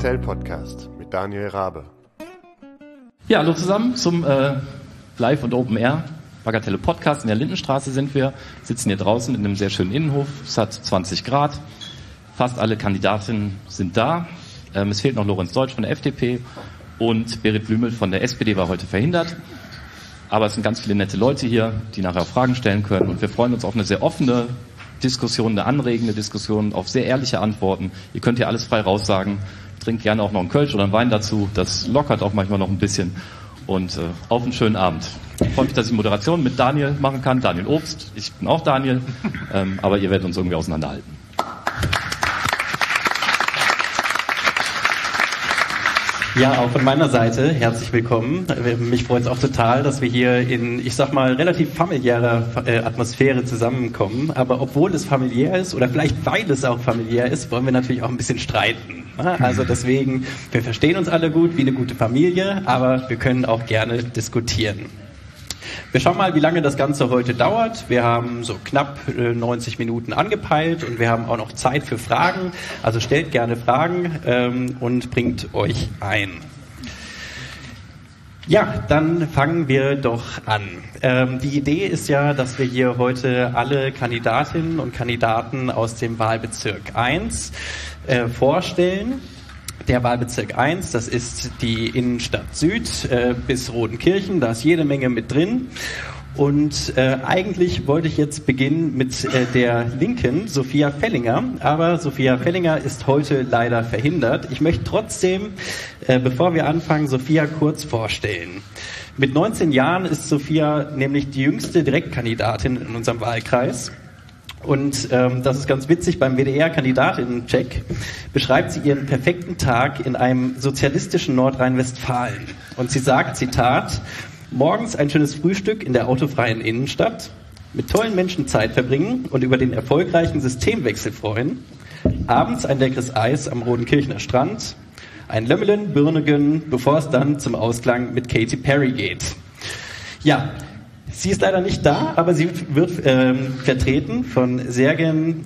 Bagatell-Podcast mit Daniel Rabe. Ja, hallo zusammen zum Live- und Open-Air Bagatelle-Podcast. In der Lindenstraße sind wir, sitzen hier draußen in einem sehr schönen Innenhof. Es hat 20 Grad. Fast alle Kandidatinnen sind da. Es fehlt noch Lorenz Deutsch von der FDP und Berit Blümel von der SPD war heute verhindert. Aber es sind ganz viele nette Leute hier, die nachher Fragen stellen können. Und wir freuen uns auf eine sehr offene Diskussion, eine anregende Diskussion, auf sehr ehrliche Antworten. Ihr könnt hier alles frei raussagen. Trinkt gerne auch noch einen Kölsch oder einen Wein dazu. Das lockert auch manchmal noch ein bisschen. Und auf einen schönen Abend. Ich freue mich, dass ich die Moderation mit Daniel machen kann. Daniel Obst. Ich bin auch Daniel. Aber ihr werdet uns irgendwie auseinanderhalten. Ja, auch von meiner Seite herzlich willkommen. Mich freut es auch total, dass wir hier in, ich sag mal, relativ familiärer Atmosphäre zusammenkommen. Aber obwohl es familiär ist oder vielleicht weil es auch familiär ist, wollen wir natürlich auch ein bisschen streiten. Also deswegen, wir verstehen uns alle gut wie eine gute Familie, aber wir können auch gerne diskutieren. Wir schauen mal, wie lange das Ganze heute dauert. Wir haben so knapp 90 Minuten angepeilt und wir haben auch noch Zeit für Fragen. Also stellt gerne Fragen und bringt euch ein. Ja, dann fangen wir doch an. Die Idee ist ja, dass wir hier heute alle Kandidatinnen und Kandidaten aus dem Wahlbezirk 1 vorstellen. Der Wahlbezirk 1, das ist die Innenstadt Süd bis Rodenkirchen, da ist jede Menge mit drin. Und eigentlich wollte ich jetzt beginnen mit der Linken, Sophia Fellinger. Aber Sophia Fellinger ist heute leider verhindert. Ich möchte trotzdem, bevor wir anfangen, Sophia kurz vorstellen. Mit 19 Jahren ist Sophia nämlich die jüngste Direktkandidatin in unserem Wahlkreis. Und das ist ganz witzig, beim WDR-Kandidatinnen-Check beschreibt sie ihren perfekten Tag in einem sozialistischen Nordrhein-Westfalen. Und sie sagt, Zitat, morgens ein schönes Frühstück in der autofreien Innenstadt, mit tollen Menschen Zeit verbringen und über den erfolgreichen Systemwechsel freuen, abends ein leckeres Eis am Rodenkirchener Strand, ein Lömmelen, Birne gönnen, bevor es dann zum Ausklang mit Katy Perry geht. Ja, sie ist leider nicht da, aber sie wird vertreten von Sergen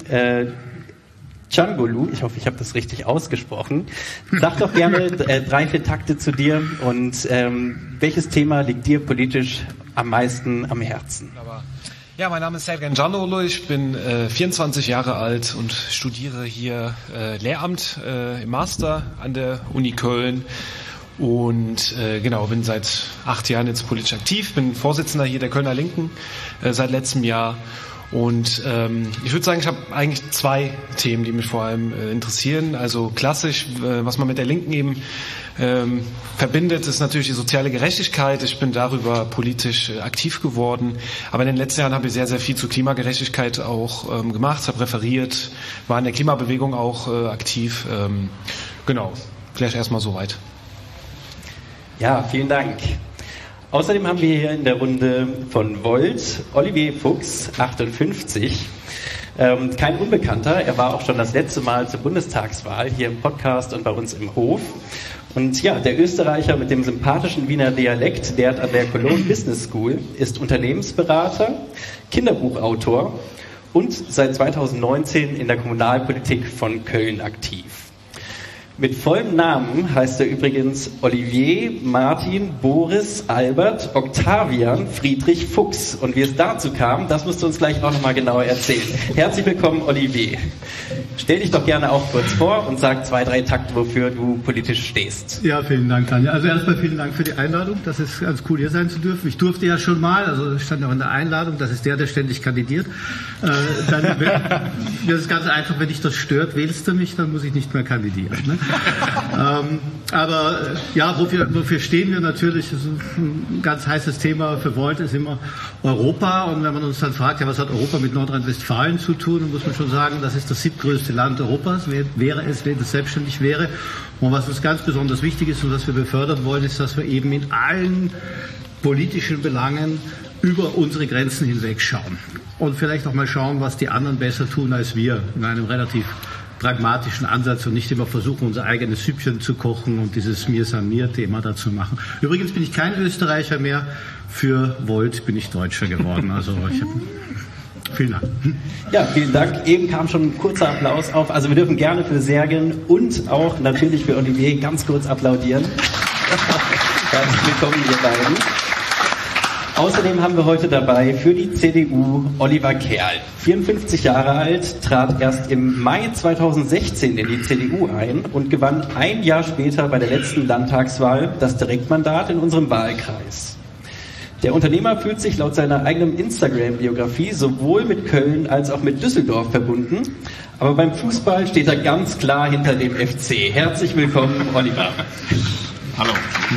Cangolu. Ich hoffe, ich habe das richtig ausgesprochen. Sag doch gerne 3-4 Takte zu dir und welches Thema liegt dir politisch am meisten am Herzen? Ja, mein Name ist Sergen Cangolu, ich bin 24 Jahre alt und studiere hier Lehramt im Master an der Uni Köln. Und bin seit 8 Jahren jetzt politisch aktiv, bin Vorsitzender hier der Kölner Linken seit letztem Jahr. Und ich würde sagen, ich habe eigentlich 2 Themen, die mich vor allem interessieren. Also klassisch, was man mit der Linken eben verbindet, ist natürlich die soziale Gerechtigkeit. Ich bin darüber politisch aktiv geworden. Aber in den letzten Jahren habe ich sehr, sehr viel zur Klimagerechtigkeit auch gemacht, habe referiert, war in der Klimabewegung auch aktiv. Vielleicht erstmal soweit. Ja, vielen Dank. Außerdem haben wir hier in der Runde von Volt Olivier Fuchs, 58. Kein Unbekannter, er war auch schon das letzte Mal zur Bundestagswahl hier im Podcast und bei uns im Hof. Und ja, der Österreicher mit dem sympathischen Wiener Dialekt lehrt an der Cologne Business School, ist Unternehmensberater, Kinderbuchautor und seit 2019 in der Kommunalpolitik von Köln aktiv. Mit vollem Namen heißt er übrigens Olivier Martin Boris Albert Octavian Friedrich Fuchs. Und wie es dazu kam, das musst du uns gleich auch nochmal genauer erzählen. Herzlich willkommen, Olivier. Stell dich doch gerne auch kurz vor und sag 2-3 Takte, wofür du politisch stehst. Ja, vielen Dank, Daniel. Also erstmal vielen Dank für die Einladung. Das ist ganz cool, hier sein zu dürfen. Ich durfte ja schon mal, also stand auch in der Einladung, das ist der ständig kandidiert. Das ist ganz einfach, wenn dich das stört, wählst du mich, dann muss ich nicht mehr kandidieren. Ne? Aber ja, wofür stehen wir natürlich? Das ist ein ganz heißes Thema für Volt ist immer Europa. Und wenn man uns dann fragt, ja, was hat Europa mit Nordrhein-Westfalen zu tun, dann muss man schon sagen, das ist das 7. Land Europas, wäre es, wenn es selbstständig wäre. Und was uns ganz besonders wichtig ist und was wir befördern wollen, ist, dass wir eben in allen politischen Belangen über unsere Grenzen hinweg schauen. Und vielleicht auch mal schauen, was die anderen besser tun als wir, in einem relativ pragmatischen Ansatz und nicht immer versuchen, unser eigenes Süppchen zu kochen und dieses Mir-San-Mir-Thema dazu machen. Übrigens bin ich kein Österreicher mehr, für Volt bin ich Deutscher geworden. Also Vielen Dank. Ja, vielen Dank. Eben kam schon ein kurzer Applaus auf. Also wir dürfen gerne für Sergen und auch natürlich für Olivier ganz kurz applaudieren. Herzlich willkommen, ihr beiden. Außerdem haben wir heute dabei für die CDU Oliver Kerl. 54 Jahre alt, trat erst im Mai 2016 in die CDU ein und gewann ein Jahr später bei der letzten Landtagswahl das Direktmandat in unserem Wahlkreis. Der Unternehmer fühlt sich laut seiner eigenen Instagram-Biografie sowohl mit Köln als auch mit Düsseldorf verbunden. Aber beim Fußball steht er ganz klar hinter dem FC. Herzlich willkommen, Oliver. Hallo.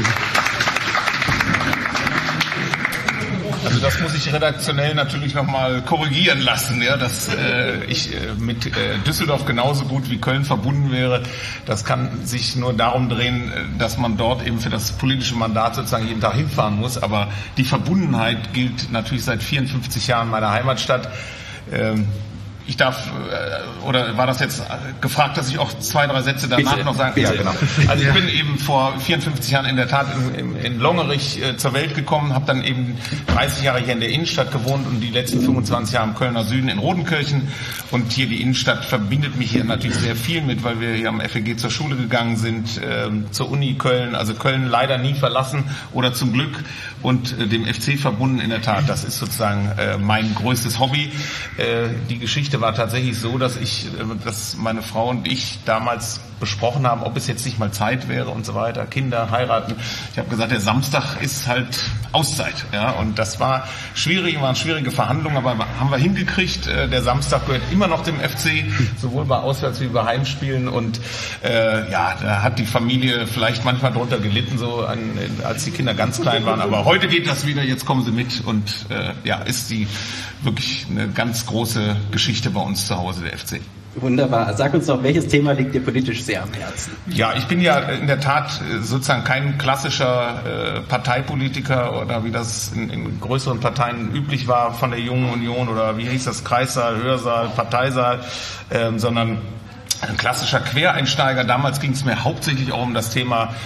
Also das muss ich redaktionell natürlich nochmal korrigieren lassen, ja, dass ich mit Düsseldorf genauso gut wie Köln verbunden wäre. Das kann sich nur darum drehen, dass man dort eben für das politische Mandat sozusagen jeden Tag hinfahren muss. Aber die Verbundenheit gilt natürlich seit 54 Jahren meiner Heimatstadt. Ich darf, oder war das jetzt gefragt, dass ich auch 2, 3 Sätze danach bitte, noch sagen? Bitte. Ja, genau. Also ich bin eben vor 54 Jahren in der Tat in Longerich zur Welt gekommen, habe dann eben 30 Jahre hier in der Innenstadt gewohnt und die letzten 25 Jahre im Kölner Süden in Rodenkirchen. Und hier die Innenstadt verbindet mich hier natürlich sehr viel mit, weil wir hier am FEG zur Schule gegangen sind, zur Uni Köln, also Köln leider nie verlassen oder zum Glück und dem FC verbunden in der Tat. Das ist sozusagen mein größtes Hobby. Die Geschichte war tatsächlich so, dass meine Frau und ich damals besprochen haben, ob es jetzt nicht mal Zeit wäre und so weiter, Kinder, heiraten. Ich habe gesagt, der Samstag ist halt Auszeit. Ja, und das war schwierig, waren schwierige Verhandlungen, aber haben wir hingekriegt. Der Samstag gehört immer noch dem FC, sowohl bei Auswärts- wie bei Heimspielen. Und ja, da hat die Familie vielleicht manchmal drunter gelitten, so als die Kinder ganz klein waren. Aber heute geht das wieder, jetzt kommen sie mit und ja, ist die wirklich eine ganz große Geschichte bei uns zu Hause, der FC. Wunderbar. Sag uns doch, welches Thema liegt dir politisch sehr am Herzen? Ja, ich bin ja in der Tat sozusagen kein klassischer Parteipolitiker oder wie das in größeren Parteien üblich war von der Jungen Union oder wie hieß das, Kreissaal, Hörsaal, Parteisaal, sondern ein klassischer Quereinsteiger. Damals ging es mir hauptsächlich auch um das Thema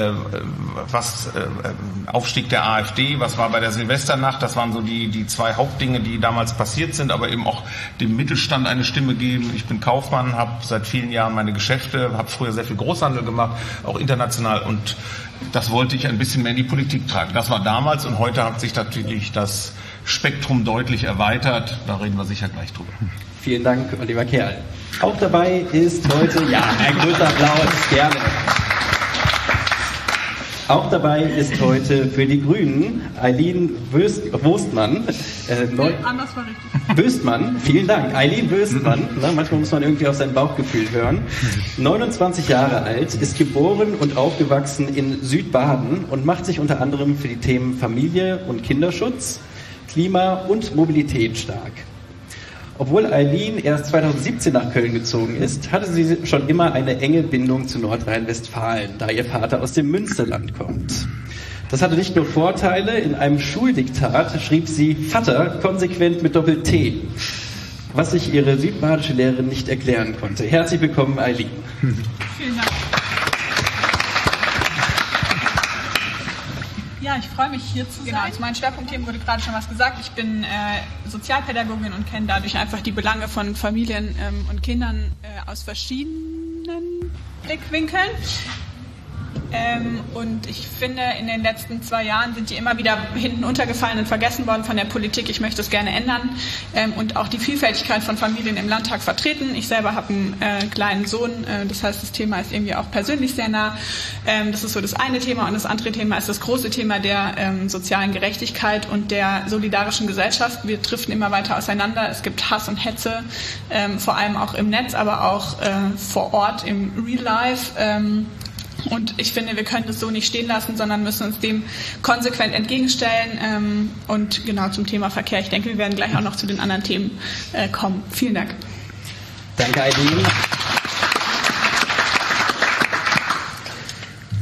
Aufstieg der AfD, was war bei der Silvesternacht. Das waren so die 2 Hauptdinge, die damals passiert sind, aber eben auch dem Mittelstand eine Stimme geben. Ich bin Kaufmann, habe seit vielen Jahren meine Geschäfte, habe früher sehr viel Großhandel gemacht, auch international, und das wollte ich ein bisschen mehr in die Politik tragen. Das war damals, und heute hat sich natürlich das Spektrum deutlich erweitert. Da reden wir sicher gleich drüber. Vielen Dank, Oliver Kerl. Auch dabei ist heute, ja, ein großer Applaus, gerne. Auch dabei ist heute für die Grünen Eileen Wöstmann. Anders war richtig. Wöstmann, vielen Dank. Eileen Wöstmann, manchmal muss man irgendwie auf sein Bauchgefühl hören. 29 Jahre alt, ist geboren und aufgewachsen in Südbaden und macht sich unter anderem für die Themen Familie und Kinderschutz, Klima und Mobilität stark. Obwohl Eileen erst 2017 nach Köln gezogen ist, hatte sie schon immer eine enge Bindung zu Nordrhein-Westfalen, da ihr Vater aus dem Münsterland kommt. Das hatte nicht nur Vorteile, in einem Schuldiktat schrieb sie Vater konsequent mit Doppel-T, was sich ihre südbadische Lehrerin nicht erklären konnte. Herzlich willkommen, Eileen. Vielen Dank. Ja, ich freue mich, hier zu sein. Genau, zu meinen Schwerpunktthemen wurde gerade schon was gesagt. Ich bin Sozialpädagogin und kenne dadurch einfach die Belange von Familien und Kindern aus verschiedenen Blickwinkeln. Und ich finde, in den letzten 2 Jahren sind die immer wieder hinten untergefallen und vergessen worden von der Politik. Ich möchte es gerne ändern und auch die Vielfältigkeit von Familien im Landtag vertreten. Ich selber habe einen kleinen Sohn, das heißt, das Thema ist irgendwie auch persönlich sehr nah. Das ist so das eine Thema, und das andere Thema ist das große Thema der sozialen Gerechtigkeit und der solidarischen Gesellschaft. Wir driften immer weiter auseinander. Es gibt Hass und Hetze, vor allem auch im Netz, aber auch vor Ort im Real Life. Und ich finde, wir können das so nicht stehen lassen, sondern müssen uns dem konsequent entgegenstellen. Und genau zum Thema Verkehr. Ich denke, wir werden gleich auch noch zu den anderen Themen kommen. Vielen Dank. Danke, Eileen.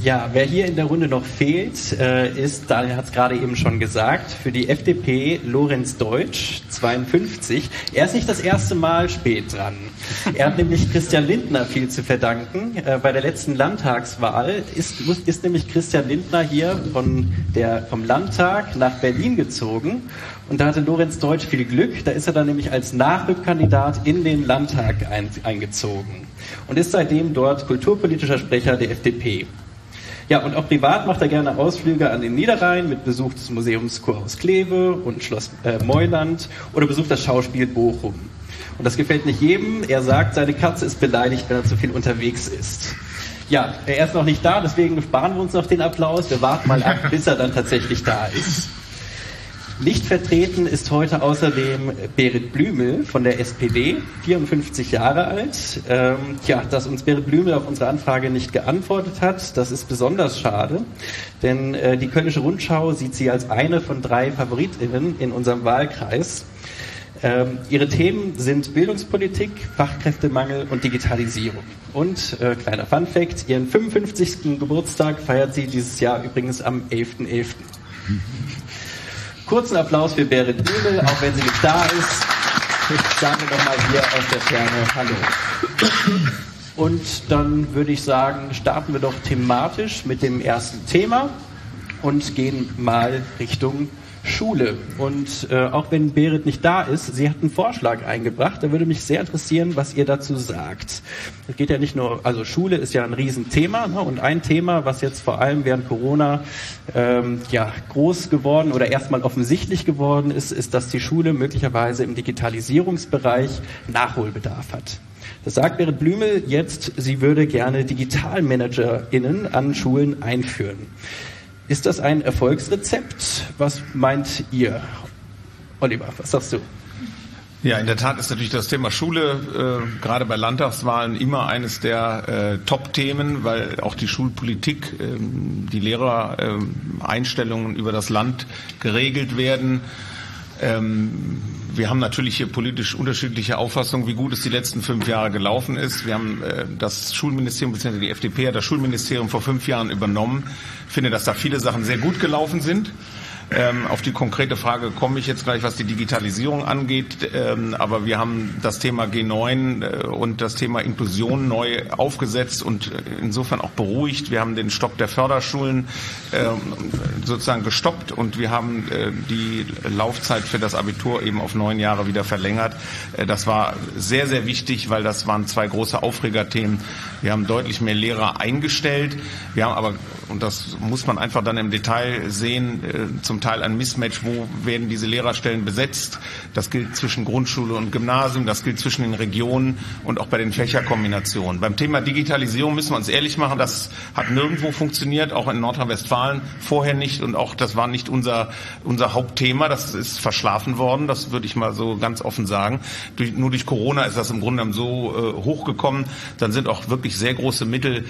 Ja, wer hier in der Runde noch fehlt, ist, Daniel hat es gerade eben schon gesagt, für die FDP Lorenz Deutsch, 52. Er ist nicht das erste Mal spät dran. Er hat nämlich Christian Lindner viel zu verdanken. Bei der letzten Landtagswahl ist nämlich Christian Lindner hier vom Landtag nach Berlin gezogen. Und da hatte Lorenz Deutsch viel Glück. Da ist er dann nämlich als Nachrückkandidat in den Landtag eingezogen und ist seitdem dort kulturpolitischer Sprecher der FDP. Ja, und auch privat macht er gerne Ausflüge an den Niederrhein mit Besuch des Museums Kurhaus Kleve und Schloss Meuland oder Besuch das Schauspiel Bochum. Und das gefällt nicht jedem. Er sagt, seine Katze ist beleidigt, wenn er zu viel unterwegs ist. Ja, er ist noch nicht da, deswegen sparen wir uns noch den Applaus. Wir warten mal ab, bis er dann tatsächlich da ist. Nicht vertreten ist heute außerdem Berit Blümel von der SPD, 54 Jahre alt. Dass uns Berit Blümel auf unsere Anfrage nicht geantwortet hat, das ist besonders schade, denn die Kölnische Rundschau sieht sie als eine von 3 Favoritinnen in unserem Wahlkreis. Ihre Themen sind Bildungspolitik, Fachkräftemangel und Digitalisierung. Und, kleiner Funfact, ihren 55. Geburtstag feiert sie dieses Jahr übrigens am 11.11. Kurzen Applaus für Berit Blümel, auch wenn sie nicht da ist. Sagen wir doch mal hier aus der Ferne Hallo. Und dann würde ich sagen, starten wir doch thematisch mit dem ersten Thema und gehen mal Richtung Schule. Und auch wenn Berit nicht da ist, sie hat einen Vorschlag eingebracht. Da würde mich sehr interessieren, was ihr dazu sagt. Es geht ja nicht nur, also Schule ist ja ein Riesenthema, ne? Und ein Thema, was jetzt vor allem während Corona groß geworden oder erstmal offensichtlich geworden ist, ist, dass die Schule möglicherweise im Digitalisierungsbereich Nachholbedarf hat. Das sagt Berit Blümel jetzt, sie würde gerne DigitalmanagerInnen an Schulen einführen. Ist das ein Erfolgsrezept? Was meint ihr? Oliver, was sagst du? Ja, in der Tat ist natürlich das Thema Schule gerade bei Landtagswahlen immer eines der Top-Themen, weil auch die Schulpolitik, die Lehrereinstellungen über das Land geregelt werden. Wir haben natürlich hier politisch unterschiedliche Auffassungen, wie gut es die letzten 5 Jahre gelaufen ist. Wir haben das Schulministerium, bzw. die FDP hat das Schulministerium vor 5 Jahren übernommen. Ich finde, dass da viele Sachen sehr gut gelaufen sind. Auf die konkrete Frage komme ich jetzt gleich, was die Digitalisierung angeht. Aber wir haben das Thema G9 und das Thema Inklusion neu aufgesetzt und insofern auch beruhigt. Wir haben den Stopp der Förderschulen sozusagen gestoppt und wir haben die Laufzeit für das Abitur eben auf 9 Jahre wieder verlängert. Das war sehr, sehr wichtig, weil das waren 2 große Aufregerthemen. Wir haben deutlich mehr Lehrer eingestellt. Wir haben aber, und das muss man einfach dann im Detail sehen, zum Teil ein Mismatch, wo werden diese Lehrerstellen besetzt. Das gilt zwischen Grundschule und Gymnasium, das gilt zwischen den Regionen und auch bei den Fächerkombinationen. Beim Thema Digitalisierung müssen wir uns ehrlich machen, das hat nirgendwo funktioniert, auch in Nordrhein-Westfalen vorher nicht und auch das war nicht unser Hauptthema, das ist verschlafen worden, das würde ich mal so ganz offen sagen. Nur durch Corona ist das im Grunde genommen so hochgekommen, dann sind auch wirklich sehr große Mittel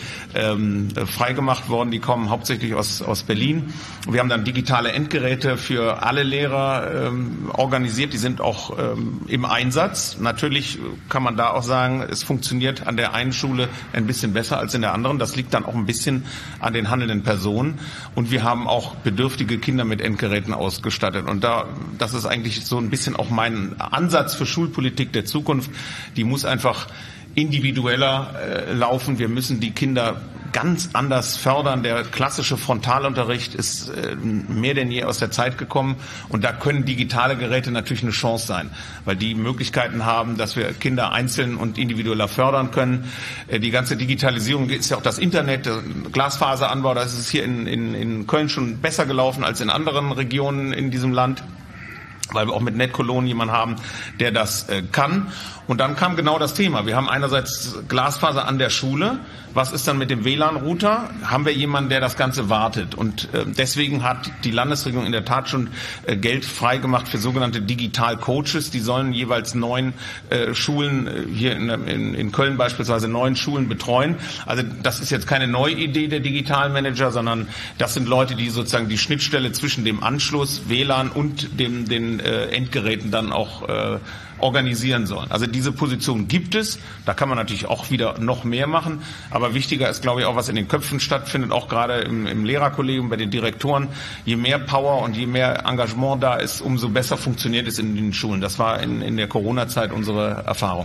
freigemacht worden, die kommen hauptsächlich aus Berlin. Wir haben dann digitale Endgeräte für alle Lehrer organisiert, die sind auch im Einsatz. Natürlich kann man da auch sagen, es funktioniert an der einen Schule ein bisschen besser als in der anderen. Das liegt dann auch ein bisschen an den handelnden Personen. Und wir haben auch bedürftige Kinder mit Endgeräten ausgestattet. Und das ist eigentlich so ein bisschen auch mein Ansatz für Schulpolitik der Zukunft. Die muss einfach individueller laufen. Wir müssen die Kinder ganz anders fördern. Der klassische Frontalunterricht ist mehr denn je aus der Zeit gekommen und da können digitale Geräte natürlich eine Chance sein, weil die Möglichkeiten haben, dass wir Kinder einzeln und individueller fördern können. Die ganze Digitalisierung ist ja auch das Internet, der Glasfaseranbau, das ist hier in Köln schon besser gelaufen als in anderen Regionen in diesem Land, weil wir auch mit NetCologne jemanden haben, der das kann. Und dann kam genau das Thema. Wir haben einerseits Glasfaser an der Schule. Was ist dann mit dem WLAN-Router? Haben wir jemanden, der das Ganze wartet? Und deswegen hat die Landesregierung in der Tat schon Geld freigemacht für sogenannte Digital-Coaches. Die sollen jeweils 9 Schulen, hier in Köln beispielsweise 9 Schulen betreuen. Also das ist jetzt keine neue Idee der Digitalmanager, sondern das sind Leute, die sozusagen die Schnittstelle zwischen dem Anschluss, WLAN und den Endgeräten dann auch organisieren sollen. Also diese Position gibt es. Da kann man natürlich auch wieder noch mehr machen. Aber wichtiger ist, glaube ich, auch, was in den Köpfen stattfindet, auch gerade im Lehrerkollegium, bei den Direktoren. Je mehr Power und je mehr Engagement da ist, umso besser funktioniert es in den Schulen. Das war in der Corona-Zeit unsere Erfahrung.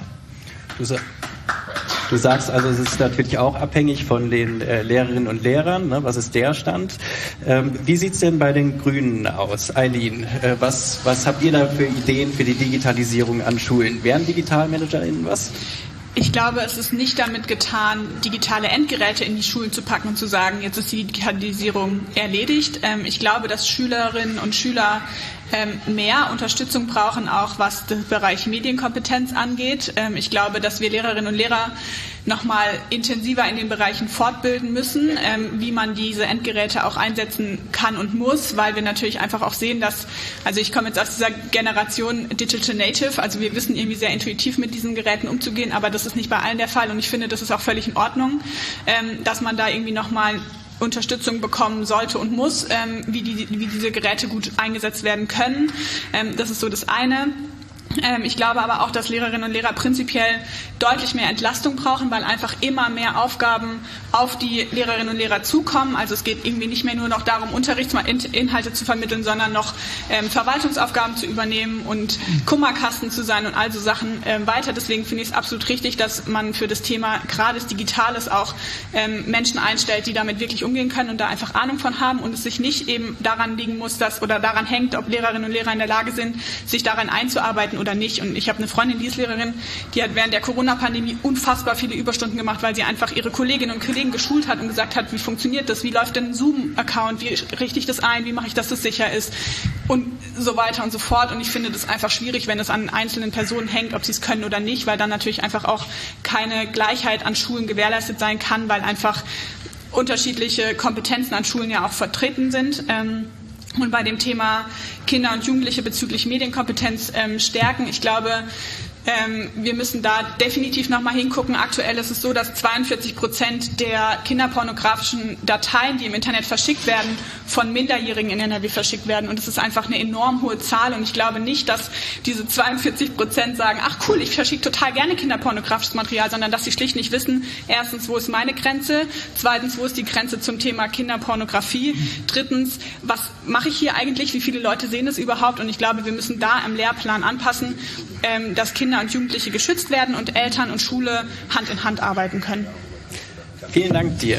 Du sagst also, es ist natürlich auch abhängig von den Lehrerinnen und Lehrern, ne? Was ist der Stand? Wie sieht's denn bei den Grünen aus? Eileen, was habt ihr da für Ideen für die Digitalisierung an Schulen? Wären DigitalmanagerInnen was? Ich glaube, es ist nicht damit getan, digitale Endgeräte in die Schulen zu packen und zu sagen, jetzt ist die Digitalisierung erledigt. Ich glaube, dass Schülerinnen und Schüler mehr Unterstützung brauchen, auch was den Bereich Medienkompetenz angeht. Ich glaube, dass wir Lehrerinnen und Lehrer nochmal intensiver in den Bereichen fortbilden müssen, wie man diese Endgeräte auch einsetzen kann und muss, weil wir natürlich einfach auch sehen, dass, also ich komme jetzt aus dieser Generation Digital Native, also wir wissen irgendwie sehr intuitiv mit diesen Geräten umzugehen, aber das ist nicht bei allen der Fall und ich finde, das ist auch völlig in Ordnung, dass man da irgendwie nochmal Unterstützung bekommen sollte und muss, wie diese Geräte gut eingesetzt werden können. Das ist so das eine. Ich glaube aber auch, dass Lehrerinnen und Lehrer prinzipiell deutlich mehr Entlastung brauchen, weil einfach immer mehr Aufgaben auf die Lehrerinnen und Lehrer zukommen. Also es geht irgendwie nicht mehr nur noch darum, Unterrichtsinhalte zu vermitteln, sondern noch Verwaltungsaufgaben zu übernehmen und Kummerkasten zu sein und all so Sachen weiter. Deswegen finde ich es absolut richtig, dass man für das Thema gerade das Digitales auch Menschen einstellt, die damit wirklich umgehen können und da einfach Ahnung von haben und es sich nicht eben daran liegen muss, oder daran hängt, ob Lehrerinnen und Lehrer in der Lage sind, sich daran einzuarbeiten oder nicht. Und ich habe eine Freundin, die ist Lehrerin, die hat während der Corona-Pandemie unfassbar viele Überstunden gemacht, weil sie einfach ihre Kolleginnen und Kollegen geschult hat und gesagt hat, wie funktioniert das, wie läuft denn ein Zoom-Account, wie richte ich das ein, wie mache ich, dass das sicher ist und so weiter und so fort. Und ich finde das einfach schwierig, wenn es an einzelnen Personen hängt, ob sie es können oder nicht, weil dann natürlich einfach auch keine Gleichheit an Schulen gewährleistet sein kann, weil einfach unterschiedliche Kompetenzen an Schulen ja auch vertreten sind. Und bei dem Thema Kinder und Jugendliche bezüglich Medienkompetenz stärken, ich glaube, wir müssen da definitiv nochmal hingucken. Aktuell ist es so, dass 42% der kinderpornografischen Dateien, die im Internet verschickt werden, von Minderjährigen in NRW verschickt werden. Und das ist einfach eine enorm hohe Zahl. Und ich glaube nicht, dass diese 42% sagen, ach cool, ich verschicke total gerne kinderpornografisches Material, sondern dass sie schlicht nicht wissen, erstens, wo ist meine Grenze? Zweitens, wo ist die Grenze zum Thema Kinderpornografie? Drittens, was mache ich hier eigentlich? Wie viele Leute sehen das überhaupt? Und ich glaube, wir müssen da im Lehrplan anpassen, dass Kinder und Jugendliche geschützt werden und Eltern und Schule Hand in Hand arbeiten können. Vielen Dank dir.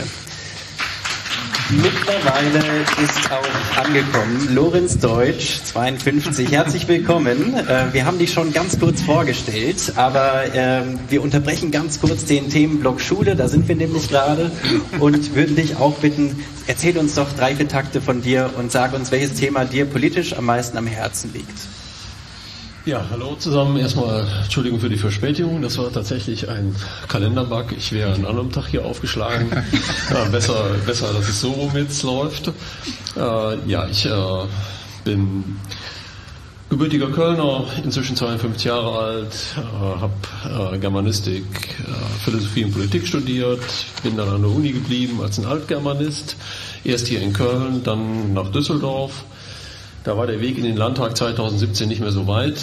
Mittlerweile ist auch angekommen Lorenz Deutsch, 52. Herzlich willkommen. Wir haben dich schon ganz kurz vorgestellt, aber wir unterbrechen ganz kurz den Themenblock Schule, da sind wir nämlich gerade, und würden dich auch bitten, erzähl uns doch 3-4 Takte von dir und sag uns, welches Thema dir politisch am meisten am Herzen liegt. Ja, hallo zusammen. Erstmal Entschuldigung für die Verspätung. Das war tatsächlich ein Kalenderbug. Ich wäre an einem anderen Tag hier aufgeschlagen. Ja, besser, dass es so rum jetzt läuft. Ich bin gebürtiger Kölner, inzwischen 52 Jahre alt, habe Germanistik, Philosophie und Politik studiert, bin dann an der Uni geblieben als ein Altgermanist. Erst hier in Köln, dann nach Düsseldorf. Da war der Weg in den Landtag 2017 nicht mehr so weit.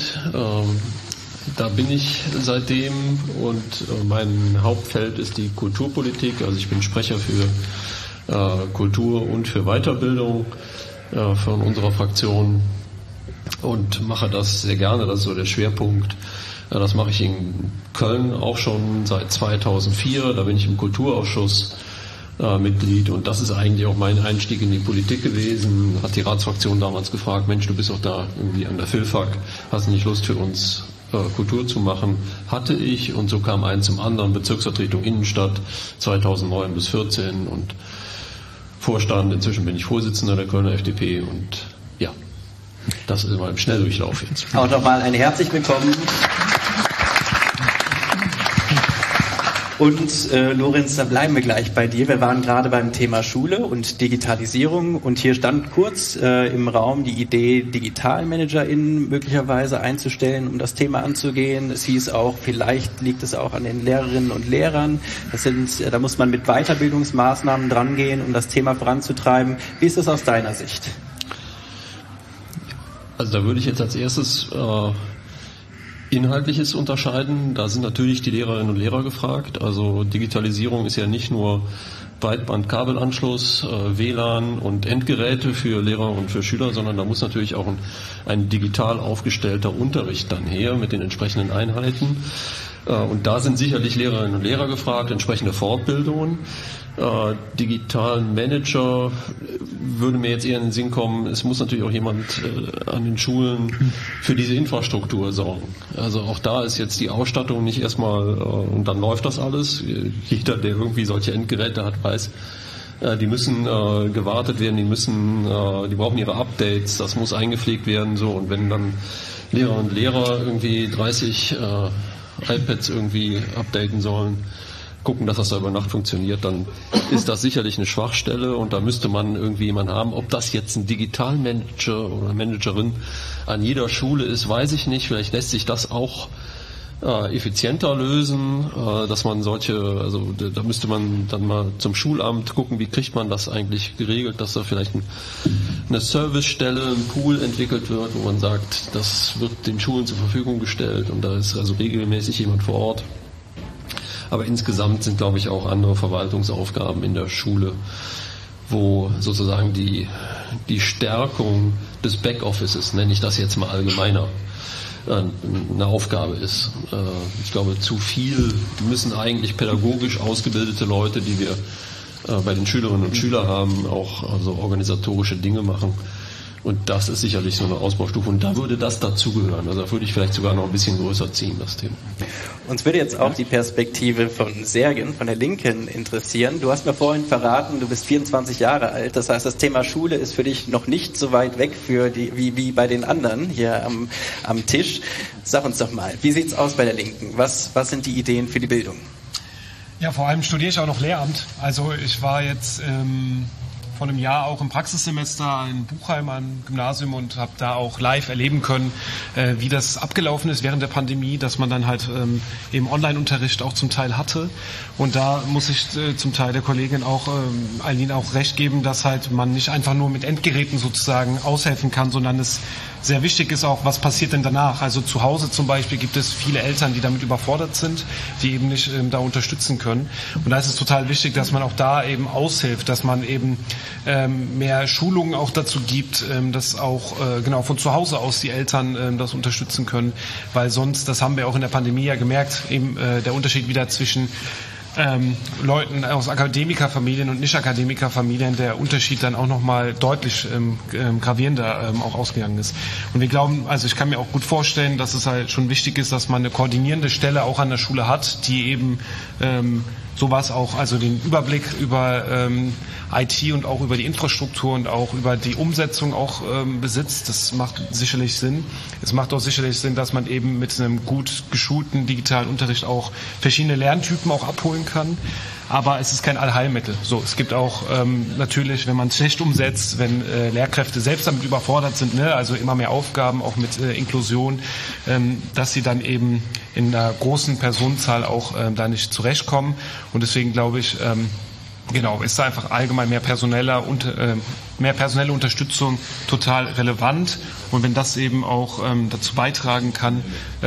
Da bin ich seitdem und mein Hauptfeld ist die Kulturpolitik. Also ich bin Sprecher für Kultur und für Weiterbildung von unserer Fraktion und mache das sehr gerne. Das ist so der Schwerpunkt. Das mache ich in Köln auch schon seit 2004. Da bin ich im Kulturausschuss Mitglied und das ist eigentlich auch mein Einstieg in die Politik gewesen. Hat die Ratsfraktion damals gefragt, Mensch, du bist doch da irgendwie an der Philfak, hast du nicht Lust für uns Kultur zu machen? Hatte ich und so kam eins zum anderen, Bezirksvertretung Innenstadt 2009 bis 2014 und Vorstand, inzwischen bin ich Vorsitzender der Kölner FDP und ja, das ist mal im Schnelldurchlauf jetzt. Auch nochmal ein herzlich willkommen. Und Lorenz, da bleiben wir gleich bei dir. Wir waren gerade beim Thema Schule und Digitalisierung und hier stand kurz im Raum die Idee, DigitalmanagerInnen möglicherweise einzustellen, um das Thema anzugehen. Es hieß auch, vielleicht liegt es auch an den Lehrerinnen und Lehrern. Da muss man mit Weiterbildungsmaßnahmen drangehen, um das Thema voranzutreiben. Wie ist das aus deiner Sicht? Also da würde ich jetzt als erstes Inhaltliches unterscheiden. Da sind natürlich die Lehrerinnen und Lehrer gefragt. Also Digitalisierung ist ja nicht nur Breitband-Kabelanschluss, WLAN und Endgeräte für Lehrer und für Schüler, sondern da muss natürlich auch ein digital aufgestellter Unterricht dann her mit den entsprechenden Einheiten. Und da sind sicherlich Lehrerinnen und Lehrer gefragt, entsprechende Fortbildungen. Digitalen Manager würde mir jetzt eher in den Sinn kommen, es muss natürlich auch jemand an den Schulen für diese Infrastruktur sorgen. Also auch da ist jetzt die Ausstattung nicht erstmal und dann läuft das alles. Jeder, der irgendwie solche Endgeräte hat, weiß, die müssen gewartet werden, die brauchen ihre Updates, das muss eingepflegt werden, so. Und wenn dann Lehrer und Lehrer irgendwie 30 iPads irgendwie updaten sollen, gucken, dass das da über Nacht funktioniert, dann ist das sicherlich eine Schwachstelle und da müsste man irgendwie jemanden haben. Ob das jetzt ein Digitalmanager oder Managerin an jeder Schule ist, weiß ich nicht. Vielleicht lässt sich das auch effizienter lösen, dass man da müsste man dann mal zum Schulamt gucken, wie kriegt man das eigentlich geregelt, dass da vielleicht eine Servicestelle, ein Pool entwickelt wird, wo man sagt, das wird den Schulen zur Verfügung gestellt und da ist also regelmäßig jemand vor Ort. Aber insgesamt sind, glaube ich, auch andere Verwaltungsaufgaben in der Schule, wo sozusagen die Stärkung des Backoffices, nenne ich das jetzt mal allgemeiner, eine Aufgabe ist. Ich glaube, zu viel müssen eigentlich pädagogisch ausgebildete Leute, die wir bei den Schülerinnen und Schülern haben, auch also organisatorische Dinge machen. Und das ist sicherlich so eine Ausbaustufe. Und da würde das dazugehören. Also da würde ich vielleicht sogar noch ein bisschen größer ziehen, das Thema. Uns würde jetzt auch die Perspektive von Sergen, von der Linken, interessieren. Du hast mir vorhin verraten, du bist 24 Jahre alt. Das heißt, das Thema Schule ist für dich noch nicht so weit weg wie bei den anderen hier am Tisch. Sag uns doch mal, wie sieht's aus bei der Linken? Was sind die Ideen für die Bildung? Ja, vor allem studiere ich auch noch Lehramt. Also ich war jetzt vor einem Jahr auch im Praxissemester in Buchheim am Gymnasium und habe da auch live erleben können, wie das abgelaufen ist während der Pandemie, dass man dann halt eben Online-Unterricht auch zum Teil hatte. Und da muss ich zum Teil der Kollegin auch Eileen auch recht geben, dass halt man nicht einfach nur mit Endgeräten sozusagen aushelfen kann, sondern es sehr wichtig ist auch, was passiert denn danach. Also zu Hause zum Beispiel gibt es viele Eltern, die damit überfordert sind, die eben nicht da unterstützen können. Und da ist es total wichtig, dass man auch da eben aushilft, dass man eben mehr Schulungen auch dazu gibt, dass auch genau von zu Hause aus die Eltern das unterstützen können, weil sonst, das haben wir auch in der Pandemie ja gemerkt, eben der Unterschied wieder zwischen Leuten aus Akademikerfamilien und Nicht-Akademikerfamilien, der Unterschied dann auch nochmal deutlich gravierender auch ausgegangen ist. Und wir glauben, also ich kann mir auch gut vorstellen, dass es halt schon wichtig ist, dass man eine koordinierende Stelle auch an der Schule hat, die eben sowas auch, also den Überblick über IT und auch über die Infrastruktur und auch über die Umsetzung auch besitzt. Das macht sicherlich Sinn. Es macht auch sicherlich Sinn, dass man eben mit einem gut geschulten digitalen Unterricht auch verschiedene Lerntypen auch abholen kann. Aber es ist kein Allheilmittel. So, es gibt auch natürlich, wenn man es schlecht umsetzt, wenn Lehrkräfte selbst damit überfordert sind, ne, also immer mehr Aufgaben, auch mit Inklusion, dass sie dann eben in einer großen Personenzahl auch da nicht zurechtkommen. Und deswegen glaube ich, genau, ist da einfach allgemein mehr personelle Unterstützung total relevant. Und wenn das eben auch dazu beitragen kann,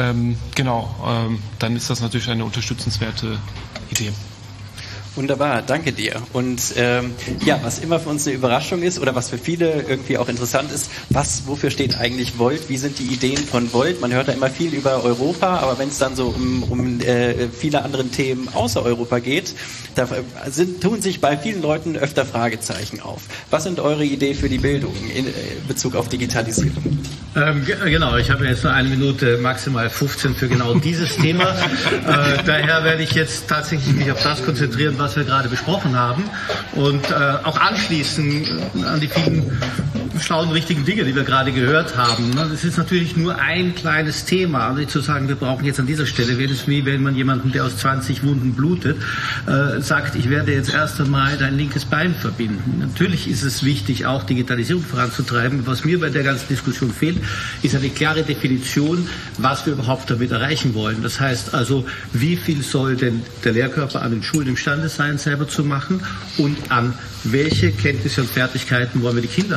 dann ist das natürlich eine unterstützenswerte Idee. Wunderbar, danke dir. Und was immer für uns eine Überraschung ist oder was für viele irgendwie auch interessant ist, wofür steht eigentlich Volt? Wie sind die Ideen von Volt? Man hört da immer viel über Europa, aber wenn es dann so um viele andere Themen außer Europa geht, da tun sich bei vielen Leuten öfter Fragezeichen auf. Was sind eure Ideen für die Bildung in Bezug auf Digitalisierung? Genau, ich habe jetzt nur 1 Minute, maximal 15 für genau dieses Thema. Daher werde ich jetzt tatsächlich mich auf das konzentrieren, was wir gerade besprochen haben und auch anschließen an die vielen schlauen, richtigen Dinge, die wir gerade gehört haben. Das ist natürlich nur ein kleines Thema. Also zu sagen, wir brauchen jetzt an dieser Stelle, wäre es wie wenn man jemanden, der aus 20 Wunden blutet, sagt, ich werde jetzt erst einmal dein linkes Bein verbinden. Natürlich ist es wichtig, auch Digitalisierung voranzutreiben. Was mir bei der ganzen Diskussion fehlt, ist eine klare Definition, was wir überhaupt damit erreichen wollen. Das heißt also, wie viel soll denn der Lehrkörper an den Schulen imstande sein, selber zu machen und an welche Kenntnisse und Fertigkeiten wollen wir die Kinder heranführen?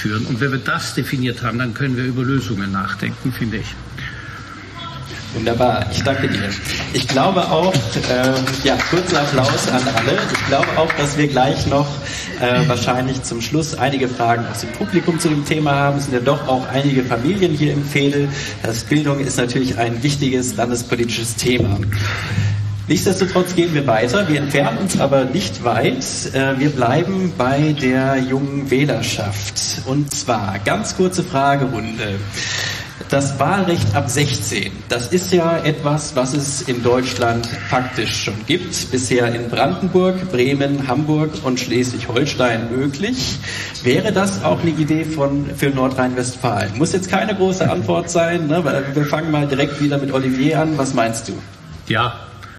führen. Und wenn wir das definiert haben, dann können wir über Lösungen nachdenken, finde ich. Wunderbar, ich danke dir. Ich glaube auch, kurzer Applaus an alle. Ich glaube auch, dass wir gleich noch wahrscheinlich zum Schluss einige Fragen aus dem Publikum zu dem Thema haben. Es sind ja doch auch einige Familien hier im Veedel. Bildung ist natürlich ein wichtiges landespolitisches Thema. Nichtsdestotrotz gehen wir weiter. Wir entfernen uns aber nicht weit. Wir bleiben bei der jungen Wählerschaft. Und zwar ganz kurze Fragerunde. Das Wahlrecht ab 16, das ist ja etwas, was es in Deutschland faktisch schon gibt. Bisher in Brandenburg, Bremen, Hamburg und Schleswig-Holstein möglich. Wäre das auch eine Idee für Nordrhein-Westfalen? Muss jetzt keine große Antwort sein, ne? Wir fangen mal direkt wieder mit Olivier an. Was meinst du? Ja.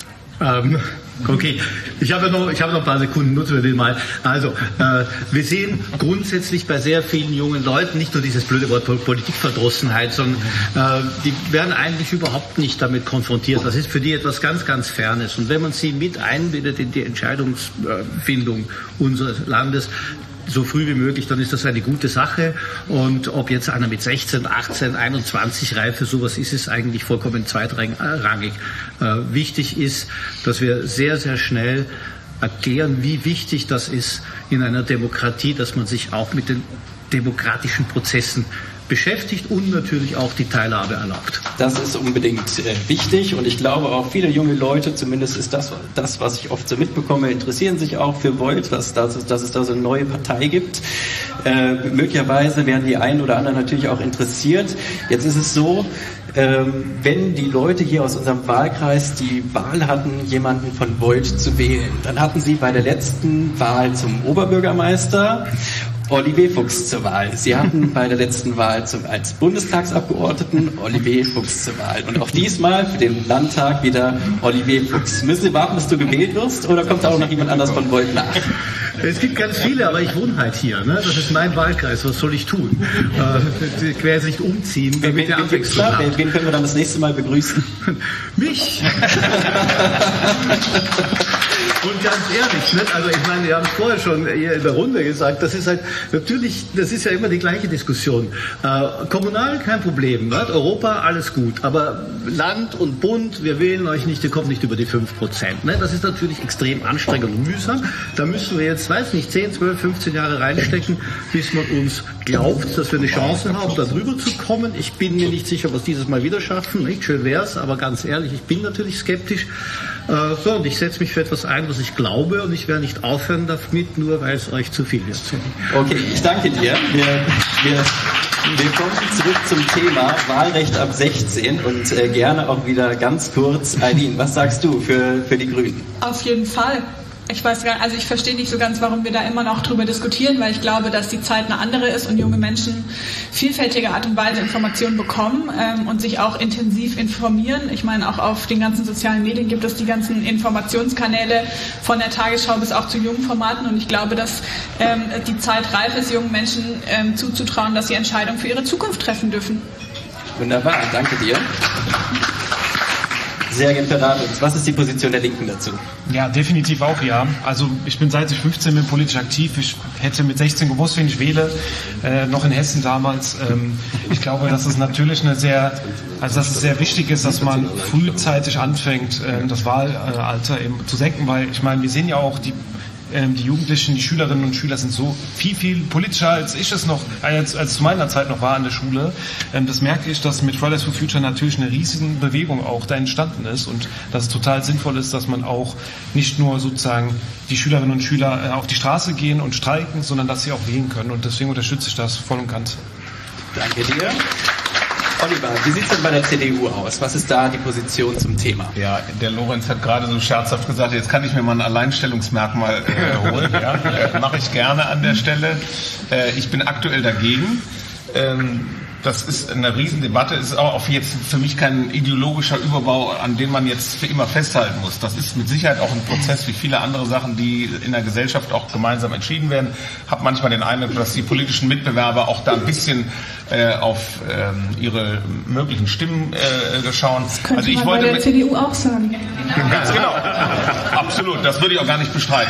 Okay, ich habe noch ein paar Sekunden, nutzen wir den mal. Also, wir sehen grundsätzlich bei sehr vielen jungen Leuten nicht nur dieses blöde Wort Politikverdrossenheit, sondern die werden eigentlich überhaupt nicht damit konfrontiert. Das ist für die etwas ganz, ganz Fernes. Und wenn man sie mit einbindet in die Entscheidungsfindung unseres Landes, so früh wie möglich, dann ist das eine gute Sache. Und ob jetzt einer mit 16, 18, 21 Reife, sowas ist es eigentlich vollkommen zweitrangig. Wichtig ist, dass wir sehr, sehr schnell erklären, wie wichtig das ist in einer Demokratie, dass man sich auch mit den demokratischen Prozessen beschäftigt und natürlich auch die Teilhabe erlaubt. Das ist unbedingt wichtig und ich glaube auch viele junge Leute, zumindest ist das, was ich oft so mitbekomme, interessieren sich auch für Volt, dass es da so eine neue Partei gibt. Möglicherweise werden die einen oder anderen natürlich auch interessiert. Jetzt ist es so, wenn die Leute hier aus unserem Wahlkreis die Wahl hatten, jemanden von Volt zu wählen, dann hatten sie bei der letzten Wahl zum Oberbürgermeister Olivier Fuchs zur Wahl. Sie hatten bei der letzten Wahl als Bundestagsabgeordneten Olivier Fuchs zur Wahl. Und auch diesmal für den Landtag wieder Olivier Fuchs. Müssen Sie warten, bis du gewählt wirst, oder kommt da auch noch jemand anders von Volt nach? Es gibt ganz viele, aber ich wohne halt hier. Ne? Das ist mein Wahlkreis. Was soll ich tun? Ich werde jetzt nicht umziehen, damit wir Abwechslung haben. Wen können wir dann das nächste Mal begrüßen? Mich! Und ganz ehrlich, ne? Also ich meine, wir haben es vorher schon hier in der Runde gesagt, das ist halt natürlich, das ist ja immer die gleiche Diskussion. Kommunal kein Problem, ne? Europa alles gut, aber Land und Bund, wir wählen euch nicht, ihr kommt nicht über die 5%. Ne? Das ist natürlich extrem anstrengend und mühsam. Da müssen wir jetzt, weiß nicht, 10, 12, 15 Jahre reinstecken, bis man uns glaubt, dass wir eine Chance haben, da drüber zu kommen. Ich bin mir nicht sicher, ob wir es dieses Mal wieder schaffen. Nicht schön wär's, aber ganz ehrlich, ich bin natürlich skeptisch. Und ich setze mich für etwas ein, was ich glaube, und ich werde nicht aufhören damit, nur weil es euch zu viel wird. Okay, ich danke dir. Wir kommen zurück zum Thema Wahlrecht ab 16 und gerne auch wieder ganz kurz, Eileen, was sagst du für die Grünen? Auf jeden Fall. Ich weiß gar nicht, also ich verstehe nicht so ganz, warum wir da immer noch drüber diskutieren, weil ich glaube, dass die Zeit eine andere ist und junge Menschen vielfältige Art und Weise Informationen bekommen und sich auch intensiv informieren. Ich meine, auch auf den ganzen sozialen Medien gibt es die ganzen Informationskanäle von der Tagesschau bis auch zu jungen Formaten und ich glaube, dass die Zeit reif ist, jungen Menschen zuzutrauen, dass sie Entscheidungen für ihre Zukunft treffen dürfen. Wunderbar, danke dir. Sehr geehrter, was ist die Position der Linken dazu? Ja, definitiv auch ja. Also ich bin seit ich 15 bin politisch aktiv. Ich hätte mit 16 gewusst, wen ich wähle, noch in Hessen damals. Ich glaube, dass es natürlich dass es sehr wichtig ist, dass man frühzeitig anfängt, das Wahlalter eben zu senken, weil ich meine, wir sehen ja auch die Jugendlichen, die Schülerinnen und Schüler sind so viel politischer, als ich es noch, als zu meiner Zeit noch war an der Schule. Das merke ich, dass mit Fridays for Future natürlich eine riesige Bewegung auch da entstanden ist und dass es total sinnvoll ist, dass man auch nicht nur sozusagen die Schülerinnen und Schüler auf die Straße gehen und streiken, sondern dass sie auch wählen können und deswegen unterstütze ich das voll und ganz. Danke dir. Oliver, wie sieht es denn bei der CDU aus? Was ist da die Position zum Thema? Ja, der Lorenz hat gerade so scherzhaft gesagt, jetzt kann ich mir mal ein Alleinstellungsmerkmal holen. Ja, mache ich gerne an der Stelle. Ich bin aktuell dagegen. Das ist eine Riesendebatte, ist auch jetzt für mich kein ideologischer Überbau, an dem man jetzt für immer festhalten muss. Das ist mit Sicherheit auch ein Prozess wie viele andere Sachen, die in der Gesellschaft auch gemeinsam entschieden werden. Hab manchmal den Eindruck, dass die politischen Mitbewerber auch da ein bisschen auf ihre möglichen Stimmen schauen. Das könnte man bei der CDU auch sagen. Ganz genau. Absolut. Das würde ich auch gar nicht bestreiten.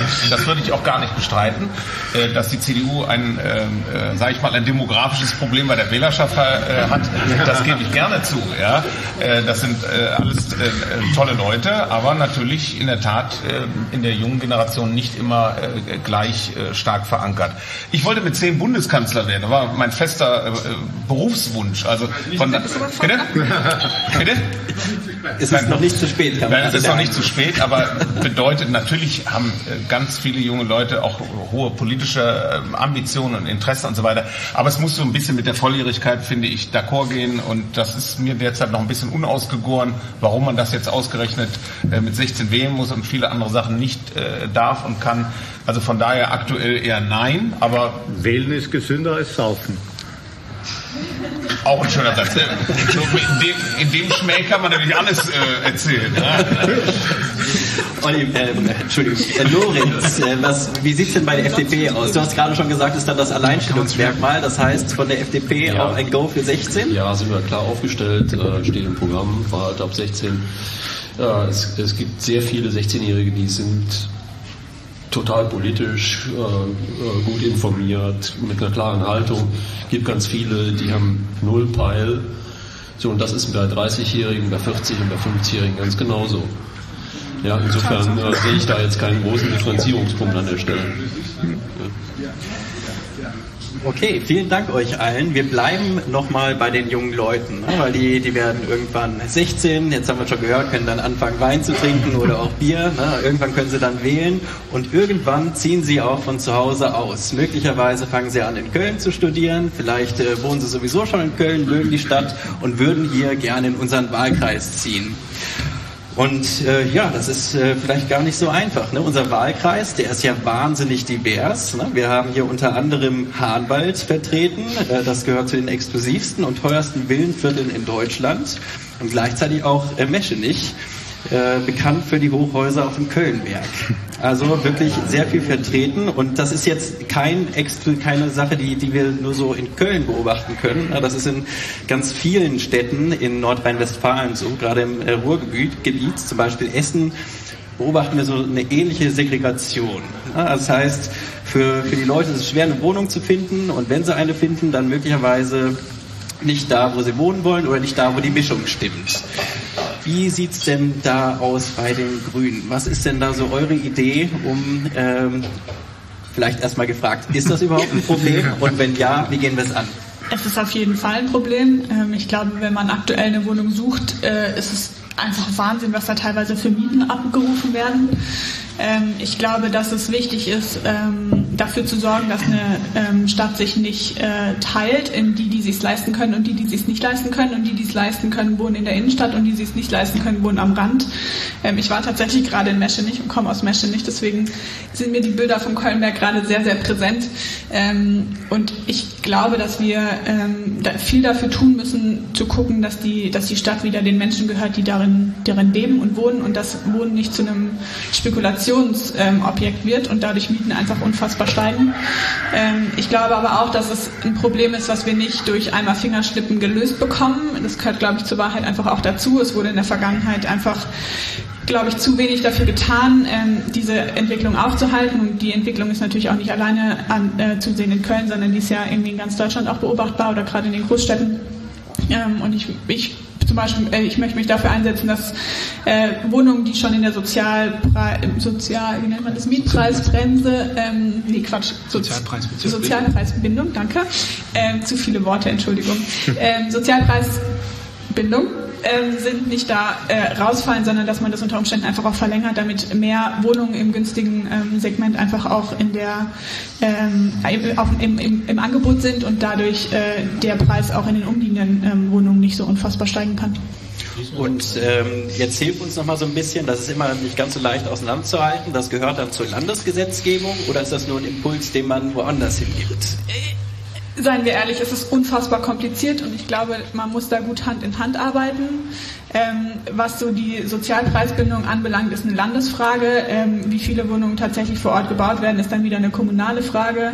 Dass die CDU ein demografisches Problem bei der Wählerschaft hat. Das gebe ich gerne zu. Ja. Das sind alles tolle Leute, aber natürlich in der Tat in der jungen Generation nicht immer gleich stark verankert. Ich wollte mit 10 Bundeskanzler werden. Das war mein fester Berufswunsch. Also bitte? Es ist noch nicht zu spät. Es ist noch nicht zu spät, aber bedeutet, natürlich haben ganz viele junge Leute auch hohe politische Ambitionen und Interessen und so weiter. Aber es muss so ein bisschen mit der Volljährigkeit, finde ich, d'accord gehen. Und das ist mir derzeit noch ein bisschen unausgegoren, warum man das jetzt ausgerechnet mit 16 wählen muss und viele andere Sachen nicht darf und kann. Also von daher aktuell eher nein. Aber Wählen ist gesünder als Saufen. Auch ein schöner Satz. In dem Schmäh kann man natürlich alles erzählen. Lorenz, wie sieht es denn bei der FDP aus? Du hast gerade schon gesagt, ist dann das Alleinstellungsmerkmal, das heißt von der FDP auch ein Go für 16? Ja, sind wir klar aufgestellt, steht im Programm, Wahlalt ab 16. Es gibt sehr viele 16-Jährige, die sind total politisch, gut informiert, mit einer klaren Haltung. Es gibt ganz viele, die haben null Peil. So, und das ist bei 30-Jährigen, bei 40- und bei 50-Jährigen ganz genauso. Ja, insofern sehe ich da jetzt keinen großen Differenzierungspunkt an der Stelle. Okay, vielen Dank euch allen. Wir bleiben nochmal bei den jungen Leuten, weil die werden irgendwann 16, jetzt haben wir schon gehört, können dann anfangen Wein zu trinken oder auch Bier. Irgendwann können sie dann wählen und irgendwann ziehen sie auch von zu Hause aus. Möglicherweise fangen sie an in Köln zu studieren, vielleicht wohnen sie sowieso schon in Köln, mögen die Stadt und würden hier gerne in unseren Wahlkreis ziehen. Und das ist vielleicht gar nicht so einfach. Ne? Unser Wahlkreis, der ist ja wahnsinnig divers. Ne? Wir haben hier unter anderem Hahnwald vertreten. Das gehört zu den exklusivsten und teuersten Villenvierteln in Deutschland. Und gleichzeitig auch Meschenich, bekannt für die Hochhäuser auf dem Kölnberg. Also wirklich sehr viel vertreten und das ist jetzt keine Sache, die wir nur so in Köln beobachten können. Das ist in ganz vielen Städten in Nordrhein-Westfalen so, gerade im Ruhrgebiet, zum Beispiel Essen, beobachten wir so eine ähnliche Segregation. Das heißt, für die Leute ist es schwer, eine Wohnung zu finden und wenn sie eine finden, dann möglicherweise nicht da, wo sie wohnen wollen oder nicht da, wo die Mischung stimmt. Wie sieht's denn da aus bei den Grünen? Was ist denn da so eure Idee, vielleicht erstmal gefragt, ist das überhaupt ein Problem? Und wenn ja, wie gehen wir es an? Es ist auf jeden Fall ein Problem. Ich glaube, wenn man aktuell eine Wohnung sucht, ist es einfach Wahnsinn, was da teilweise für Mieten abgerufen werden. Ich glaube, dass es wichtig ist, dafür zu sorgen, dass eine Stadt sich nicht teilt in die es leisten können und die es nicht leisten können. Und die es leisten können, wohnen in der Innenstadt und die es nicht leisten können, wohnen am Rand. Ich war tatsächlich gerade in Meschenich und komme aus Meschenich, deswegen sind mir die Bilder vom Kölnberg gerade sehr, sehr präsent. Und ich glaube, dass wir viel dafür tun müssen, zu gucken, dass die Stadt wieder den Menschen gehört, die darin leben und wohnen und das Wohnen nicht zu einem Spekulationsobjekt wird und dadurch Mieten einfach unfassbar steigen. Ich glaube aber auch, dass es ein Problem ist, was wir nicht durch einmal Fingerschnippen gelöst bekommen. Das gehört, glaube ich, zur Wahrheit einfach auch dazu. Es wurde in der Vergangenheit einfach, glaube ich, zu wenig dafür getan, diese Entwicklung aufzuhalten. Und die Entwicklung ist natürlich auch nicht alleine zu sehen in Köln, sondern die ist ja irgendwie in ganz Deutschland auch beobachtbar oder gerade in den Großstädten. Und ich zum Beispiel, ich möchte mich dafür einsetzen, dass Wohnungen, die schon in der Mietpreisbremse, Sozialpreisbindung, danke, zu viele Worte, Entschuldigung, Sozialpreisbindung sind nicht da rausfallen, sondern dass man das unter Umständen einfach auch verlängert, damit mehr Wohnungen im günstigen Segment einfach auch im Angebot sind und dadurch der Preis auch in den umliegenden Wohnungen nicht so unfassbar steigen kann. Und jetzt hilft uns noch mal so ein bisschen, das ist immer nicht ganz so leicht auseinanderzuhalten, das gehört dann zur Landesgesetzgebung oder ist das nur ein Impuls, den man woanders hingibt? seien wir ehrlich, es ist unfassbar kompliziert und ich glaube, man muss da gut Hand in Hand arbeiten. Was so die Sozialpreisbindung anbelangt, ist eine Landesfrage. Wie viele Wohnungen tatsächlich vor Ort gebaut werden, ist dann wieder eine kommunale Frage.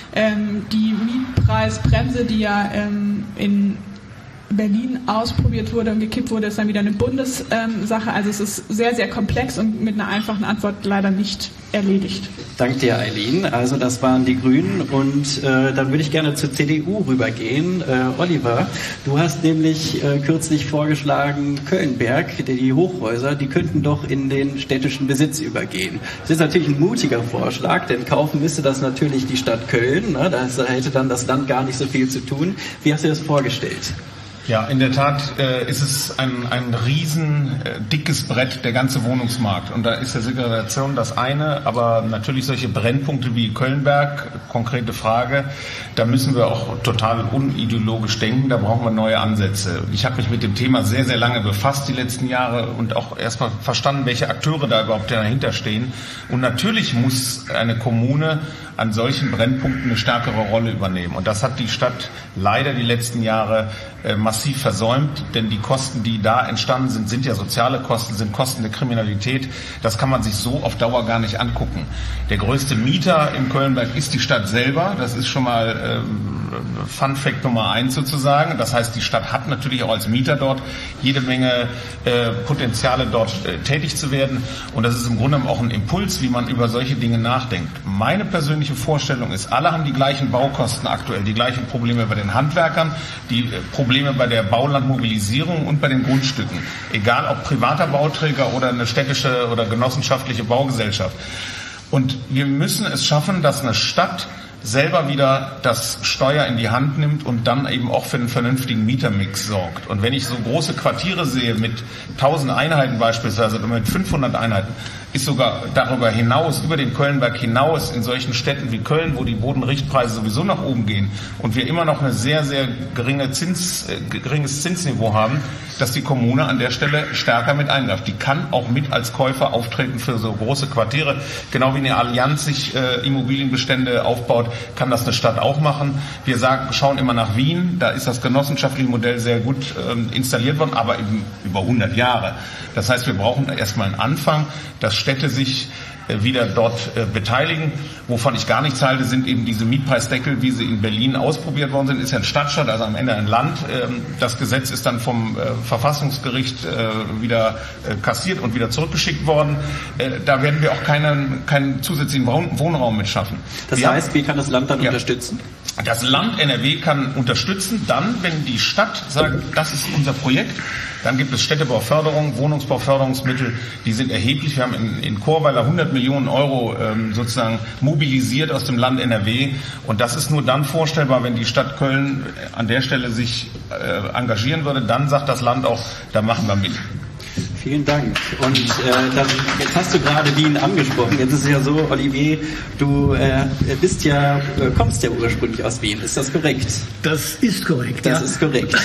Die Mietpreisbremse, die ja in Berlin ausprobiert wurde und gekippt wurde, ist dann wieder eine Bundessache. Also es ist sehr, sehr komplex und mit einer einfachen Antwort leider nicht erledigt. Danke dir, Eileen. Also das waren die Grünen und dann würde ich gerne zur CDU rübergehen. Oliver, du hast nämlich kürzlich vorgeschlagen, Kölnberg, die Hochhäuser, die könnten doch in den städtischen Besitz übergehen. Das ist natürlich ein mutiger Vorschlag, denn kaufen müsste das natürlich die Stadt Köln. Ne? Da hätte dann das Land gar nicht so viel zu tun. Wie hast du das vorgestellt? Ja, in der Tat ist es ein riesen dickes Brett, der ganze Wohnungsmarkt. Und da ist der Segregation das eine, aber natürlich solche Brennpunkte wie Kölnberg, konkrete Frage, da müssen wir auch total unideologisch denken, da brauchen wir neue Ansätze. Ich habe mich mit dem Thema sehr, sehr lange befasst die letzten Jahre und auch erstmal verstanden, welche Akteure da überhaupt dahinter stehen. Und natürlich muss eine Kommune an solchen Brennpunkten eine stärkere Rolle übernehmen. Und das hat die Stadt leider die letzten Jahre massiv versäumt, denn die Kosten, die da entstanden sind, sind ja soziale Kosten, sind Kosten der Kriminalität. Das kann man sich so auf Dauer gar nicht angucken. Der größte Mieter in Kölnberg ist die Stadt selber. Das ist schon mal Fun Fact Nummer 1 sozusagen. Das heißt, die Stadt hat natürlich auch als Mieter dort jede Menge Potenziale, dort tätig zu werden. Und das ist im Grunde auch ein Impuls, wie man über solche Dinge nachdenkt. Meine persönliche Vorstellung ist, alle haben die gleichen Baukosten aktuell, die gleichen Probleme bei den Handwerkern, die Probleme bei der Baulandmobilisierung und bei den Grundstücken. Egal ob privater Bauträger oder eine städtische oder genossenschaftliche Baugesellschaft. Und wir müssen es schaffen, dass eine Stadt selber wieder das Steuer in die Hand nimmt und dann eben auch für einen vernünftigen Mietermix sorgt. Und wenn ich so große Quartiere sehe mit 1000 Einheiten beispielsweise oder mit 500 Einheiten, ist sogar darüber hinaus, über den Kölnberg hinaus, in solchen Städten wie Köln, wo die Bodenrichtpreise sowieso nach oben gehen und wir immer noch eine sehr, sehr geringes Zinsniveau haben, dass die Kommune an der Stelle stärker mit eingreift. Die kann auch mit als Käufer auftreten für so große Quartiere. Genau wie eine Allianz sich Immobilienbestände aufbaut, kann das eine Stadt auch machen. Wir schauen immer nach Wien, da ist das genossenschaftliche Modell sehr gut installiert worden, aber eben über 100 Jahre. Das heißt, wir brauchen erstmal einen Anfang, dass Städte sich wieder dort beteiligen. Wovon ich gar nichts halte, sind eben diese Mietpreisdeckel, wie sie in Berlin ausprobiert worden sind. Ist ja ein Stadtstaat, also am Ende ein Land. Das Gesetz ist dann vom Verfassungsgericht wieder kassiert und wieder zurückgeschickt worden. Da werden wir auch keinen zusätzlichen Wohnraum mit schaffen. Das heißt, wie kann das Land dann unterstützen? Das Land NRW kann unterstützen, dann, wenn die Stadt sagt, das ist unser Projekt. Dann gibt es Städtebauförderung, Wohnungsbauförderungsmittel, die sind erheblich. Wir haben in Chorweiler 100 Millionen Euro sozusagen mobilisiert aus dem Land NRW. Und das ist nur dann vorstellbar, wenn die Stadt Köln an der Stelle sich engagieren würde. Dann sagt das Land auch, da machen wir mit. Vielen Dank. Und jetzt hast du gerade Wien angesprochen. Jetzt ist es ja so, Olivier, du kommst ja ursprünglich aus Wien. Ist das korrekt? Das ist korrekt. Das ist korrekt.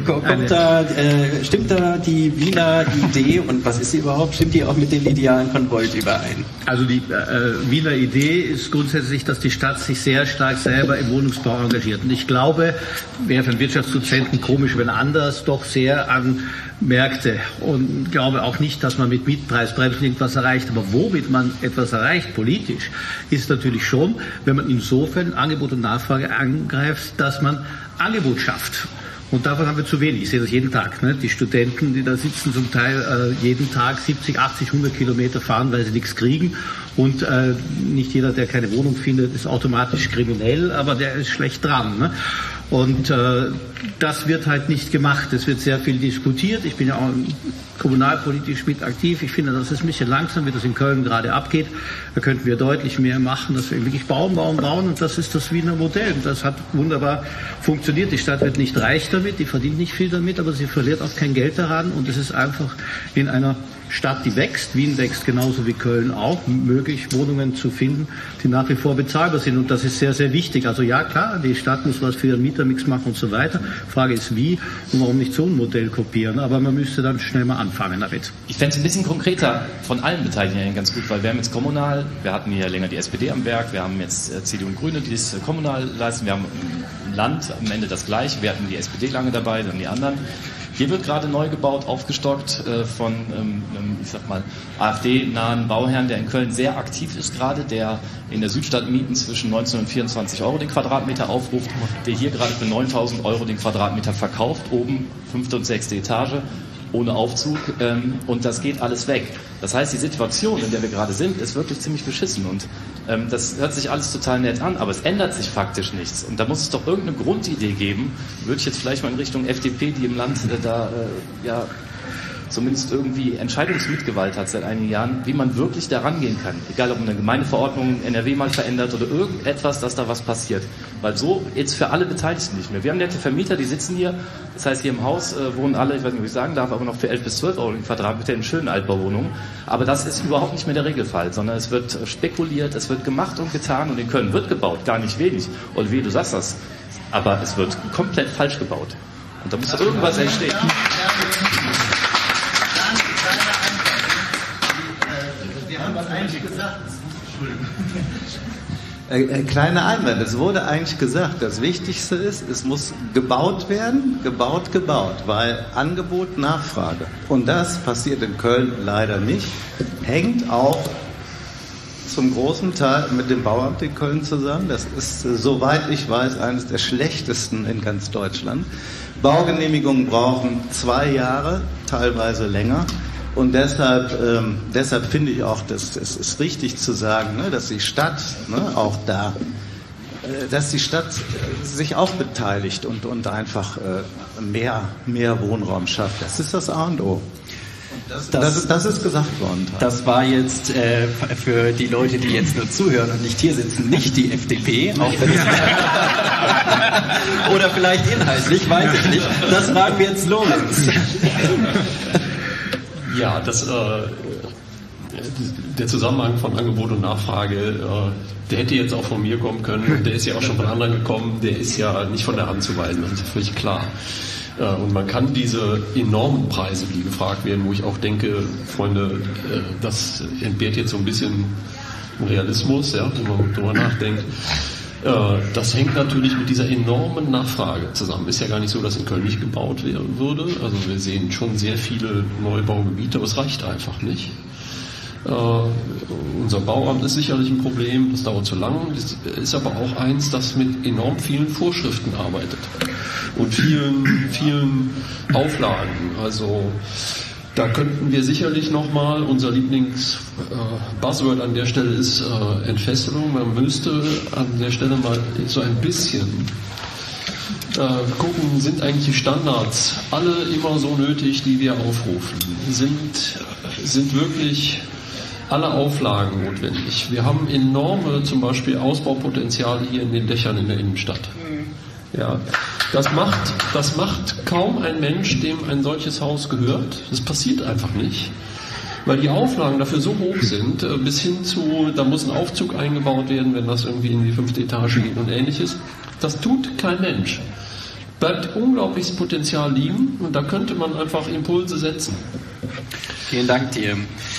Stimmt da die Wiener Idee und was ist sie überhaupt? Stimmt die auch mit den Idealen von Volt überein? Also die Wiener Idee ist grundsätzlich, dass die Stadt sich sehr stark selber im Wohnungsbau engagiert. Und ich glaube, wäre für einen Wirtschaftsdozenten komisch, wenn anders, doch sehr an Märkte und glaube auch nicht, dass man mit Mietpreisbremsen irgendwas erreicht. Aber womit man etwas erreicht, politisch, ist natürlich schon, wenn man insofern Angebot und Nachfrage angreift, dass man Angebot schafft. Und davon haben wir zu wenig. Ich sehe das jeden Tag. Ne? Die Studenten, die da sitzen, zum Teil jeden Tag 70, 80, 100 Kilometer fahren, weil sie nichts kriegen. Und nicht jeder, der keine Wohnung findet, ist automatisch kriminell, aber der ist schlecht dran. Ne? Und das wird halt nicht gemacht. Es wird sehr viel diskutiert. Ich bin ja auch kommunalpolitisch mit aktiv. Ich finde, das ist ein bisschen langsam, wie das in Köln gerade abgeht. Da könnten wir deutlich mehr machen, dass wir wirklich bauen. Und das ist das Wiener Modell. Und das hat wunderbar funktioniert. Die Stadt wird nicht reich damit, die verdient nicht viel damit, aber sie verliert auch kein Geld daran. Und es ist einfach in einer Stadt, die wächst, Wien wächst genauso wie Köln auch, möglich, Wohnungen zu finden, die nach wie vor bezahlbar sind. Und das ist sehr, sehr wichtig. Also ja, klar, die Stadt muss was für ihren Mietermix machen und so weiter. Frage ist wie und warum nicht so ein Modell kopieren. Aber man müsste dann schnell mal anfangen damit. Ich fände es ein bisschen konkreter von allen Beteiligten ganz gut, weil wir haben jetzt kommunal, wir hatten hier länger die SPD am Werk, wir haben jetzt CDU und Grüne, die es kommunal leisten, wir haben Land am Ende das Gleiche. Wir hatten die SPD lange dabei, dann die anderen. Hier wird gerade neu gebaut, aufgestockt von ich sag mal, AfD-nahen Bauherrn, der in Köln sehr aktiv ist gerade, der in der Südstadt Mieten zwischen 19 und 24 Euro den Quadratmeter aufruft, der hier gerade für 9.000 Euro den Quadratmeter verkauft, oben 5. und 6. Etage, ohne Aufzug, und das geht alles weg. Das heißt, die Situation, in der wir gerade sind, ist wirklich ziemlich beschissen und das hört sich alles total nett an, aber es ändert sich faktisch nichts. Und da muss es doch irgendeine Grundidee geben, würde ich jetzt vielleicht mal in Richtung FDP, die im Land zumindest irgendwie Entscheidungsmitgewalt hat seit einigen Jahren, wie man wirklich da rangehen kann. Egal, ob man eine Gemeindeverordnung in NRW mal verändert oder irgendetwas, dass da was passiert. Weil so jetzt für alle Beteiligten nicht mehr. Wir haben nette Vermieter, die sitzen hier, das heißt hier im Haus wohnen alle, ich weiß nicht, ob ich sagen darf, aber noch für 11 bis 12 Euro den Quadratmeter in schönen Altbauwohnungen. Aber das ist überhaupt nicht mehr der Regelfall, sondern es wird spekuliert, es wird gemacht und getan und in Köln wird gebaut, gar nicht wenig. Olivier, du sagst das, aber es wird komplett falsch gebaut. Und da muss irgendwas entstehen. Kleiner Einwand, es wurde eigentlich gesagt, das Wichtigste ist, es muss gebaut werden, gebaut, weil Angebot, Nachfrage. Und das passiert in Köln leider nicht, hängt auch zum großen Teil mit dem Bauamt in Köln zusammen. Das ist, soweit ich weiß, eines der schlechtesten in ganz Deutschland. Baugenehmigungen brauchen 2 Jahre, teilweise länger. Und deshalb finde ich auch, dass es ist richtig zu sagen, ne, dass die Stadt auch da, dass die Stadt sich auch beteiligt und einfach mehr Wohnraum schafft. Das ist das A und O. Das ist gesagt worden. Das war jetzt für die Leute, die jetzt nur zuhören und nicht hier sitzen, nicht die FDP, auch wenn es oder vielleicht inhaltlich, weiß ich nicht. Das fragen wir jetzt Lorenz. Ja, der Zusammenhang von Angebot und Nachfrage, der hätte jetzt auch von mir kommen können, der ist ja auch schon von anderen gekommen, der ist ja nicht von der Hand zu weisen, das ist ja völlig klar. Und man kann diese enormen Preise, die gefragt werden, wo ich auch denke, Freunde, das entbehrt jetzt so ein bisschen Realismus, ja, wenn man drüber nachdenkt. Das hängt natürlich mit dieser enormen Nachfrage zusammen. Ist ja gar nicht so, dass in Köln nicht gebaut werden würde. Also wir sehen schon sehr viele Neubaugebiete, aber es reicht einfach nicht. Unser Bauamt ist sicherlich ein Problem, das dauert zu lang. Es ist aber auch eins, das mit enorm vielen Vorschriften arbeitet und vielen Auflagen. Also da könnten wir sicherlich nochmal, unser Lieblings-Buzzword an der Stelle ist Entfesselung. Man müsste an der Stelle mal so ein bisschen gucken, sind eigentlich die Standards alle immer so nötig, die wir aufrufen? Sind wirklich alle Auflagen notwendig? Wir haben enorme, zum Beispiel Ausbaupotenziale hier in den Dächern in der Innenstadt. Ja, das macht kaum ein Mensch, dem ein solches Haus gehört. Das passiert einfach nicht, weil die Auflagen dafür so hoch sind, bis hin zu, da muss ein Aufzug eingebaut werden, wenn das irgendwie in die 5. Etage geht und ähnliches. Das tut kein Mensch. Bleibt unglaubliches Potenzial liegen und da könnte man einfach Impulse setzen. Vielen Dank dir.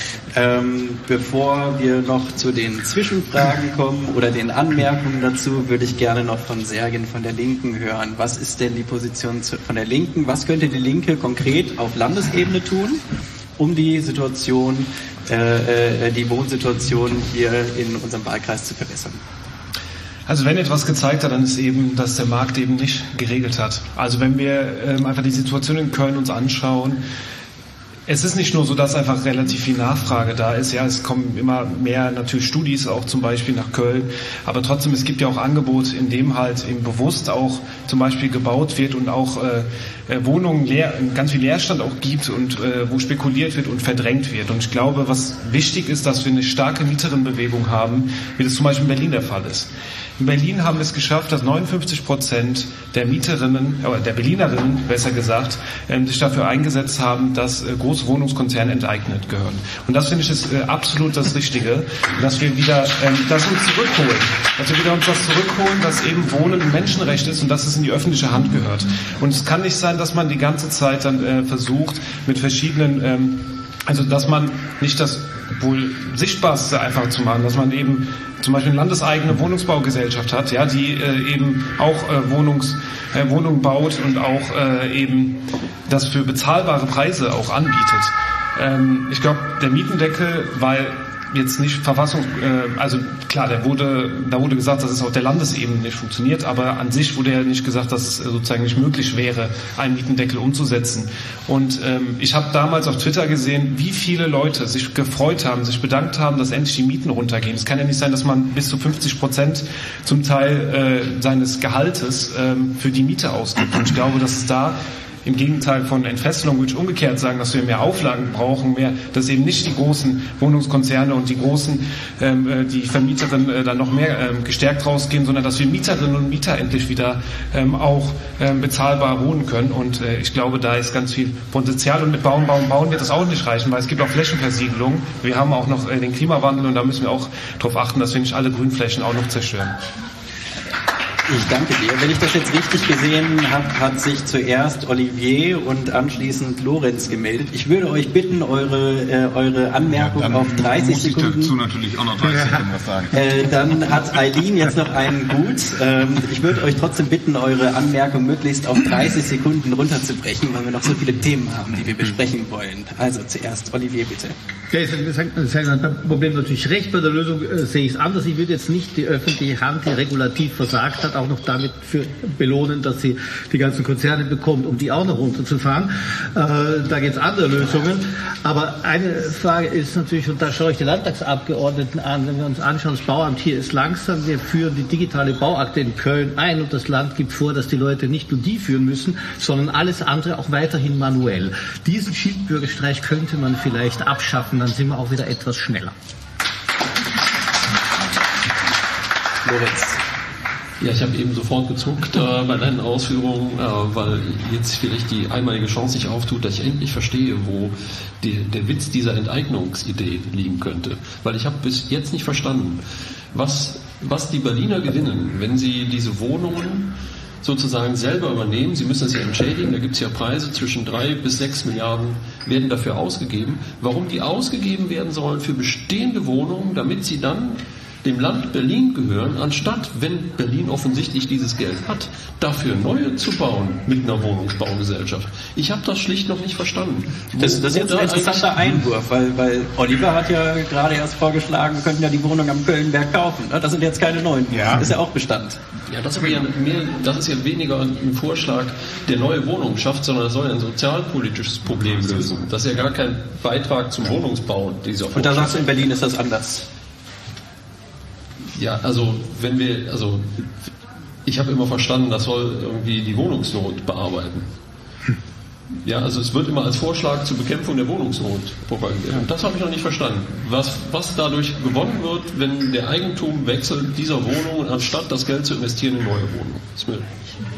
Bevor wir noch zu den Zwischenfragen kommen oder den Anmerkungen dazu, würde ich gerne noch von Sergen von der Linken hören. Was ist denn die Position von der Linken? Was könnte die Linke konkret auf Landesebene tun, um die Situation, die Wohnsituation hier in unserem Wahlkreis zu verbessern? Also wenn etwas gezeigt hat, dann ist eben, dass der Markt eben nicht geregelt hat. Also wenn wir einfach die Situation in Köln uns anschauen, es ist nicht nur so, dass einfach relativ viel Nachfrage da ist. Ja, es kommen immer mehr natürlich Studis auch zum Beispiel nach Köln. Aber trotzdem, es gibt ja auch Angebot, in dem halt eben bewusst auch zum Beispiel gebaut wird und auch Wohnungen ganz viel Leerstand auch gibt und wo spekuliert wird und verdrängt wird. Und ich glaube, was wichtig ist, dass wir eine starke Mieterinnenbewegung haben, wie das zum Beispiel in Berlin der Fall ist. In Berlin haben wir es geschafft, dass 59% der Mieterinnen, oder der Berlinerinnen, besser gesagt, sich dafür eingesetzt haben, dass große Wohnungskonzerne enteignet gehören. Und das finde ich ist absolut das Richtige, dass wir wieder das uns zurückholen. Dass wir wieder uns das zurückholen, dass eben Wohnen ein Menschenrecht ist und dass es in die öffentliche Hand gehört. Und es kann nicht sein, dass man die ganze Zeit dann versucht, mit verschiedenen, also dass man nicht das wohl Sichtbarste einfach zu machen, dass man eben zum Beispiel eine landeseigene Wohnungsbaugesellschaft hat, ja, die eben auch Wohnungen baut und auch eben das für bezahlbare Preise auch anbietet. Ich glaube, der Mietendeckel, weil jetzt nicht also klar, da wurde gesagt, dass es auf der Landesebene nicht funktioniert, aber an sich wurde ja nicht gesagt, dass es sozusagen nicht möglich wäre, einen Mietendeckel umzusetzen. Und ich habe damals auf Twitter gesehen, wie viele Leute sich gefreut haben, sich bedankt haben, dass endlich die Mieten runtergehen. Es kann ja nicht sein, dass man bis zu 50% zum Teil seines Gehaltes für die Miete ausgibt. Und ich glaube, dass es da im Gegenteil von Entfesselung, würde ich umgekehrt sagen, dass wir mehr Auflagen brauchen, dass eben nicht die großen Wohnungskonzerne und die großen, die Vermieterinnen dann noch mehr gestärkt rausgehen, sondern dass wir Mieterinnen und Mieter endlich wieder auch bezahlbar wohnen können. Und ich glaube, da ist ganz viel Potenzial. Und mit Bauen wird das auch nicht reichen, weil es gibt auch Flächenversiegelung. Wir haben auch noch den Klimawandel und da müssen wir auch darauf achten, dass wir nicht alle Grünflächen auch noch zerstören. Ich danke dir. Wenn ich das jetzt richtig gesehen habe, hat sich zuerst Olivier und anschließend Lorenz gemeldet. Ich würde euch bitten, eure Anmerkung auf 30 Sekunden. Ich dazu natürlich auch noch 30 Sekunden was sagen. Dann hat Eileen jetzt noch einen Gut. Ich würde euch trotzdem bitten, eure Anmerkung möglichst auf 30 Sekunden runterzubrechen, weil wir noch so viele Themen haben, die wir besprechen wollen. Also zuerst Olivier, bitte. Ja, ich habe beim Problem natürlich recht, bei der Lösung sehe ich es anders. Ich würde jetzt nicht die öffentliche Hand, die regulativ versagt hat, auch noch damit für belohnen, dass sie die ganzen Konzerne bekommt, um die auch noch runterzufahren. Da gibt es andere Lösungen. Aber eine Frage ist natürlich, und da schaue ich die Landtagsabgeordneten an, wenn wir uns anschauen, das Bauamt hier ist langsam, wir führen die digitale Bauakte in Köln ein und das Land gibt vor, dass die Leute nicht nur die führen müssen, sondern alles andere auch weiterhin manuell. Diesen Schildbürgerstreich könnte man vielleicht abschaffen, dann sind wir auch wieder etwas schneller. Lorenz. Ja, ich habe eben sofort gezuckt bei deinen Ausführungen, weil jetzt vielleicht die einmalige Chance sich auftut, dass ich endlich verstehe, wo der Witz dieser Enteignungsidee liegen könnte. Weil ich habe bis jetzt nicht verstanden, was die Berliner gewinnen, wenn sie diese Wohnungen sozusagen selber übernehmen. Sie müssen es ja entschädigen, da gibt es ja Preise zwischen 3 bis 6 Milliarden werden dafür ausgegeben. Warum die ausgegeben werden sollen für bestehende Wohnungen, damit sie dann dem Land Berlin gehören, anstatt, wenn Berlin offensichtlich dieses Geld hat, dafür neue zu bauen mit einer Wohnungsbaugesellschaft. Ich habe das schlicht noch nicht verstanden. Das ist jetzt ein interessanter Einwurf, weil Oliver hat ja gerade erst vorgeschlagen, wir könnten ja die Wohnung am Kölnberg kaufen. Das sind jetzt keine neuen Wohnungen, das ist ja auch Bestand. Ja, das ist ja weniger ein Vorschlag, der neue Wohnungen schafft, sondern das soll ein sozialpolitisches Problem lösen. Das ist ja gar kein Beitrag zum Wohnungsbau. Und da sagst du, in Berlin ist das anders. Ja, ich habe immer verstanden, das soll irgendwie die Wohnungsnot bearbeiten. Ja, also es wird immer als Vorschlag zur Bekämpfung der Wohnungsnot propagiert. Und das habe ich noch nicht verstanden. Was dadurch gewonnen wird, wenn der Eigentum wechselt dieser Wohnungen, anstatt das Geld zu investieren in neue Wohnungen. Das ist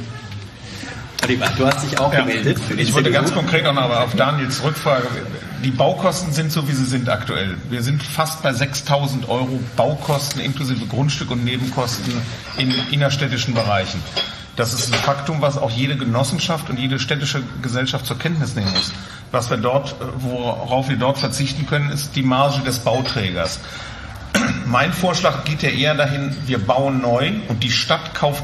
Du hast dich auch gemeldet. Ich wollte ganz konkret noch mal auf Daniels Rückfrage. Die Baukosten sind so, wie sie sind aktuell. Wir sind fast bei 6.000 € Baukosten inklusive Grundstück- und Nebenkosten in innerstädtischen Bereichen. Das ist ein Faktum, was auch jede Genossenschaft und jede städtische Gesellschaft zur Kenntnis nehmen muss. Worauf wir dort verzichten können, ist die Marge des Bauträgers. Mein Vorschlag geht ja eher dahin, wir bauen neu und die Stadt kauft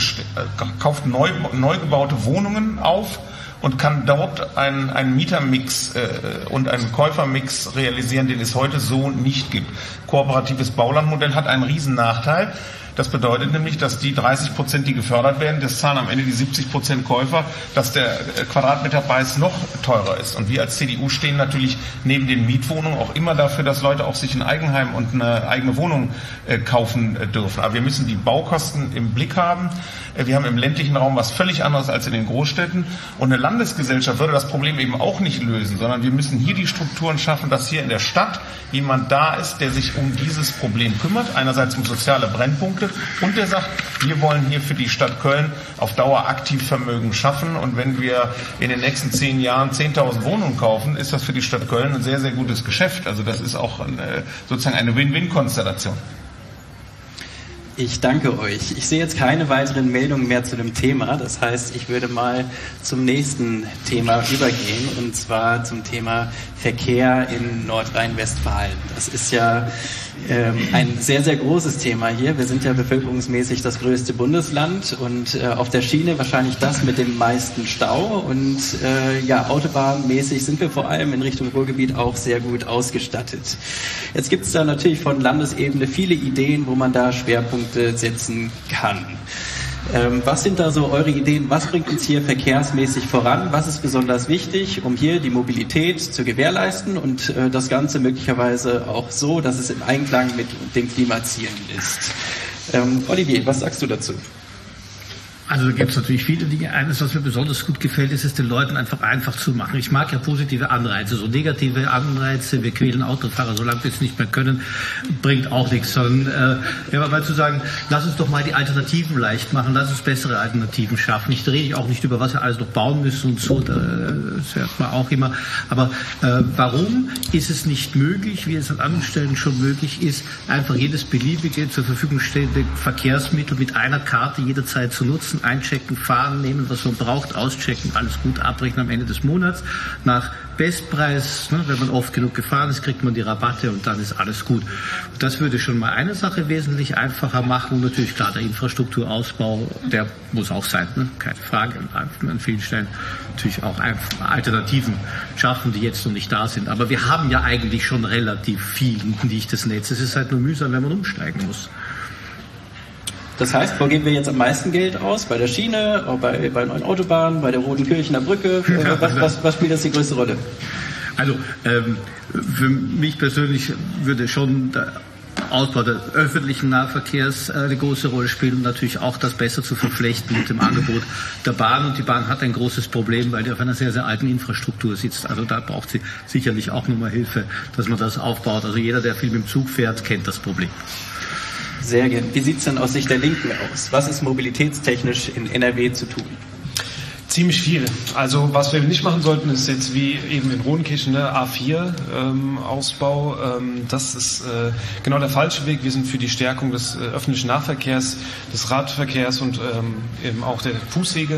neu gebaute Wohnungen auf und kann dort einen Mietermix und einen Käufermix realisieren, den es heute so nicht gibt. Kooperatives Baulandmodell hat einen riesen Nachteil. Das bedeutet nämlich, dass die 30%, die gefördert werden, das zahlen am Ende die 70% Käufer, dass der Quadratmeterpreis noch teurer ist. Und wir als CDU stehen natürlich neben den Mietwohnungen auch immer dafür, dass Leute auch sich ein Eigenheim und eine eigene Wohnung kaufen dürfen. Aber wir müssen die Baukosten im Blick haben. Wir haben im ländlichen Raum was völlig anderes als in den Großstädten. Und eine Landesgesellschaft würde das Problem eben auch nicht lösen, sondern wir müssen hier die Strukturen schaffen, dass hier in der Stadt jemand da ist, der sich um dieses Problem kümmert. Einerseits um soziale Brennpunkte und der sagt, wir wollen hier für die Stadt Köln auf Dauer aktiv Vermögen schaffen. Und wenn wir in den nächsten 10 Jahren 10.000 Wohnungen kaufen, ist das für die Stadt Köln ein sehr, sehr gutes Geschäft. Also das ist auch sozusagen eine Win-Win-Konstellation. Ich danke euch. Ich sehe jetzt keine weiteren Meldungen mehr zu dem Thema. Das heißt, ich würde mal zum nächsten Thema übergehen, und zwar zum Thema Verkehr in Nordrhein-Westfalen. Das ist ja ein sehr, sehr großes Thema hier. Wir sind ja bevölkerungsmäßig das größte Bundesland und auf der Schiene wahrscheinlich das mit dem meisten Stau. Und autobahnmäßig sind wir vor allem in Richtung Ruhrgebiet auch sehr gut ausgestattet. Jetzt gibt es da natürlich von Landesebene viele Ideen, wo man da Schwerpunkte setzen kann. Was sind da so eure Ideen? Was bringt uns hier verkehrsmäßig voran? Was ist besonders wichtig, um hier die Mobilität zu gewährleisten und das Ganze möglicherweise auch so, dass es im Einklang mit den Klimazielen ist? Olivier, was sagst du dazu? Also da gibt es natürlich viele Dinge. Eines, was mir besonders gut gefällt, ist es den Leuten einfach zu machen. Ich mag ja positive Anreize. So negative Anreize, wir quälen Autofahrer, solange wir es nicht mehr können, bringt auch nichts. Sondern mal zu sagen, lass uns doch mal die Alternativen leicht machen, lass uns bessere Alternativen schaffen. Ich rede auch nicht über, was wir alles noch bauen müssen und so, das hört man auch immer. Aber warum ist es nicht möglich, wie es an anderen Stellen schon möglich ist, einfach jedes beliebige zur Verfügung stehende Verkehrsmittel mit einer Karte jederzeit zu nutzen? Einchecken, fahren, nehmen, was man braucht, auschecken, alles gut abrechnen am Ende des Monats. Nach Bestpreis, wenn man oft genug gefahren ist, kriegt man die Rabatte und dann ist alles gut. Und das würde schon mal eine Sache wesentlich einfacher machen. Und natürlich, klar, der Infrastrukturausbau, der muss auch sein, keine Frage. Und an vielen Stellen natürlich auch Alternativen schaffen, die jetzt noch nicht da sind. Aber wir haben ja eigentlich schon relativ viel ein dichtes Netz. Es ist halt nur mühsam, wenn man umsteigen muss. Das heißt, wo geben wir jetzt am meisten Geld aus? Bei der Schiene, bei neuen Autobahnen, bei der Rodenkirchener Brücke? Was spielt das die größte Rolle? Also für mich persönlich würde schon der Ausbau des öffentlichen Nahverkehrs eine große Rolle spielen und natürlich auch das besser zu verflechten mit dem Angebot der Bahn. Und die Bahn hat ein großes Problem, weil die auf einer sehr, sehr alten Infrastruktur sitzt. Also da braucht sie sicherlich auch nochmal Hilfe, dass man das aufbaut. Also jeder, der viel mit dem Zug fährt, kennt das Problem. Sehr gerne. Wie sieht es denn aus Sicht der Linken aus? Was ist mobilitätstechnisch in NRW zu tun? Ziemlich viel. Also was wir nicht machen sollten, ist jetzt wie eben in Rodenkirchen, A4 Ausbau. Das ist genau der falsche Weg. Wir sind für die Stärkung des öffentlichen Nahverkehrs, des Radverkehrs und eben auch der Fußwege.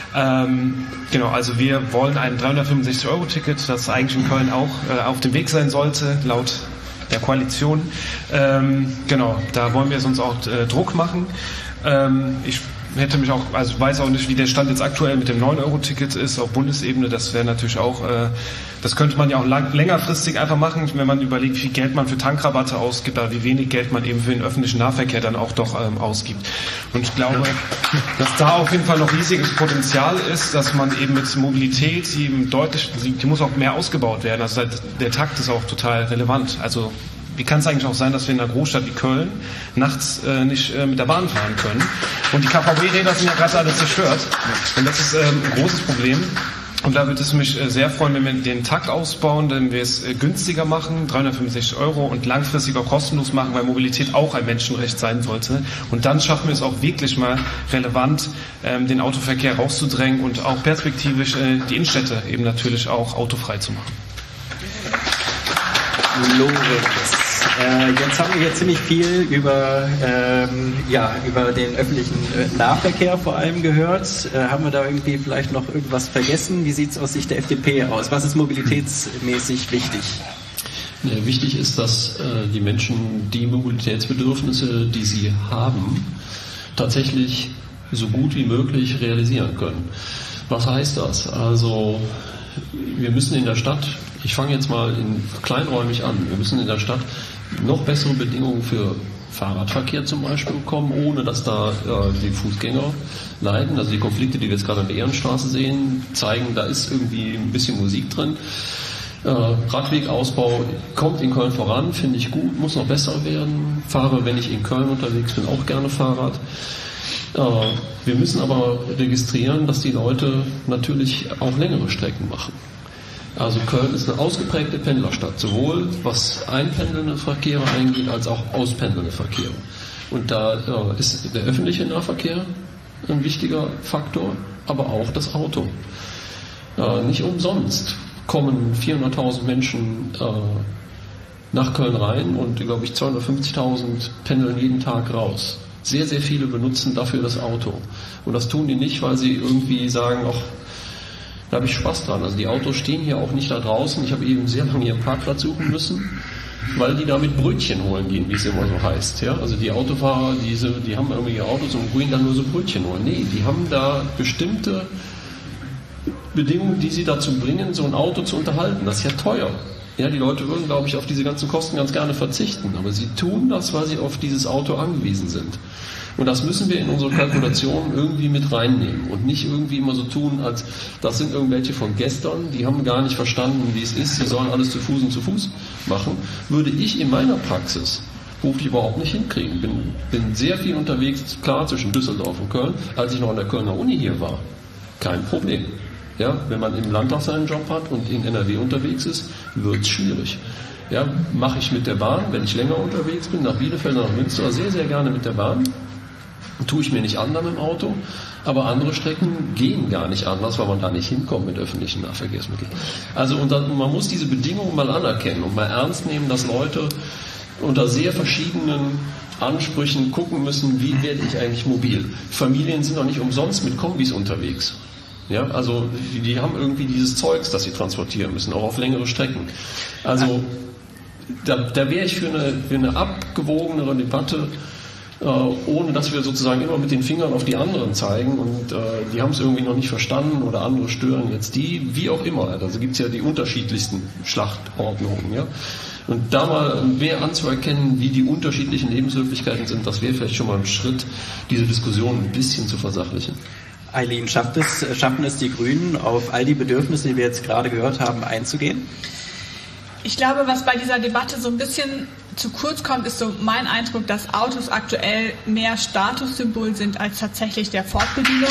Also wir wollen ein 365-Euro-Ticket, das eigentlich in Köln auch auf dem Weg sein sollte, laut der Koalition. Da wollen wir sonst auch Druck machen. Ich hätte mich auch, also weiß auch nicht, wie der Stand jetzt aktuell mit dem 9-Euro-Ticket ist auf Bundesebene. Das wäre natürlich auch, das könnte man ja auch längerfristig einfach machen, wenn man überlegt, wie viel Geld man für Tankrabatte ausgibt, aber wie wenig Geld man eben für den öffentlichen Nahverkehr dann auch doch ausgibt. Und ich glaube, dass da auf jeden Fall noch riesiges Potenzial ist, dass man eben mit Mobilität, die muss auch mehr ausgebaut werden. Also der Takt ist auch total relevant. Also wie kann es eigentlich auch sein, dass wir in einer Großstadt wie Köln nachts nicht mit der Bahn fahren können? Und die KVB-Räder sind ja gerade alle zerstört. Und das ist ein großes Problem. Und da würde es mich sehr freuen, wenn wir den Takt ausbauen, wenn wir es günstiger machen, 365 Euro und langfristig auch kostenlos machen, weil Mobilität auch ein Menschenrecht sein sollte. Und dann schaffen wir es auch wirklich mal relevant, den Autoverkehr rauszudrängen und auch perspektivisch die Innenstädte eben natürlich auch autofrei zu machen. Jetzt haben wir hier ziemlich viel über den öffentlichen Nahverkehr vor allem gehört. Haben wir da irgendwie vielleicht noch irgendwas vergessen? Wie sieht es aus Sicht der FDP aus? Was ist mobilitätsmäßig wichtig? Ja, wichtig ist, dass die Menschen die Mobilitätsbedürfnisse, die sie haben, tatsächlich so gut wie möglich realisieren können. Was heißt das? Also wir müssen in der Stadt, ich fange jetzt mal kleinräumig an, wir müssen in der Stadt noch bessere Bedingungen für Fahrradverkehr zum Beispiel bekommen, ohne dass da die Fußgänger leiden. Also die Konflikte, die wir jetzt gerade an der Ehrenstraße sehen, zeigen, da ist irgendwie ein bisschen Musik drin. Radwegausbau kommt in Köln voran, finde ich gut, muss noch besser werden. Fahre, wenn ich in Köln unterwegs bin, auch gerne Fahrrad. Wir müssen aber registrieren, dass die Leute natürlich auch längere Strecken machen. Also Köln ist eine ausgeprägte Pendlerstadt, sowohl was einpendelnde Verkehre angeht, als auch auspendelnde Verkehre. Und da ist der öffentliche Nahverkehr ein wichtiger Faktor, aber auch das Auto. Nicht umsonst kommen 400.000 Menschen nach Köln rein und, glaube ich, 250.000 pendeln jeden Tag raus. Sehr, sehr viele benutzen dafür das Auto. Und das tun die nicht, weil sie irgendwie sagen, ach, da habe ich Spaß dran. Also die Autos stehen hier auch nicht da draußen. Ich habe eben sehr lange hier einen Parkplatz suchen müssen, weil die damit Brötchen holen gehen, wie es immer so heißt. Ja? Also die Autofahrer, die haben irgendwie Autos und gehen dann nur so Brötchen holen. Nee, die haben da bestimmte Bedingungen, die sie dazu bringen, so ein Auto zu unterhalten. Das ist ja teuer. Ja, die Leute würden, glaube ich, auf diese ganzen Kosten ganz gerne verzichten. Aber sie tun das, weil sie auf dieses Auto angewiesen sind. Und das müssen wir in unsere Kalkulation irgendwie mit reinnehmen und nicht irgendwie immer so tun, als das sind irgendwelche von gestern, die haben gar nicht verstanden, wie es ist, sie sollen alles zu Fuß und zu Fuß machen. Würde ich in meiner Praxis beruflich überhaupt nicht hinkriegen. Bin sehr viel unterwegs, klar, zwischen Düsseldorf und Köln, als ich noch an der Kölner Uni hier war. Kein Problem. Ja, wenn man im Landtag seinen Job hat und in NRW unterwegs ist, wird es schwierig. Ja, mache ich mit der Bahn, wenn ich länger unterwegs bin, nach Bielefeld, nach Münster, sehr, sehr gerne mit der Bahn. Tue ich mir nicht an dann im Auto, aber andere Strecken gehen gar nicht anders, weil man da nicht hinkommt mit öffentlichen Nahverkehrsmitteln. Also man muss diese Bedingungen mal anerkennen und mal ernst nehmen, dass Leute unter sehr verschiedenen Ansprüchen gucken müssen, wie werde ich eigentlich mobil. Familien sind doch nicht umsonst mit Kombis unterwegs. Ja, also die haben irgendwie dieses Zeugs, das sie transportieren müssen, auch auf längere Strecken. Also da wäre ich für eine abgewogenere Debatte, ohne dass wir sozusagen immer mit den Fingern auf die anderen zeigen und die haben es irgendwie noch nicht verstanden oder andere stören jetzt die, wie auch immer. Also gibt es ja die unterschiedlichsten Schlachtordnungen. Ja? Und da mal mehr anzuerkennen, wie die unterschiedlichen Lebenswirklichkeiten sind, das wäre vielleicht schon mal ein Schritt, diese Diskussion ein bisschen zu versachlichen. Eileen, schaffen es die Grünen, auf all die Bedürfnisse, die wir jetzt gerade gehört haben, einzugehen? Ich glaube, was bei dieser Debatte so ein bisschen zu kurz kommt, ist so mein Eindruck, dass Autos aktuell mehr Statussymbol sind, als tatsächlich der Fortbewegung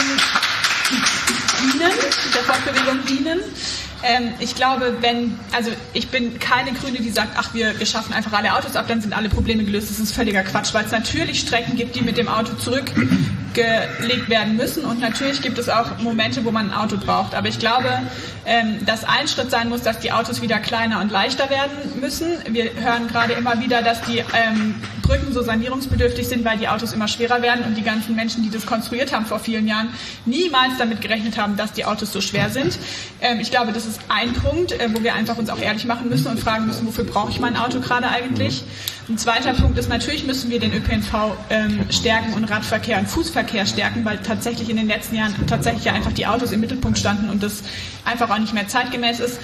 dienen. Ich glaube, ich bin keine Grüne, die sagt, ach, wir schaffen einfach alle Autos ab, dann sind alle Probleme gelöst. Das ist völliger Quatsch, weil es natürlich Strecken gibt, die mit dem Auto zurückgelegt werden müssen und natürlich gibt es auch Momente, wo man ein Auto braucht. Aber ich glaube, dass ein Schritt sein muss, dass die Autos wieder kleiner und leichter werden müssen. Wir hören gerade immer wieder, dass die Brücken so sanierungsbedürftig sind, weil die Autos immer schwerer werden und die ganzen Menschen, die das konstruiert haben vor vielen Jahren, niemals damit gerechnet haben, dass die Autos so schwer sind. Ich glaube, das ist ein Punkt, wo wir einfach uns auch ehrlich machen müssen und fragen müssen, wofür brauche ich mein Auto gerade eigentlich? Ein zweiter Punkt ist, natürlich müssen wir den ÖPNV stärken und Radverkehr und Fußverkehr stärken, weil tatsächlich in den letzten Jahren tatsächlich ja einfach die Autos im Mittelpunkt standen und das einfach auch nicht mehr zeitgemäß ist.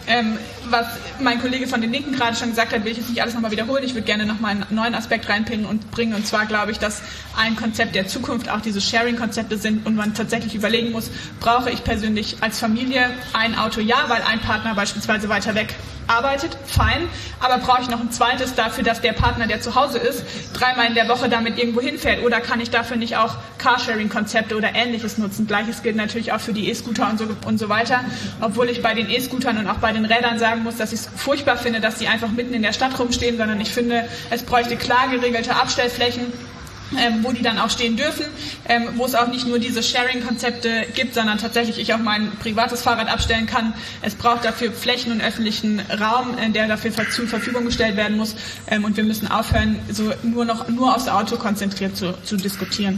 Was mein Kollege von den Linken gerade schon gesagt hat, will ich jetzt nicht alles nochmal wiederholen. Ich würde gerne nochmal einen neuen Aspekt reinpinnen und bringen. Und zwar glaube ich, dass ein Konzept der Zukunft auch diese Sharing-Konzepte sind und man tatsächlich überlegen muss, brauche ich persönlich als Familie ein Auto? Ja, weil ein Partner beispielsweise weiter weg arbeitet, fein, aber brauche ich noch ein zweites dafür, dass der Partner, der zu Hause ist, 3-mal in der Woche damit irgendwo hinfährt, oder kann ich dafür nicht auch Carsharing-Konzepte oder Ähnliches nutzen? Gleiches gilt natürlich auch für die E-Scooter und so weiter, obwohl ich bei den E-Scootern und auch bei den Rädern sagen muss, dass ich es furchtbar finde, dass die einfach mitten in der Stadt rumstehen, sondern ich finde, es bräuchte klar geregelte Abstellflächen, wo die dann auch stehen dürfen, wo es auch nicht nur diese Sharing-Konzepte gibt, sondern tatsächlich ich auch mein privates Fahrrad abstellen kann. Es braucht dafür Flächen und öffentlichen Raum, der dafür zur Verfügung gestellt werden muss, und wir müssen aufhören, so nur aufs Auto konzentriert zu diskutieren.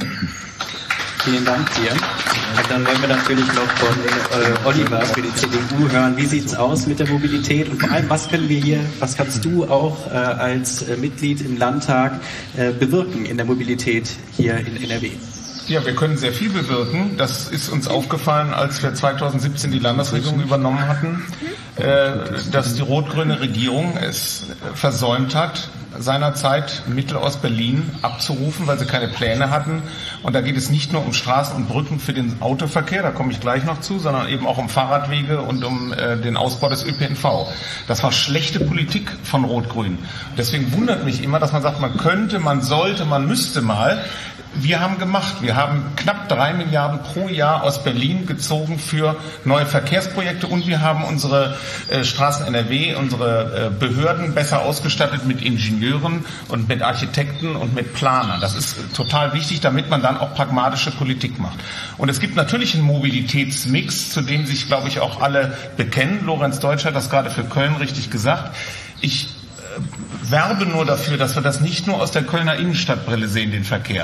Vielen Dank dir. Dann wollen wir natürlich noch von Oliver für die CDU hören. Wie sieht es aus mit der Mobilität und vor allem, was kannst du auch als Mitglied im Landtag bewirken in der Mobilität hier in NRW? Ja, wir können sehr viel bewirken. Das ist uns aufgefallen, als wir 2017 die Landesregierung übernommen hatten, dass die rot-grüne Regierung es versäumt hat, seinerzeit Mittel aus Berlin abzurufen, weil sie keine Pläne hatten. Und da geht es nicht nur um Straßen und Brücken für den Autoverkehr, da komme ich gleich noch zu, sondern eben auch um Fahrradwege und um den Ausbau des ÖPNV. Das war schlechte Politik von Rot-Grün. Deswegen wundert mich immer, dass man sagt, man könnte, man sollte, man müsste mal. Wir haben gemacht. Wir haben knapp 3 Milliarden pro Jahr aus Berlin gezogen für neue Verkehrsprojekte und wir haben unsere Straßen NRW, unsere Behörden besser ausgestattet mit Ingenieuren und mit Architekten und mit Planern. Das ist total wichtig, damit man dann auch pragmatische Politik macht. Und es gibt natürlich einen Mobilitätsmix, zu dem sich, glaube ich, auch alle bekennen. Lorenz Deutsch hat das gerade für Köln richtig gesagt. Ich werbe nur dafür, dass wir das nicht nur aus der Kölner Innenstadtbrille sehen, den Verkehr.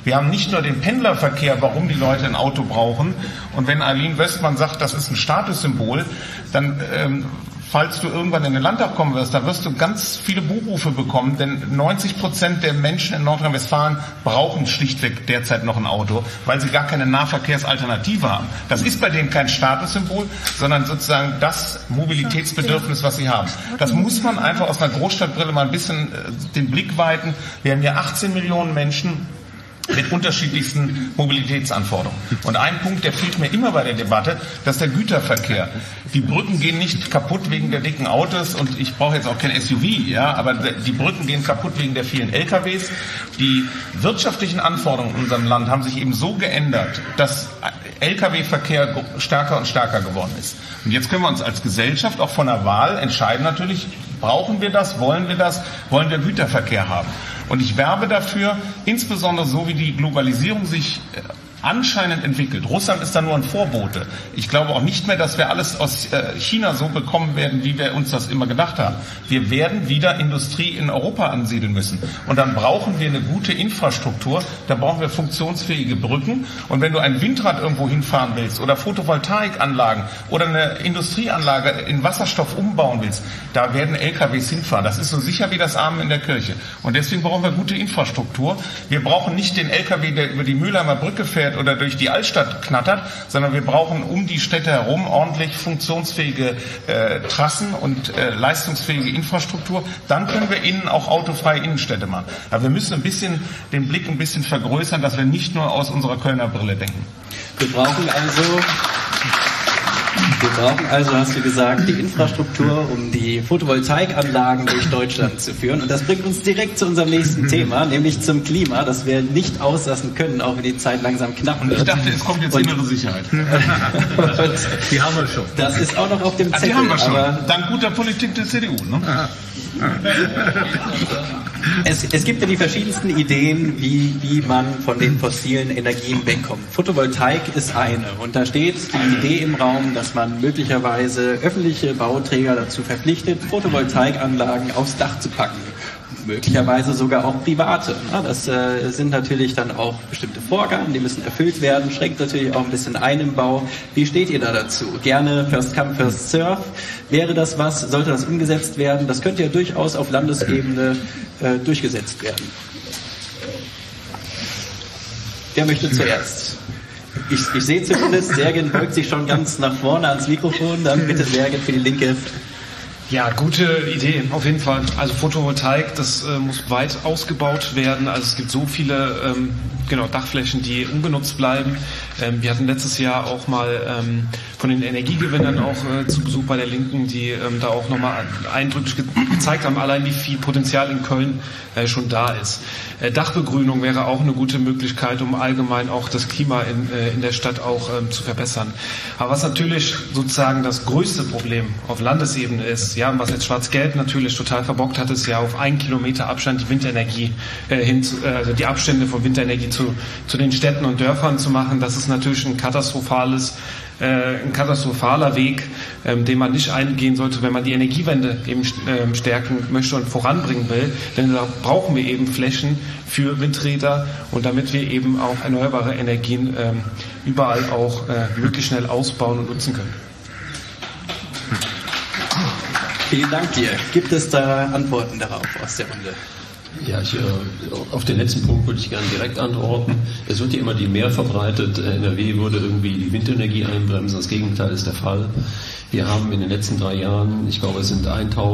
Wir haben nicht nur den Pendlerverkehr, warum die Leute ein Auto brauchen. Und wenn Arlene Westmann sagt, das ist ein Statussymbol, dann falls du irgendwann in den Landtag kommen wirst, da wirst du ganz viele Buchrufe bekommen, denn 90% der Menschen in Nordrhein-Westfalen brauchen schlichtweg derzeit noch ein Auto, weil sie gar keine Nahverkehrsalternative haben. Das ist bei denen kein Statussymbol, sondern sozusagen das Mobilitätsbedürfnis, was sie haben. Das muss man einfach aus einer Großstadtbrille mal ein bisschen den Blick weiten. Wir haben hier 18 Millionen Menschen mit unterschiedlichsten Mobilitätsanforderungen. Und ein Punkt, der fehlt mir immer bei der Debatte, das ist der Güterverkehr. Die Brücken gehen nicht kaputt wegen der dicken Autos und ich brauche jetzt auch kein SUV, ja, aber die Brücken gehen kaputt wegen der vielen LKWs. Die wirtschaftlichen Anforderungen in unserem Land haben sich eben so geändert, dass LKW-Verkehr stärker und stärker geworden ist. Und jetzt können wir uns als Gesellschaft auch von der Wahl entscheiden natürlich, brauchen wir das, wollen wir Güterverkehr haben. Und ich werbe dafür, insbesondere so wie die Globalisierung sich anscheinend entwickelt. Russland ist da nur ein Vorbote. Ich glaube auch nicht mehr, dass wir alles aus China so bekommen werden, wie wir uns das immer gedacht haben. Wir werden wieder Industrie in Europa ansiedeln müssen. Und dann brauchen wir eine gute Infrastruktur, da brauchen wir funktionsfähige Brücken. Und wenn du ein Windrad irgendwo hinfahren willst oder Photovoltaikanlagen oder eine Industrieanlage in Wasserstoff umbauen willst, da werden LKWs hinfahren. Das ist so sicher wie das Amen in der Kirche. Und deswegen brauchen wir gute Infrastruktur. Wir brauchen nicht den LKW, der über die Mülheimer Brücke fährt oder durch die Altstadt knattert, sondern wir brauchen um die Städte herum ordentlich funktionsfähige Trassen und leistungsfähige Infrastruktur. Dann können wir innen auch autofreie Innenstädte machen. Aber wir müssen den Blick ein bisschen vergrößern, dass wir nicht nur aus unserer Kölner Brille denken. Wir brauchen also, hast du gesagt, die Infrastruktur, um die Photovoltaikanlagen durch Deutschland zu führen. Und das bringt uns direkt zu unserem nächsten Thema, nämlich zum Klima, das wir nicht auslassen können, auch wenn die Zeit langsam knapp wird. Ich dachte, es kommt jetzt innere Sicherheit. Die haben wir schon. Das ist auch noch auf dem Zettel. Die haben wir schon. Dank guter Politik der CDU. Ne? Es gibt ja die verschiedensten Ideen, wie man von den fossilen Energien wegkommt. Photovoltaik ist eine. Und da steht die Idee im Raum, dass man möglicherweise öffentliche Bauträger dazu verpflichtet, Photovoltaikanlagen aufs Dach zu packen. Möglicherweise sogar auch private. Das sind natürlich dann auch bestimmte Vorgaben, die müssen erfüllt werden, schränkt natürlich auch ein bisschen ein im Bau. Wie steht ihr da dazu? Gerne First Come, First Serve. Wäre das was? Sollte das umgesetzt werden? Das könnte ja durchaus auf Landesebene durchgesetzt werden. Wer möchte zuerst? Ich sehe zumindest, Sergen beugt sich schon ganz nach vorne ans Mikrofon. Dann bitte Sergen für die Linke. Ja, gute Idee, auf jeden Fall. Also Photovoltaik, das muss weit ausgebaut werden. Also es gibt so viele Dachflächen, die ungenutzt bleiben. Wir hatten letztes Jahr auch mal von den Energiegewinnern auch zu Besuch bei der Linken, die da auch nochmal eindrücklich gezeigt haben, allein wie viel Potenzial in Köln schon da ist. Dachbegrünung wäre auch eine gute Möglichkeit, um allgemein auch das Klima in der Stadt auch zu verbessern. Aber was natürlich sozusagen das größte Problem auf Landesebene ist, ja, was jetzt Schwarz-Gelb natürlich total verbockt hat, ist ja auf 1 Kilometer Abstand die Windenergie also die Abstände von Windenergie zu den Städten und Dörfern zu machen. Das ist natürlich ein katastrophaler Weg, den man nicht eingehen sollte, wenn man die Energiewende eben stärken möchte und voranbringen will. Denn da brauchen wir eben Flächen für Windräder und damit wir eben auch erneuerbare Energien überall auch möglichst schnell ausbauen und nutzen können. Vielen Dank dir. Gibt es da Antworten darauf aus der Runde? Ja, auf den letzten Punkt würde ich gerne direkt antworten. Es wird ja immer die mehr verbreitet, NRW würde irgendwie die Windenergie einbremsen. Das Gegenteil ist der Fall. Wir haben in den letzten 3 Jahren, ich glaube es sind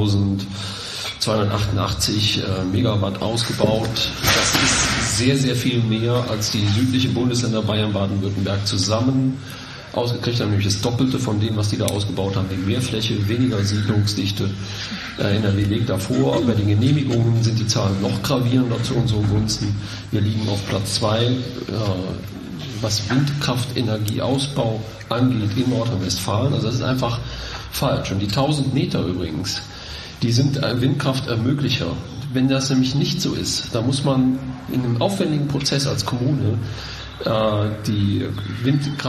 1288 Megawatt ausgebaut. Das ist sehr, sehr viel mehr als die südlichen Bundesländer Bayern, Baden-Württemberg zusammen ausgekriegt haben, nämlich das Doppelte von dem, was die da ausgebaut haben, wegen mehr Fläche, weniger Siedlungsdichte. NRW legt davor, bei den Genehmigungen sind die Zahlen noch gravierender zu unseren Gunsten. Wir liegen auf Platz 2, was Windkraftenergieausbau angeht in Nordrhein-Westfalen. Also das ist einfach falsch. Und die 1000 Meter übrigens, die sind ein Windkraftermöglicher. Wenn das nämlich nicht so ist, da muss man in einem aufwendigen Prozess als Kommune die Windkraft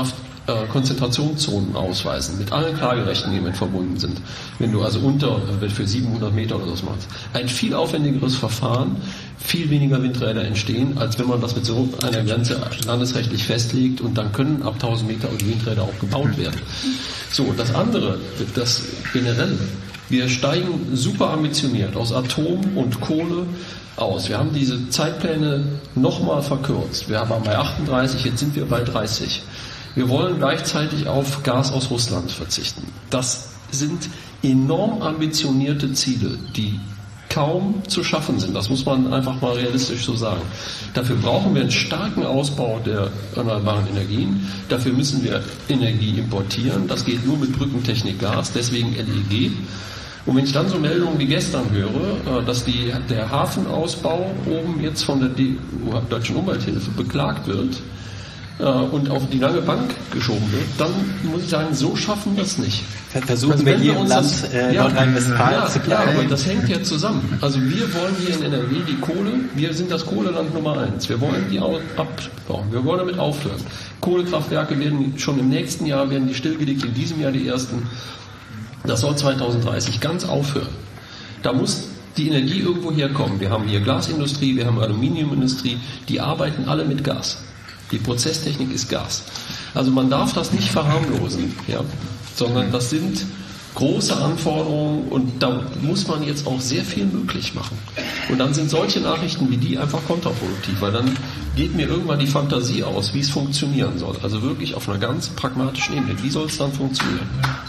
Konzentrationszonen ausweisen, mit allen Klagerechten, die damit verbunden sind. Wenn du also für 700 Meter oder so machst. Ein viel aufwendigeres Verfahren, viel weniger Windräder entstehen, als wenn man das mit so einer Grenze landesrechtlich festlegt und dann können ab 1000 Meter die Windräder auch gebaut werden. So, das andere, das Generelle. Wir steigen super ambitioniert aus Atom und Kohle aus. Wir haben diese Zeitpläne nochmal verkürzt. Wir waren bei 38, jetzt sind wir bei 30. Wir wollen gleichzeitig auf Gas aus Russland verzichten. Das sind enorm ambitionierte Ziele, die kaum zu schaffen sind. Das muss man einfach mal realistisch so sagen. Dafür brauchen wir einen starken Ausbau der erneuerbaren Energien. Dafür müssen wir Energie importieren. Das geht nur mit Brückentechnik Gas, deswegen LEG. Und wenn ich dann so Meldungen wie gestern höre, dass der Hafenausbau oben jetzt von der Deutschen Umwelthilfe beklagt wird und auf die lange Bank geschoben wird, dann muss ich sagen, so schaffen wir es nicht. Versuchen wir hier im Land Nordrhein-Westfalen zu bleiben. Ja, aber das hängt ja zusammen. Also wir wollen hier in NRW die Kohle, wir sind das Kohleland Nummer 1. Wir wollen die abbauen, wir wollen damit aufhören. Kohlekraftwerke werden schon im nächsten Jahr die stillgelegt, in diesem Jahr die ersten. Das soll 2030 ganz aufhören. Da muss die Energie irgendwo herkommen. Wir haben hier Glasindustrie, wir haben Aluminiumindustrie, die arbeiten alle mit Gas. Die Prozesstechnik ist Gas. Also man darf das nicht verharmlosen, ja, sondern das sind große Anforderungen und da muss man jetzt auch sehr viel möglich machen. Und dann sind solche Nachrichten wie die einfach kontraproduktiv, weil dann geht mir irgendwann die Fantasie aus, wie es funktionieren soll. Also wirklich auf einer ganz pragmatischen Ebene. Wie soll es dann funktionieren?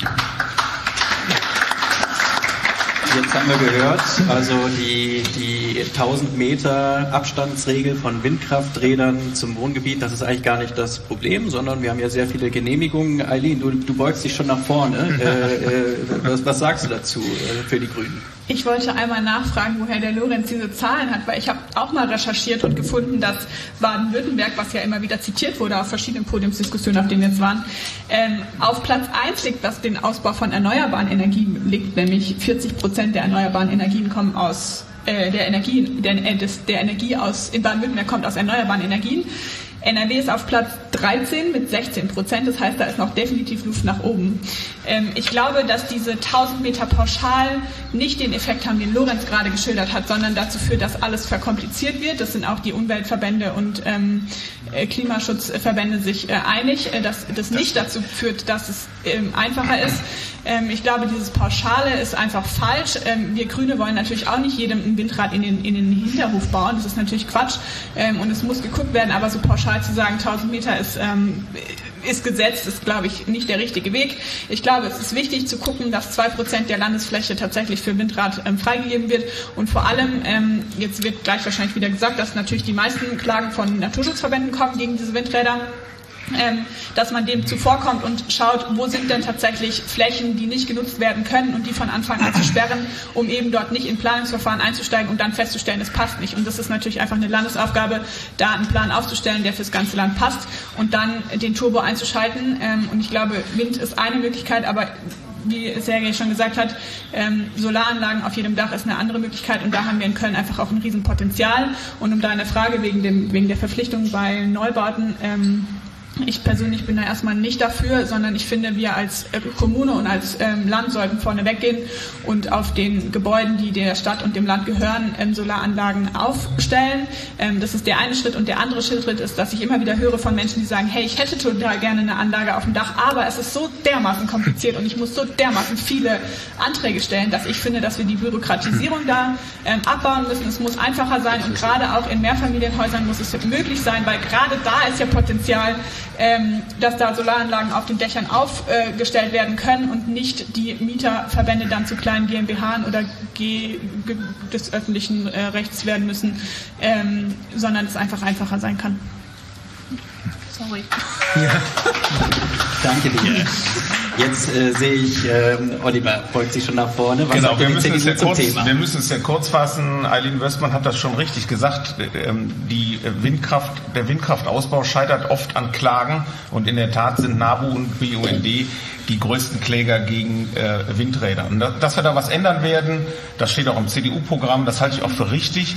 Jetzt haben wir gehört, also die 1000 Meter Abstandsregel von Windkrafträdern zum Wohngebiet, das ist eigentlich gar nicht das Problem, sondern wir haben ja sehr viele Genehmigungen. Eileen, du beugst dich schon nach vorne. Was sagst du dazu für die Grünen? Ich wollte einmal nachfragen, woher der Lorenz diese Zahlen hat, weil ich habe auch mal recherchiert und gefunden, dass Baden-Württemberg, was ja immer wieder zitiert wurde auf verschiedenen Podiumsdiskussionen, auf denen wir jetzt waren, auf Platz 1 liegt, was den Ausbau von erneuerbaren Energien liegt, nämlich 40% der erneuerbaren Energien kommen aus der Energie aus in Baden-Württemberg kommt aus erneuerbaren Energien. NRW ist auf Platz 13 mit 16%, das heißt, da ist noch definitiv Luft nach oben. Ich glaube, dass diese 1000 Meter pauschal nicht den Effekt haben, den Lorenz gerade geschildert hat, sondern dazu führt, dass alles verkompliziert wird. Das sind auch die Umweltverbände und Klimaschutzverbände sich einig, dass das nicht dazu führt, dass es einfacher ist. Ich glaube, dieses Pauschale ist einfach falsch. Wir Grüne wollen natürlich auch nicht jedem ein Windrad in den Hinterhof bauen. Das ist natürlich Quatsch. Und es muss geguckt werden, aber so pauschal zu sagen, 1000 Meter ist gesetzt, ist, glaube ich, nicht der richtige Weg. Ich glaube, es ist wichtig zu gucken, dass 2% der Landesfläche tatsächlich für Windrad freigegeben wird. Und vor allem, jetzt wird gleich wahrscheinlich wieder gesagt, dass natürlich die meisten Klagen von Naturschutzverbänden kommen gegen diese Windräder. Dass man dem zuvorkommt und schaut, wo sind denn tatsächlich Flächen, die nicht genutzt werden können und die von Anfang an zu sperren, um eben dort nicht in Planungsverfahren einzusteigen und dann festzustellen, es passt nicht. Und das ist natürlich einfach eine Landesaufgabe, da einen Plan aufzustellen, der fürs ganze Land passt und dann den Turbo einzuschalten. Und ich glaube, Wind ist eine Möglichkeit, aber wie Sergej schon gesagt hat, Solaranlagen auf jedem Dach ist eine andere Möglichkeit und da haben wir in Köln einfach auch ein Riesenpotenzial. Und um da eine Frage wegen der Verpflichtung bei Neubauten, ich persönlich bin da erstmal nicht dafür, sondern ich finde, wir als Kommune und als Land sollten vorne weggehen und auf den Gebäuden, die der Stadt und dem Land gehören, Solaranlagen aufstellen. Das ist der eine Schritt. Und der andere Schritt ist, dass ich immer wieder höre von Menschen, die sagen, hey, ich hätte total gerne eine Anlage auf dem Dach, aber es ist so dermaßen kompliziert und ich muss so dermaßen viele Anträge stellen, dass ich finde, dass wir die Bürokratisierung da abbauen müssen. Es muss einfacher sein und gerade auch in Mehrfamilienhäusern muss es möglich sein, weil gerade da ist ja Potenzial, dass da Solaranlagen auf den Dächern aufgestellt werden können und nicht die Mieterverbände dann zu kleinen GmbHen oder des öffentlichen Rechts werden müssen, sondern es einfach einfacher sein kann. Sorry. Ja. Danke dir. Jetzt sehe ich, Oliver beugt sich schon nach vorne. Was genau, wir müssen es ja kurz fassen. Eileen Wöstmann hat das schon richtig gesagt. Der Windkraftausbau scheitert oft an Klagen und in der Tat sind NABU und BUND die größten Kläger gegen Windräder. Und dass wir da was ändern werden, das steht auch im CDU-Programm, das halte ich auch für richtig.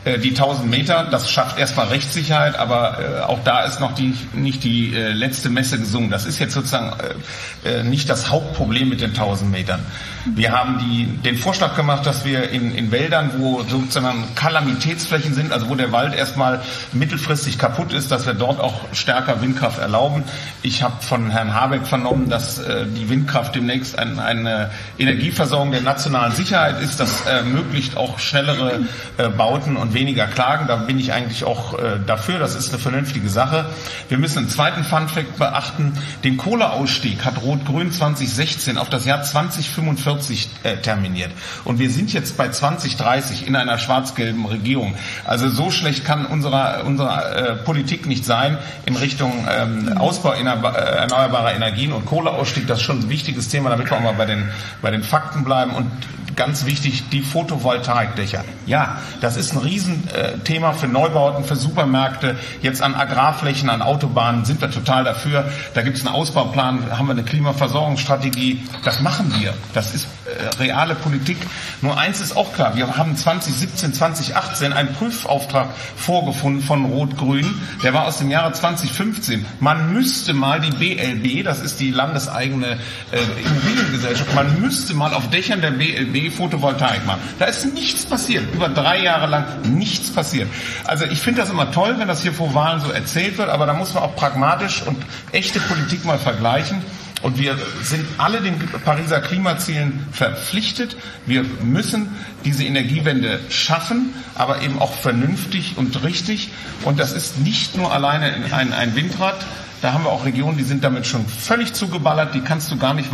Die 1000 Meter, das schafft erstmal Rechtssicherheit, aber auch da ist noch nicht die letzte Messe gesungen. Das ist jetzt sozusagen nicht das Hauptproblem mit den 1000 Metern. Wir haben den Vorschlag gemacht, dass wir in Wäldern, wo sozusagen Kalamitätsflächen sind, also wo der Wald erstmal mittelfristig kaputt ist, dass wir dort auch stärker Windkraft erlauben. Ich habe von Herrn Habeck vernommen, dass die Windkraft demnächst eine Energieversorgung der nationalen Sicherheit ist. Das ermöglicht auch schnellere Bauten und weniger Klagen. Da bin ich eigentlich auch dafür. Das ist eine vernünftige Sache. Wir müssen einen zweiten Funfact beachten. Den Kohleausstieg hat Rot-Grün 2016 auf das Jahr 2045 terminiert. Und wir sind jetzt bei 2030 in einer schwarz-gelben Regierung. Also so schlecht kann unsere Politik nicht sein in Richtung Ausbau erneuerbarer Energien und Kohleausstieg. Das ist schon ein wichtiges Thema, damit wir auch mal bei den Fakten bleiben. Und ganz wichtig, die Photovoltaikdächer. Ja, das ist ein Riesenthema für Neubauten, für Supermärkte. Jetzt an Agrarflächen, an Autobahnen sind wir total dafür. Da gibt es einen Ausbauplan, haben wir eine Klimaversorgungsstrategie. Das machen wir. Das ist reale Politik. Nur eins ist auch klar, wir haben 2017, 2018 einen Prüfauftrag vorgefunden von Rot-Grün. Der war aus dem Jahre 2015. Man müsste mal die BLB, das ist die landeseigene Immobiliengesellschaft, man müsste mal auf Dächern der BLB Photovoltaik machen. Da ist nichts passiert. Über 3 Jahre lang nichts passiert. Also ich finde das immer toll, wenn das hier vor Wahlen so erzählt wird, aber da muss man auch pragmatisch und echte Politik mal vergleichen. Und wir sind alle den Pariser Klimazielen verpflichtet. Wir müssen diese Energiewende schaffen, aber eben auch vernünftig und richtig. Und das ist nicht nur alleine ein Windrad. Da haben wir auch Regionen, die sind damit schon völlig zugeballert, an denen kannst du gar nicht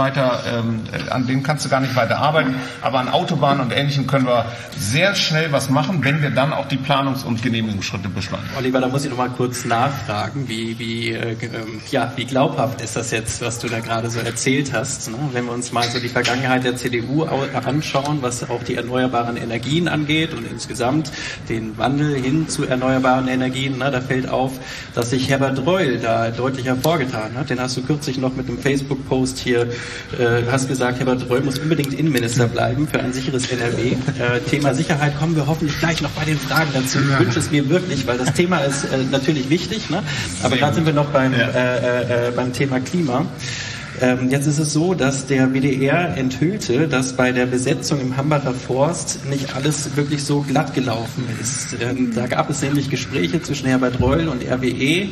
weiter arbeiten. Aber an Autobahnen und Ähnlichem können wir sehr schnell was machen, wenn wir dann auch die Planungs- und Genehmigungsschritte beschleunigen. Oliver, da muss ich noch mal kurz nachfragen, wie glaubhaft ist das jetzt, was du da gerade so erzählt hast, ne? Wenn wir uns mal so die Vergangenheit der CDU anschauen, was auch die erneuerbaren Energien angeht und insgesamt den Wandel hin zu erneuerbaren Energien, ne? Da fällt auf, dass sich Herbert Reul da deutlich hervorgetan hat. Den hast du kürzlich noch mit einem Facebook-Post hier, hast gesagt, Herbert Reul muss unbedingt Innenminister bleiben für ein sicheres NRW. Thema Sicherheit kommen wir hoffentlich gleich noch bei den Fragen dazu. Ich wünsche es mir wirklich, weil das Thema ist natürlich wichtig, ne? Aber gerade sind wir noch beim Thema Klima. Jetzt ist es so, dass der WDR enthüllte, dass bei der Besetzung im Hambacher Forst nicht alles wirklich so glatt gelaufen ist. Da gab es nämlich Gespräche zwischen Herbert Reul und RWE.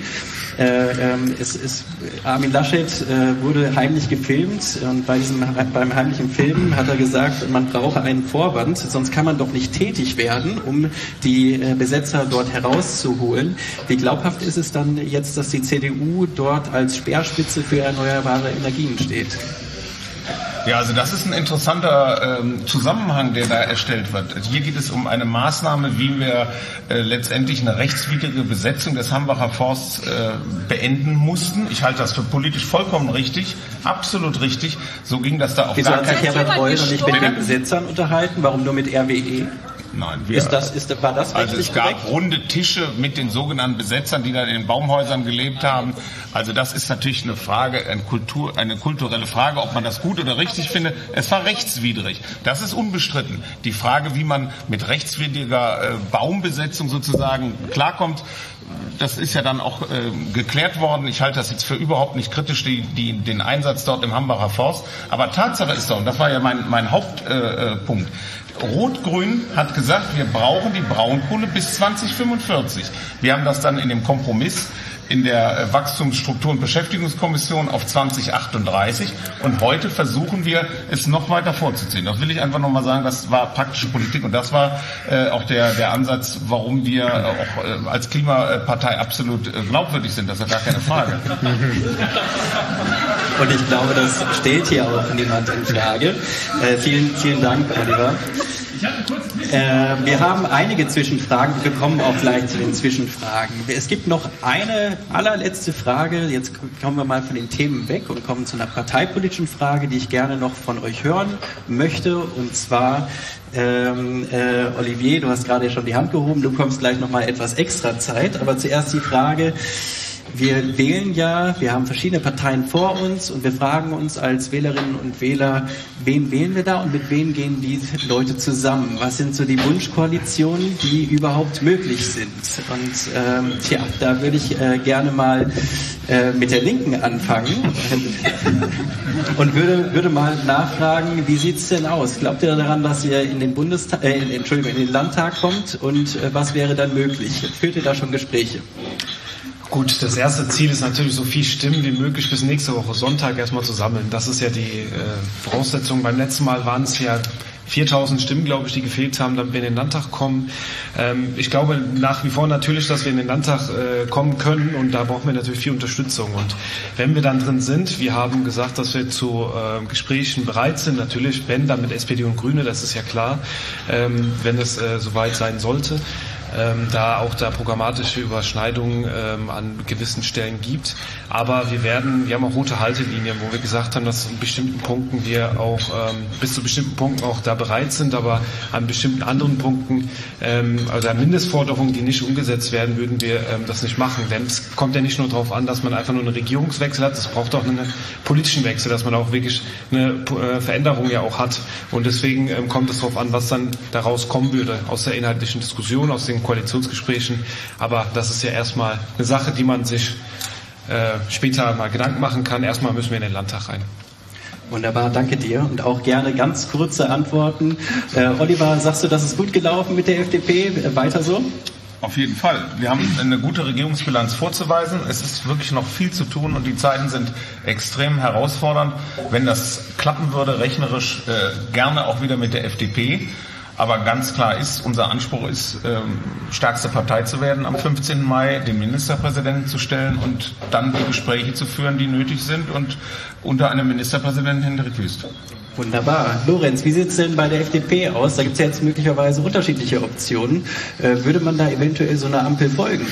Armin Laschet wurde heimlich gefilmt und beim heimlichen Filmen hat er gesagt, man brauche einen Vorwand, sonst kann man doch nicht tätig werden, um die Besetzer dort herauszuholen. Wie glaubhaft ist es dann jetzt, dass die CDU dort als Speerspitze für erneuerbare Energien steht? Ja, also das ist ein interessanter Zusammenhang, der da erstellt wird. Hier geht es um eine Maßnahme, wie wir letztendlich eine rechtswidrige Besetzung des Hambacher Forsts beenden mussten. Ich halte das für politisch vollkommen richtig, absolut richtig. So ging das da auch. Wieso hat sich Herbert Reul noch nicht mit den Besetzern unterhalten? Warum nur mit RWE? Nein, war das also es gab runde Tische mit den sogenannten Besetzern, die dann in den Baumhäusern gelebt haben. Also das ist natürlich eine Frage, eine kulturelle Frage, ob man das gut oder richtig findet. Es war rechtswidrig. Das ist unbestritten. Die Frage, wie man mit rechtswidriger Baumbesetzung sozusagen klarkommt, das ist ja dann auch geklärt worden. Ich halte das jetzt für überhaupt nicht kritisch, den Einsatz dort im Hambacher Forst. Aber Tatsache ist doch, und das war ja mein Hauptpunkt, Rot-Grün hat gesagt, wir brauchen die Braunkohle bis 2045. Wir haben das dann in dem Kompromiss in der Wachstumsstruktur- und Beschäftigungskommission auf 2038 und heute versuchen wir, es noch weiter vorzuziehen. Das will ich einfach nochmal sagen, das war praktische Politik und das war auch der Ansatz, warum wir auch als Klimapartei absolut glaubwürdig sind. Das ist ja gar keine Frage. Und ich glaube, das stellt hier auch niemand in Frage. Vielen Dank, Oliver. Wir haben einige Zwischenfragen, wir kommen auch gleich zu den Zwischenfragen. Es gibt noch eine allerletzte Frage, jetzt kommen wir mal von den Themen weg und kommen zu einer parteipolitischen Frage, die ich gerne noch von euch hören möchte, und zwar Olivier, du hast gerade schon die Hand gehoben, du bekommst gleich noch mal etwas extra Zeit, aber zuerst die Frage, wir wählen ja, wir haben verschiedene Parteien vor uns und wir fragen uns als Wählerinnen und Wähler, wen wählen wir da und mit wem gehen die Leute zusammen? Was sind so die Wunschkoalitionen, die überhaupt möglich sind? Und da würde ich gerne mal mit der Linken anfangen und würde mal nachfragen, wie sieht's denn aus? Glaubt ihr daran, dass ihr in den in den Landtag kommt und was wäre dann möglich? Führt ihr da schon Gespräche? Gut, das erste Ziel ist natürlich, so viel Stimmen wie möglich bis nächste Woche Sonntag erstmal zu sammeln. Das ist ja die Voraussetzung. Beim letzten Mal waren es ja 4.000 Stimmen, glaube ich, die gefehlt haben, damit wir in den Landtag kommen. Ich glaube nach wie vor natürlich, dass wir in den Landtag kommen können und da brauchen wir natürlich viel Unterstützung. Und wenn wir dann drin sind, wir haben gesagt, dass wir zu Gesprächen bereit sind, natürlich, wenn dann mit SPD und Grüne, das ist ja klar, wenn es soweit sein sollte. Da auch da programmatische Überschneidungen an gewissen Stellen gibt. Aber wir haben auch rote Haltelinien, wo wir gesagt haben, dass in bestimmten Punkten wir auch bis zu bestimmten Punkten auch da bereit sind, aber an bestimmten anderen Punkten, also an Mindestforderungen, die nicht umgesetzt werden, würden wir das nicht machen. Denn es kommt ja nicht nur darauf an, dass man einfach nur einen Regierungswechsel hat, es braucht auch einen politischen Wechsel, dass man auch wirklich eine Veränderung ja auch hat. Und deswegen kommt es darauf an, was dann daraus kommen würde aus der inhaltlichen Diskussion, aus den Koalitionsgesprächen, aber das ist ja erstmal eine Sache, die man sich später mal Gedanken machen kann. Erstmal müssen wir in den Landtag rein. Wunderbar, danke dir und auch gerne ganz kurze Antworten. Oliver, sagst du, das ist gut gelaufen mit der FDP? Weiter so? Auf jeden Fall. Wir haben eine gute Regierungsbilanz vorzuweisen. Es ist wirklich noch viel zu tun und die Zeiten sind extrem herausfordernd. Wenn das klappen würde, rechnerisch gerne auch wieder mit der FDP. Aber ganz klar ist, unser Anspruch ist, stärkste Partei zu werden am 15. Mai, den Ministerpräsidenten zu stellen und dann die Gespräche zu führen, die nötig sind und unter einem Ministerpräsidenten Hendrik Wüst. Wunderbar. Lorenz, wie sieht es denn bei der FDP aus? Da gibt es ja jetzt möglicherweise unterschiedliche Optionen. Würde man da eventuell so einer Ampel folgen?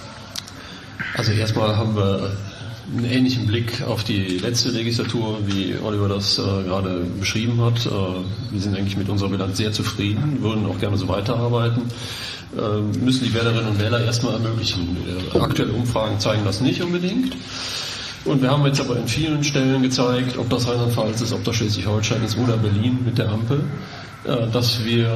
Also erstmal haben wir einen ähnlichen Blick auf die letzte Legislatur, wie Oliver das gerade beschrieben hat. Wir sind eigentlich mit unserer Bilanz sehr zufrieden, würden auch gerne so weiterarbeiten. Müssen die Wählerinnen und Wähler erstmal ermöglichen. Aktuelle Umfragen zeigen das nicht unbedingt. Und wir haben jetzt aber in vielen Stellen gezeigt, ob das Rheinland-Pfalz ist, ob das Schleswig-Holstein ist oder Berlin mit der Ampel, dass wir,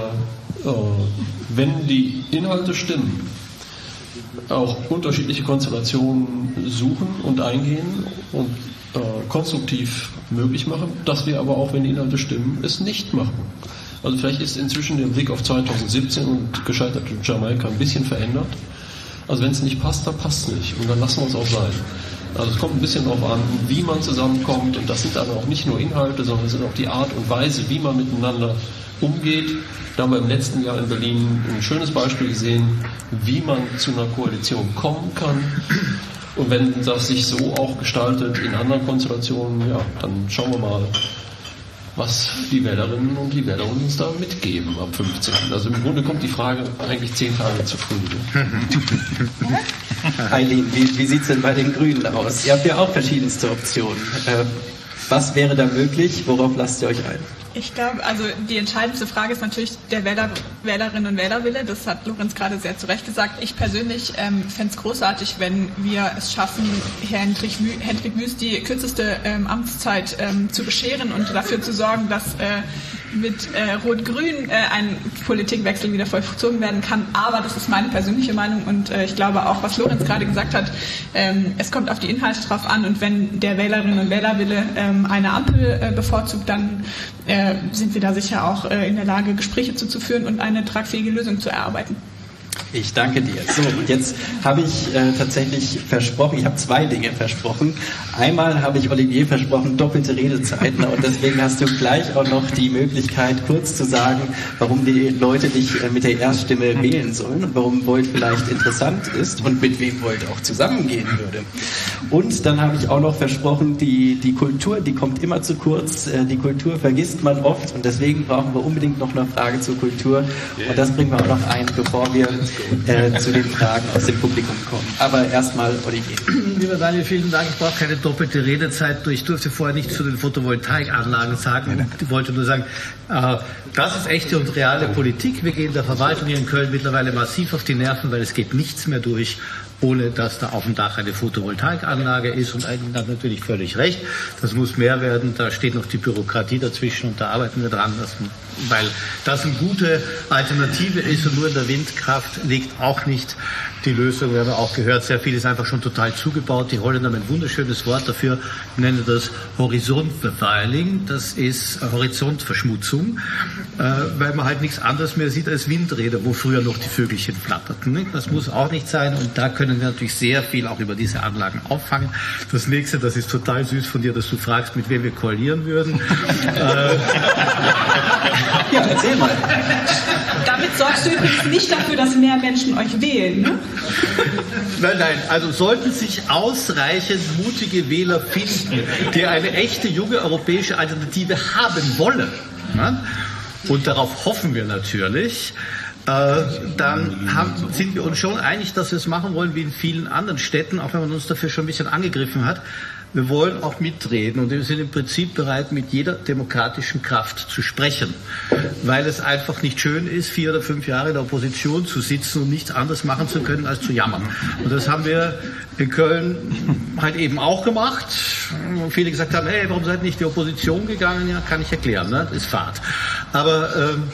wenn die Inhalte stimmen, auch unterschiedliche Konstellationen suchen und eingehen und konstruktiv möglich machen, dass wir aber auch, wenn die Inhalte stimmen, es nicht machen. Also vielleicht ist inzwischen der Blick auf 2017 und gescheiterte Jamaika ein bisschen verändert. Also wenn es nicht passt, dann passt es nicht und dann lassen wir es auch sein. Also es kommt ein bisschen darauf an, wie man zusammenkommt und das sind dann auch nicht nur Inhalte, sondern es sind auch die Art und Weise, wie man miteinander umgeht. Da haben wir im letzten Jahr in Berlin ein schönes Beispiel gesehen, wie man zu einer Koalition kommen kann. Und wenn das sich so auch gestaltet in anderen Konstellationen, ja, dann schauen wir mal, was die Wählerinnen und die Wähler uns da mitgeben am 15. Also im Grunde kommt die Frage eigentlich 10 Tage zu früh. Eileen, wie sieht es denn bei den Grünen aus? Ihr habt ja auch verschiedenste Optionen. Was wäre da möglich? Worauf lasst ihr euch ein? Ich glaube, also die entscheidendste Frage ist natürlich der Wählerinnen und Wählerwille. Das hat Lorenz gerade sehr zu Recht gesagt. Ich persönlich fände es großartig, wenn wir es schaffen, Hendrik Wüst die kürzeste Amtszeit zu bescheren und dafür zu sorgen, dass mit Rot-Grün ein Politikwechsel wieder vollzogen werden kann. Aber das ist meine persönliche Meinung und ich glaube auch, was Lorenz gerade gesagt hat, es kommt auf die Inhalte drauf an und wenn der Wählerinnen und Wählerwille eine Ampel bevorzugt, dann sind wir da sicher auch in der Lage, Gespräche zuzuführen und eine tragfähige Lösung zu erarbeiten. Ich danke dir. So, und jetzt habe ich tatsächlich versprochen, ich habe 2 Dinge versprochen. Einmal habe ich Olivier versprochen, doppelte Redezeiten und deswegen hast du gleich auch noch die Möglichkeit, kurz zu sagen, warum die Leute dich mit der Erststimme wählen sollen und warum Volt vielleicht interessant ist und mit wem Volt auch zusammengehen würde. Und dann habe ich auch noch versprochen, die Kultur, die kommt immer zu kurz, die Kultur vergisst man oft und deswegen brauchen wir unbedingt noch eine Frage zur Kultur und das bringen wir auch noch ein, bevor wir zu den Fragen aus dem Publikum kommen. Aber erstmal Olivier. Lieber Daniel, vielen Dank. Ich brauche keine doppelte Redezeit. Ich durfte vorher nichts zu den Photovoltaikanlagen sagen. Ich wollte nur sagen, das ist echte und reale Politik. Wir gehen der Verwaltung hier in Köln mittlerweile massiv auf die Nerven, weil es geht nichts mehr durch. ohne dass da auf dem Dach eine Photovoltaikanlage ist. Und eigentlich hat natürlich völlig recht, das muss mehr werden, da steht noch die Bürokratie dazwischen und da arbeiten wir dran, weil das eine gute Alternative ist und nur in der Windkraft liegt auch nicht die Lösung. Wir haben ja auch gehört, sehr viel ist einfach schon total zugebaut. Die Holländer haben ein wunderschönes Wort dafür, nennen das Horizontverfeiling, das ist Horizontverschmutzung, weil man halt nichts anderes mehr sieht als Windräder, wo früher noch die Vögelchen flatterten. Nicht? Das muss auch nicht sein und da können wir natürlich sehr viel auch über diese Anlagen auffangen. Das nächste, das ist total süß von dir, dass du fragst, mit wem wir koalieren würden. Ja, erzähl mal. Damit sorgst du übrigens nicht dafür, dass mehr Menschen euch wählen, ne? Nein, also sollten sich ausreichend mutige Wähler finden, die eine echte junge europäische Alternative haben wollen, ne? Und darauf hoffen wir natürlich, dann sind wir uns schon einig, dass wir es machen wollen wie in vielen anderen Städten, auch wenn man uns dafür schon ein bisschen angegriffen hat. Wir wollen auch mitreden und wir sind im Prinzip bereit, mit jeder demokratischen Kraft zu sprechen, weil es einfach nicht schön ist, 4 oder 5 Jahre in der Opposition zu sitzen und nichts anderes machen zu können, als zu jammern. Und das haben wir in Köln halt eben auch gemacht. Und viele gesagt haben, hey, warum seid ihr nicht in die Opposition gegangen? Ja, kann ich erklären, ne? Das ist Fahrt. Aber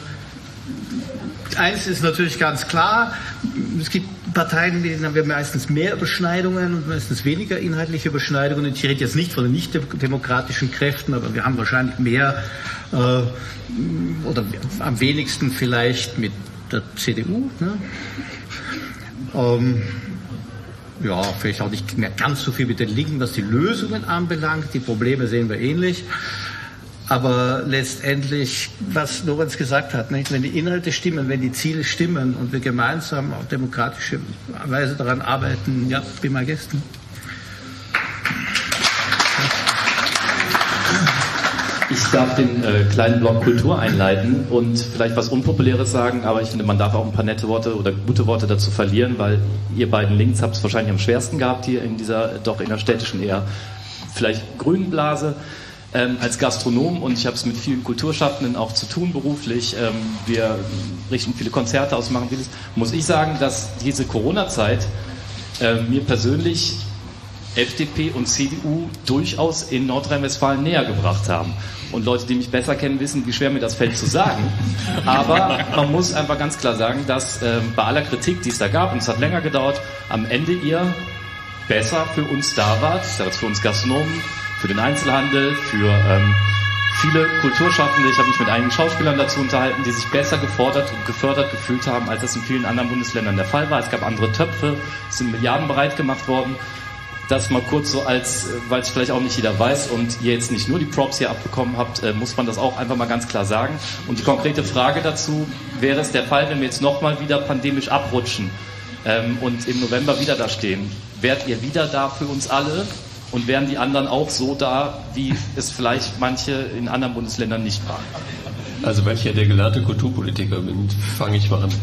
eins ist natürlich ganz klar, es gibt Parteien, mit denen haben wir meistens mehr Überschneidungen und meistens weniger inhaltliche Überschneidungen. Ich rede jetzt nicht von den nicht-demokratischen Kräften, aber wir haben wahrscheinlich mehr oder am wenigsten vielleicht mit der CDU. Ne? Ja, vielleicht auch nicht mehr ganz so viel mit den Linken, was die Lösungen anbelangt. Die Probleme sehen wir ähnlich. Aber letztendlich, was Lorenz gesagt hat, nicht? Wenn die Inhalte stimmen, wenn die Ziele stimmen und wir gemeinsam auf demokratische Weise daran arbeiten, ja, be my guest. Ich darf den kleinen Block Kultur einleiten und vielleicht was Unpopuläres sagen, aber ich finde, man darf auch ein paar nette Worte oder gute Worte dazu verlieren, weil ihr beiden links habt es wahrscheinlich am schwersten gehabt hier in dieser doch innerstädtischen eher vielleicht grünen Blase. Als Gastronom, und ich habe es mit vielen Kulturschaffenden auch zu tun beruflich, wir richten viele Konzerte aus, machen vieles, muss ich sagen, dass diese Corona-Zeit mir persönlich FDP und CDU durchaus in Nordrhein-Westfalen näher gebracht haben. Und Leute, die mich besser kennen, wissen, wie schwer mir das fällt zu sagen. Aber man muss einfach ganz klar sagen, dass bei aller Kritik, die es da gab, und es hat länger gedauert, am Ende ihr besser für uns da wart, ich sage jetzt für uns Gastronomen, für den Einzelhandel, für viele Kulturschaffende. Ich habe mich mit einigen Schauspielern dazu unterhalten, die sich besser gefordert und gefördert gefühlt haben, als das in vielen anderen Bundesländern der Fall war. Es gab andere Töpfe, es sind Milliarden bereit gemacht worden. Das mal kurz so als, weil es vielleicht auch nicht jeder weiß und ihr jetzt nicht nur die Props hier abbekommen habt, muss man das auch einfach mal ganz klar sagen. Und die konkrete Frage dazu, wäre es der Fall, wenn wir jetzt nochmal wieder pandemisch abrutschen und im November wieder da stehen, wärt ihr wieder da für uns alle? Und wären die anderen auch so da, wie es vielleicht manche in anderen Bundesländern nicht waren? Also weil ich ja der gelernte Kulturpolitiker bin, fange ich mal an.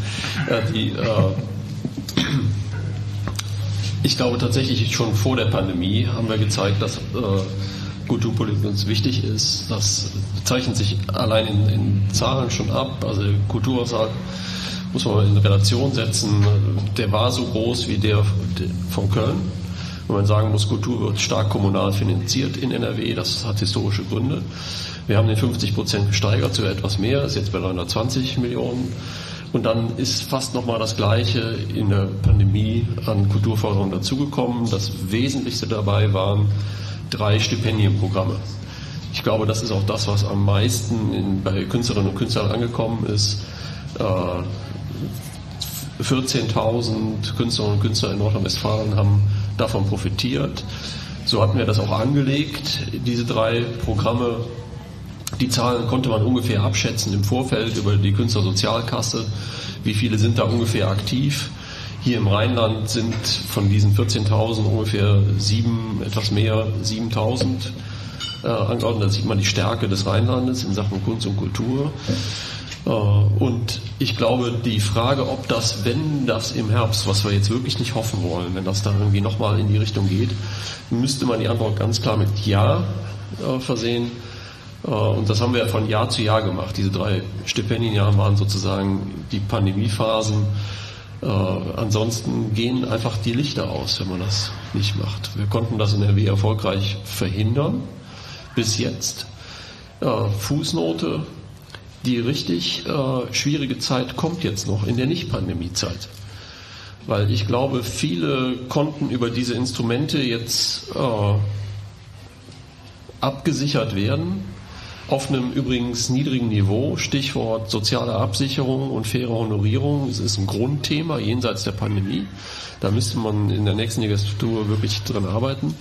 Ich glaube tatsächlich, schon vor der Pandemie haben wir gezeigt, dass Kulturpolitik uns wichtig ist. Das zeichnet sich allein in Zahlen schon ab. Also der Kulturhaushalt muss man mal in Relation setzen. Der war so groß wie der von Köln. Wenn man sagen muss, Kultur wird stark kommunal finanziert in NRW, das hat historische Gründe. Wir haben den 50% gesteigert zu etwas mehr, ist jetzt bei 920 Millionen. Und dann ist fast nochmal das Gleiche in der Pandemie an Kulturförderung dazugekommen. Das Wesentlichste dabei waren 3 Stipendienprogramme. Ich glaube, das ist auch das, was am meisten bei Künstlerinnen und Künstlern angekommen ist. 14.000 Künstlerinnen und Künstler in Nordrhein-Westfalen haben davon profitiert. So hatten wir das auch angelegt, diese 3 Programme. Die Zahlen konnte man ungefähr abschätzen im Vorfeld über die Künstlersozialkasse. Wie viele sind da ungefähr aktiv? Hier im Rheinland sind von diesen 14.000 ungefähr 7.000 angeordnet. Da sieht man die Stärke des Rheinlandes in Sachen Kunst und Kultur. Und ich glaube, die Frage, ob das, wenn das im Herbst, was wir jetzt wirklich nicht hoffen wollen, wenn das da irgendwie nochmal in die Richtung geht, müsste man die Antwort ganz klar mit Ja versehen. Und das haben wir von Jahr zu Jahr gemacht. Diese 3 Stipendienjahre waren sozusagen die Pandemiephasen. Ansonsten gehen einfach die Lichter aus, wenn man das nicht macht. Wir konnten das in NRW erfolgreich verhindern, bis jetzt. Fußnote, die richtig schwierige Zeit kommt jetzt noch in der Nicht-Pandemie-Zeit. Weil ich glaube, viele konnten über diese Instrumente jetzt abgesichert werden, auf einem übrigens niedrigen Niveau, Stichwort soziale Absicherung und faire Honorierung. Es ist ein Grundthema jenseits der Pandemie. Da müsste man in der nächsten Legislatur wirklich dran arbeiten.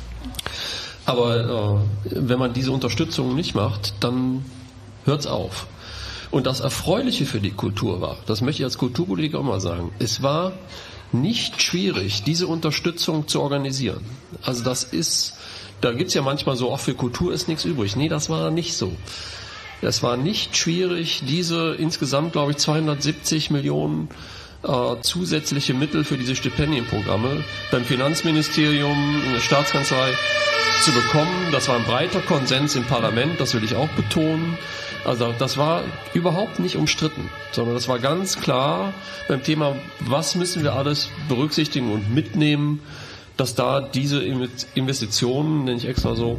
Aber wenn man diese Unterstützung nicht macht, dann hört's auf. Und das Erfreuliche für die Kultur war, das möchte ich als Kulturpolitiker auch mal sagen, es war nicht schwierig, diese Unterstützung zu organisieren. Also da gibt's ja manchmal so, auch für Kultur ist nichts übrig. Nee, das war nicht so. Es war nicht schwierig, diese insgesamt, glaube ich, 270 Millionen zusätzliche Mittel für diese Stipendienprogramme beim Finanzministerium, in der Staatskanzlei zu bekommen. Das war ein breiter Konsens im Parlament, das will ich auch betonen. Also das war überhaupt nicht umstritten, sondern das war ganz klar beim Thema, was müssen wir alles berücksichtigen und mitnehmen, dass da diese Investitionen, nenne ich extra so,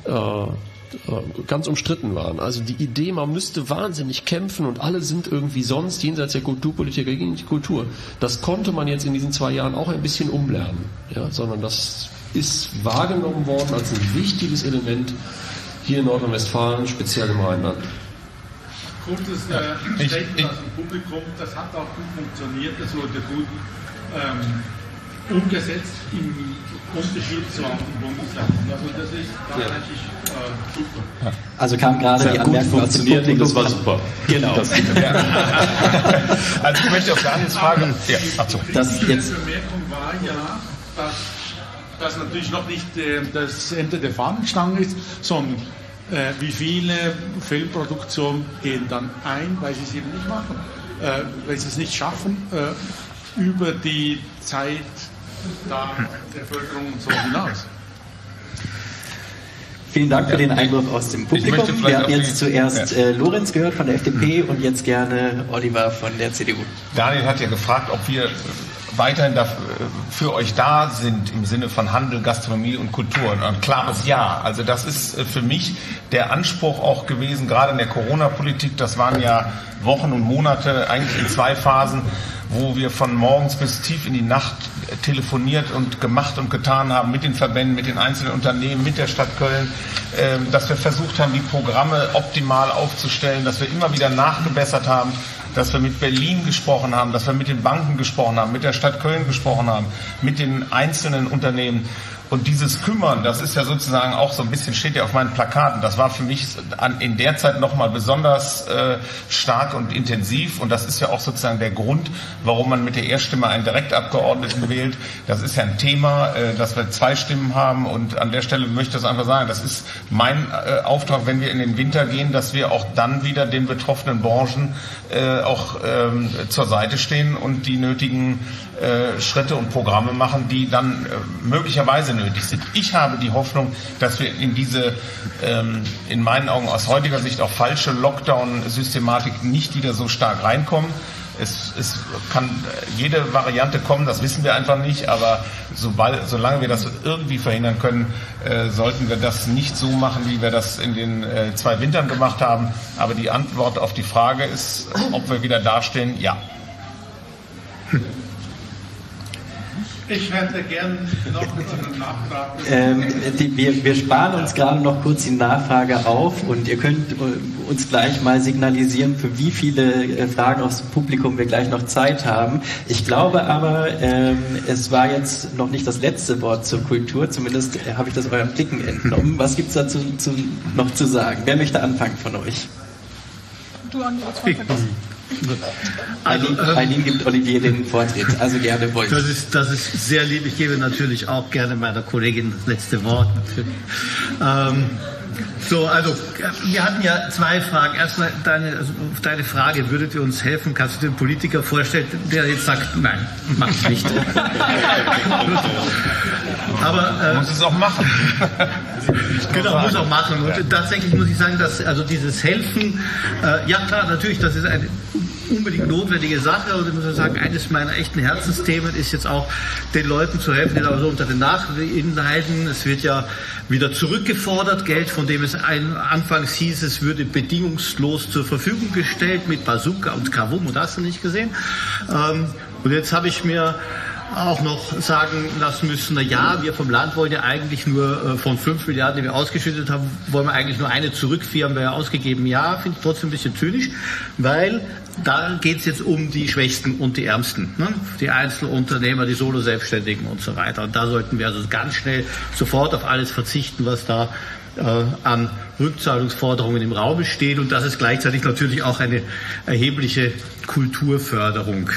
ganz umstritten waren. Also die Idee, man müsste wahnsinnig kämpfen und alle sind irgendwie sonst jenseits der Kulturpolitik gegen die Kultur, das konnte man jetzt in diesen 2 Jahren auch ein bisschen umlernen, ja, sondern das ist wahrgenommen worden als ein wichtiges Element hier in Nordrhein-Westfalen, speziell im Rheinland. Kurzes Statement aus dem Publikum, das hat auch gut funktioniert, das wurde gut umgesetzt im Unterschied zu anderen Bundesländern. Also das ist tatsächlich super. Also kam gerade die Anmerkung aus dem Publikum. Das war super. Genau. Also ich möchte auf Daniels Frage... Ja, Achtung. Die Bemerkung war ja, dass natürlich noch nicht das Ende der Fahnenstange ist, sondern wie viele Filmproduktionen gehen dann ein, weil sie es eben nicht machen, weil sie es nicht schaffen, über die Zeit der Bevölkerung und so hinaus. Vielen Dank für den Einwurf aus dem Publikum. Wir haben jetzt zuerst Lorenz gehört von der FDP und jetzt gerne Oliver von der CDU. Daniel hat ja gefragt, ob wir weiterhin für euch da sind im Sinne von Handel, Gastronomie und Kultur. Und ein klares Ja. Also das ist für mich der Anspruch auch gewesen, gerade in der Corona-Politik. Das waren ja Wochen und Monate, eigentlich in 2 Phasen, wo wir von morgens bis tief in die Nacht telefoniert und gemacht und getan haben mit den Verbänden, mit den einzelnen Unternehmen, mit der Stadt Köln, dass wir versucht haben, die Programme optimal aufzustellen, dass wir immer wieder nachgebessert haben, dass wir mit Berlin gesprochen haben, dass wir mit den Banken gesprochen haben, mit der Stadt Köln gesprochen haben, mit den einzelnen Unternehmen. Und dieses Kümmern, das ist ja sozusagen auch so ein bisschen, steht ja auf meinen Plakaten, das war für mich in der Zeit nochmal besonders stark und intensiv. Und das ist ja auch sozusagen der Grund, warum man mit der Erststimme einen Direktabgeordneten wählt. Das ist ja ein Thema, dass wir 2 Stimmen haben. Und an der Stelle möchte ich das einfach sagen, das ist mein Auftrag, wenn wir in den Winter gehen, dass wir auch dann wieder den betroffenen Branchen auch zur Seite stehen und die nötigen Schritte und Programme machen, die dann möglicherweise nötig sind. Ich habe die Hoffnung, dass wir in diese, in meinen Augen aus heutiger Sicht auch falsche Lockdown-Systematik nicht wieder so stark reinkommen. Es kann jede Variante kommen, das wissen wir einfach nicht, aber solange wir das irgendwie verhindern können, sollten wir das nicht so machen, wie wir das in den 2 Wintern gemacht haben. Aber die Antwort auf die Frage ist, ob wir wieder dastehen, ja. Ich hätte gern noch eine Nachfrage. Wir sparen uns gerade noch kurz die Nachfrage auf und ihr könnt uns gleich mal signalisieren, für wie viele Fragen aus dem Publikum wir gleich noch Zeit haben. Ich glaube aber, es war jetzt noch nicht das letzte Wort zur Kultur, zumindest habe ich das euren Blicken entnommen. Was gibt es dazu noch zu sagen? Wer möchte anfangen von euch? Du als vergessen. Eileen gibt Olivier den Vortritt, also gerne Wolf. Das ist sehr lieb. Ich gebe natürlich auch gerne meiner Kollegin das letzte Wort. Wir hatten ja 2 Fragen. Erstmal auf deine Frage, würdet ihr uns helfen? Kannst du dir einen Politiker vorstellen, der jetzt sagt, nein, mach ich nicht. Aber muss es auch machen. Genau, muss auch machen. Und tatsächlich muss ich sagen, dass also dieses Helfen, ja klar, natürlich, das ist eine unbedingt notwendige Sache. Und ich muss sagen, eines meiner echten Herzensthemen ist jetzt auch, den Leuten zu helfen, die da so unter den Nachwehen leiden. Es wird ja wieder zurückgefordert, Geld, von dem es anfangs hieß, es würde bedingungslos zur Verfügung gestellt mit Bazooka und Kavum, und hast du nicht gesehen. Und jetzt habe ich mir auch noch sagen lassen müssen, na ja, wir vom Land wollen ja eigentlich nur von 5 Milliarden, die wir ausgeschüttet haben, wollen wir eigentlich nur eine zurückführen, haben wir ja ausgegeben. Ja, finde ich trotzdem ein bisschen zynisch, weil da geht es jetzt um die Schwächsten und die Ärmsten, ne? Die Einzelunternehmer, die Solo-Selbstständigen und so weiter. Und da sollten wir also ganz schnell sofort auf alles verzichten, was da an Rückzahlungsforderungen im Raum steht. Und das ist gleichzeitig natürlich auch eine erhebliche Kulturförderung.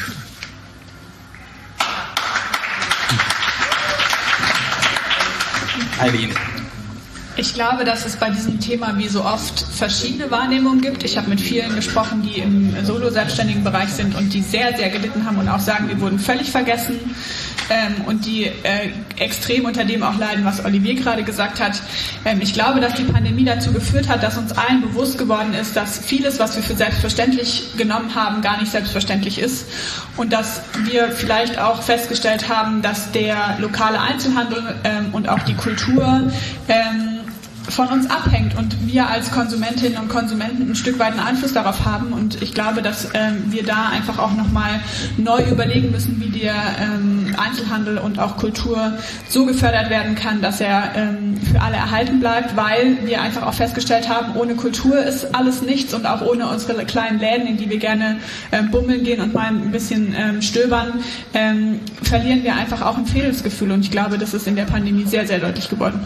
Eileen. Ich glaube, dass es bei diesem Thema wie so oft verschiedene Wahrnehmungen gibt. Ich habe mit vielen gesprochen, die im solo-selbstständigen Bereich sind und die sehr, sehr gelitten haben und auch sagen, wir wurden völlig vergessen und die extrem unter dem auch leiden, was Olivier gerade gesagt hat. Ich glaube, dass die Pandemie dazu geführt hat, dass uns allen bewusst geworden ist, dass vieles, was wir für selbstverständlich genommen haben, gar nicht selbstverständlich ist und dass wir vielleicht auch festgestellt haben, dass der lokale Einzelhandel und auch die Kultur von uns abhängt und wir als Konsumentinnen und Konsumenten ein Stück weit einen Einfluss darauf haben und ich glaube, dass wir da einfach auch nochmal neu überlegen müssen, wie der Einzelhandel und auch Kultur so gefördert werden kann, dass er für alle erhalten bleibt, weil wir einfach auch festgestellt haben, ohne Kultur ist alles nichts und auch ohne unsere kleinen Läden, in die wir gerne bummeln gehen und mal ein bisschen stöbern, verlieren wir einfach auch ein Fehlgefühl und ich glaube, das ist in der Pandemie sehr, sehr deutlich geworden.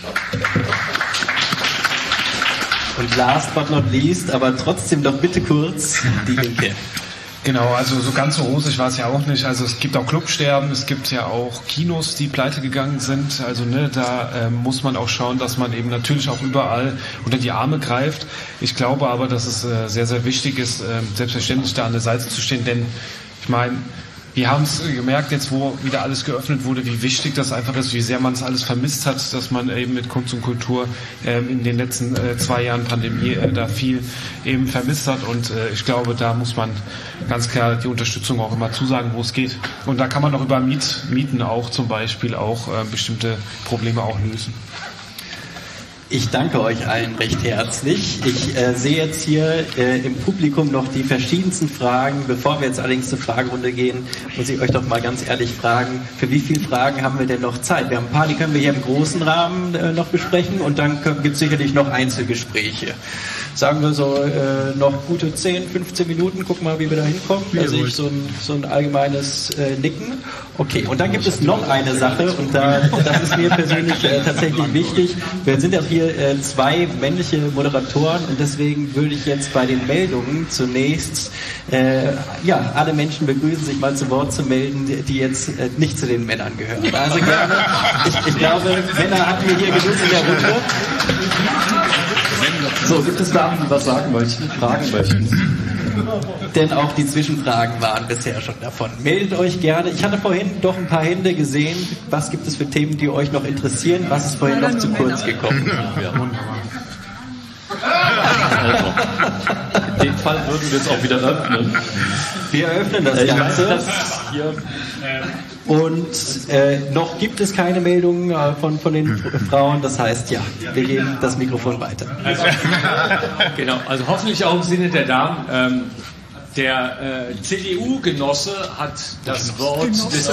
Und last but not least, aber trotzdem doch bitte kurz, die Linke. Genau, also so ganz so rosig war es ja auch nicht. Also es gibt auch Clubsterben, es gibt ja auch Kinos, die pleite gegangen sind. Also da muss man auch schauen, dass man eben natürlich auch überall unter die Arme greift. Ich glaube aber, dass es sehr, sehr wichtig ist, selbstverständlich da an der Seite zu stehen, denn ich meine, wir haben es gemerkt, jetzt wo wieder alles geöffnet wurde, wie wichtig das einfach ist, wie sehr man es alles vermisst hat, dass man eben mit Kunst und Kultur in den letzten 2 Jahren Pandemie da viel eben vermisst hat. Und ich glaube, da muss man ganz klar die Unterstützung auch immer zusagen, wo es geht. Und da kann man auch über Mieten auch zum Beispiel auch bestimmte Probleme auch lösen. Ich danke euch allen recht herzlich. Ich sehe jetzt hier im Publikum noch die verschiedensten Fragen. Bevor wir jetzt allerdings zur Fragerunde gehen, muss ich euch doch mal ganz ehrlich fragen, für wie viele Fragen haben wir denn noch Zeit? Wir haben ein paar, die können wir hier im großen Rahmen noch besprechen und dann gibt es sicherlich noch Einzelgespräche. Sagen wir so noch gute 10, 15 Minuten, gucken mal, wie wir da hinkommen. Da sehe ich so ein allgemeines Nicken. Okay, und dann gibt es noch eine Sache und das ist mir persönlich tatsächlich wichtig. Wir sind ja hier 2 männliche Moderatoren und deswegen würde ich jetzt bei den Meldungen zunächst alle Menschen begrüßen, sich mal zu Wort zu melden, die jetzt nicht zu den Männern gehören. Also gerne, ich glaube, Männer hatten wir hier genug in der Runde. So, gibt es Damen, die was sagen möchten, fragen möchten? Denn auch die Zwischenfragen waren bisher schon davon. Meldet euch gerne. Ich hatte vorhin doch ein paar Hände gesehen. Was gibt es für Themen, die euch noch interessieren? Was ist vorhin noch zu kurz gekommen? Ja, wunderbar. Also, in dem Fall würden wir es auch wieder öffnen. Wir eröffnen das Ganze. Und noch gibt es keine Meldungen von den Frauen. Das heißt, ja, wir geben das Mikrofon weiter. Genau, also hoffentlich auch im Sinne der Damen. Der CDU-Genosse hat das Wort des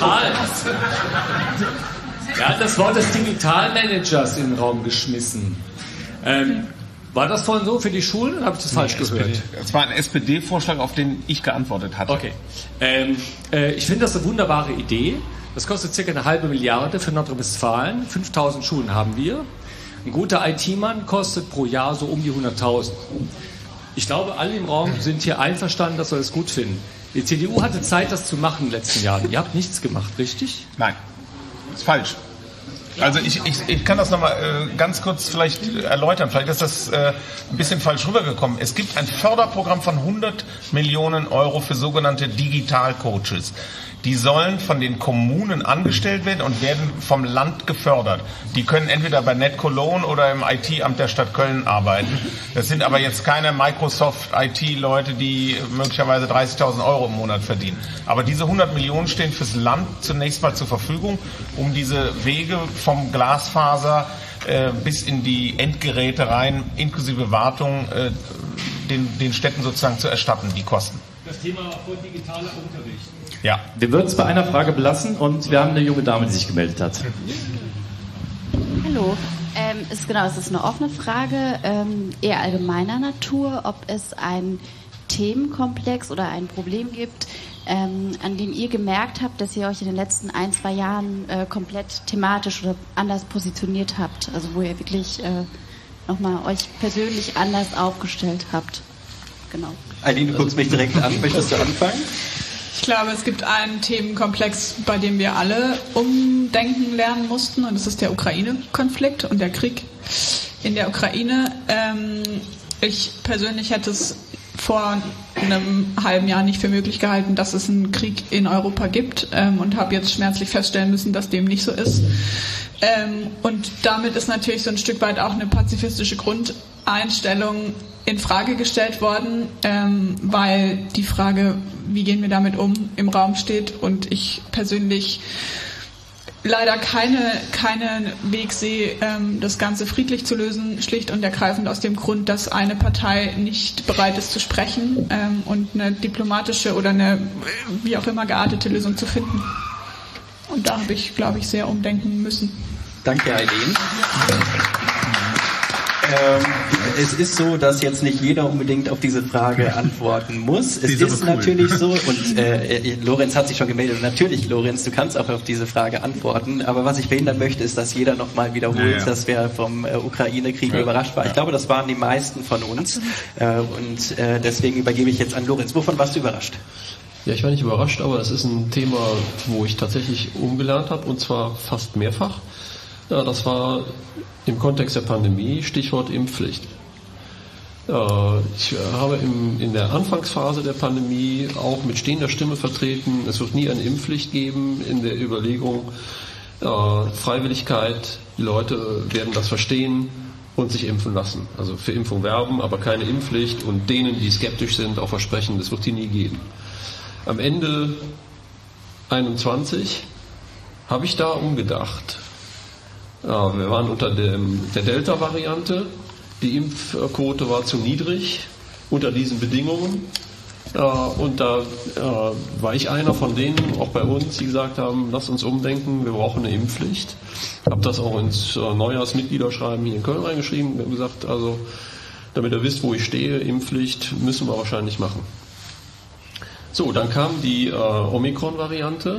Digitalmanagers in den Raum geschmissen. War das vorhin so für die Schulen oder habe ich das falsch gehört? Es war ein SPD-Vorschlag, auf den ich geantwortet hatte. Okay. Ich finde das eine wunderbare Idee. Das kostet ca. 1,5 Milliarde für Nordrhein-Westfalen. 5.000 Schulen haben wir. Ein guter IT-Mann kostet pro Jahr so um die 100.000. Ich glaube, alle im Raum sind hier einverstanden, dass wir das gut finden. Die CDU hatte Zeit, das zu machen in den letzten Jahren. Ihr habt nichts gemacht, richtig? Nein, das ist falsch. Also ich kann das nochmal ganz kurz vielleicht erläutern. Vielleicht ist das ein bisschen falsch rübergekommen. Es gibt ein Förderprogramm von 100 Millionen Euro für sogenannte Digitalcoaches. Die sollen von den Kommunen angestellt werden und werden vom Land gefördert. Die können entweder bei NetCologne oder im IT-Amt der Stadt Köln arbeiten. Das sind aber jetzt keine Microsoft-IT-Leute, die möglicherweise 30.000 Euro im Monat verdienen. Aber diese 100 Millionen stehen fürs Land zunächst mal zur Verfügung, um diese Wege vom Glasfaser bis in die Endgeräte rein, inklusive Wartung, den Städten sozusagen zu erstatten, die Kosten. Das Thema von digitaler Unterricht. Ja. Wir würden es bei einer Frage belassen und wir haben eine junge Dame, die sich gemeldet hat. Hallo. Es ist eine offene Frage, eher allgemeiner Natur, ob es einen Themenkomplex oder ein Problem gibt, an dem ihr gemerkt habt, dass ihr euch in den letzten 1-2 Jahren komplett thematisch oder anders positioniert habt. Also wo ihr wirklich nochmal euch persönlich anders aufgestellt habt. Genau. Eileen, du guckst mich direkt an. Möchtest du anfangen? Ich glaube, es gibt einen Themenkomplex, bei dem wir alle umdenken lernen mussten, und das ist der Ukraine-Konflikt und der Krieg in der Ukraine. Ich persönlich hätte es vor einem halben Jahr nicht für möglich gehalten, dass es einen Krieg in Europa gibt, und habe jetzt schmerzlich feststellen müssen, dass dem nicht so ist. Und damit ist natürlich so ein Stück weit auch eine pazifistische Grundeinstellung in Frage gestellt worden, weil die Frage, wie gehen wir damit um, im Raum steht, und ich persönlich leider keinen Weg sehe, das Ganze friedlich zu lösen, schlicht und ergreifend aus dem Grund, dass eine Partei nicht bereit ist zu sprechen und eine diplomatische oder eine wie auch immer geartete Lösung zu finden. Und da habe ich, glaube ich, sehr umdenken müssen. Danke, Eileen. Es ist so, dass jetzt nicht jeder unbedingt auf diese Frage antworten muss. Es ist natürlich so, und Lorenz hat sich schon gemeldet, und natürlich, Lorenz, du kannst auch auf diese Frage antworten, aber was ich verhindern möchte, ist, dass jeder nochmal wiederholt, dass wer vom Ukraine-Krieg überrascht war. Ich glaube, das waren die meisten von uns, und deswegen übergebe ich jetzt an Lorenz. Wovon warst du überrascht? Ja, ich war nicht überrascht, aber es ist ein Thema, wo ich tatsächlich umgelernt habe, und zwar fast mehrfach. Ja, das war im Kontext der Pandemie, Stichwort Impfpflicht. Ich habe in der Anfangsphase der Pandemie auch mit stehender Stimme vertreten, es wird nie eine Impfpflicht geben, in der Überlegung Freiwilligkeit, die Leute werden das verstehen und sich impfen lassen. Also für Impfung werben, aber keine Impfpflicht, und denen, die skeptisch sind, auch versprechen, das wird die nie geben. Am Ende 21 habe ich da umgedacht. Ja, wir waren unter der Delta-Variante. Die Impfquote war zu niedrig unter diesen Bedingungen. Und da war ich einer von denen, auch bei uns, die gesagt haben, lasst uns umdenken, wir brauchen eine Impfpflicht. Habe das auch ins Neujahrsmitgliederschreiben hier in Köln reingeschrieben. Wir haben gesagt, also damit ihr wisst, wo ich stehe, Impfpflicht müssen wir wahrscheinlich machen. So, dann kam die Omikron-Variante.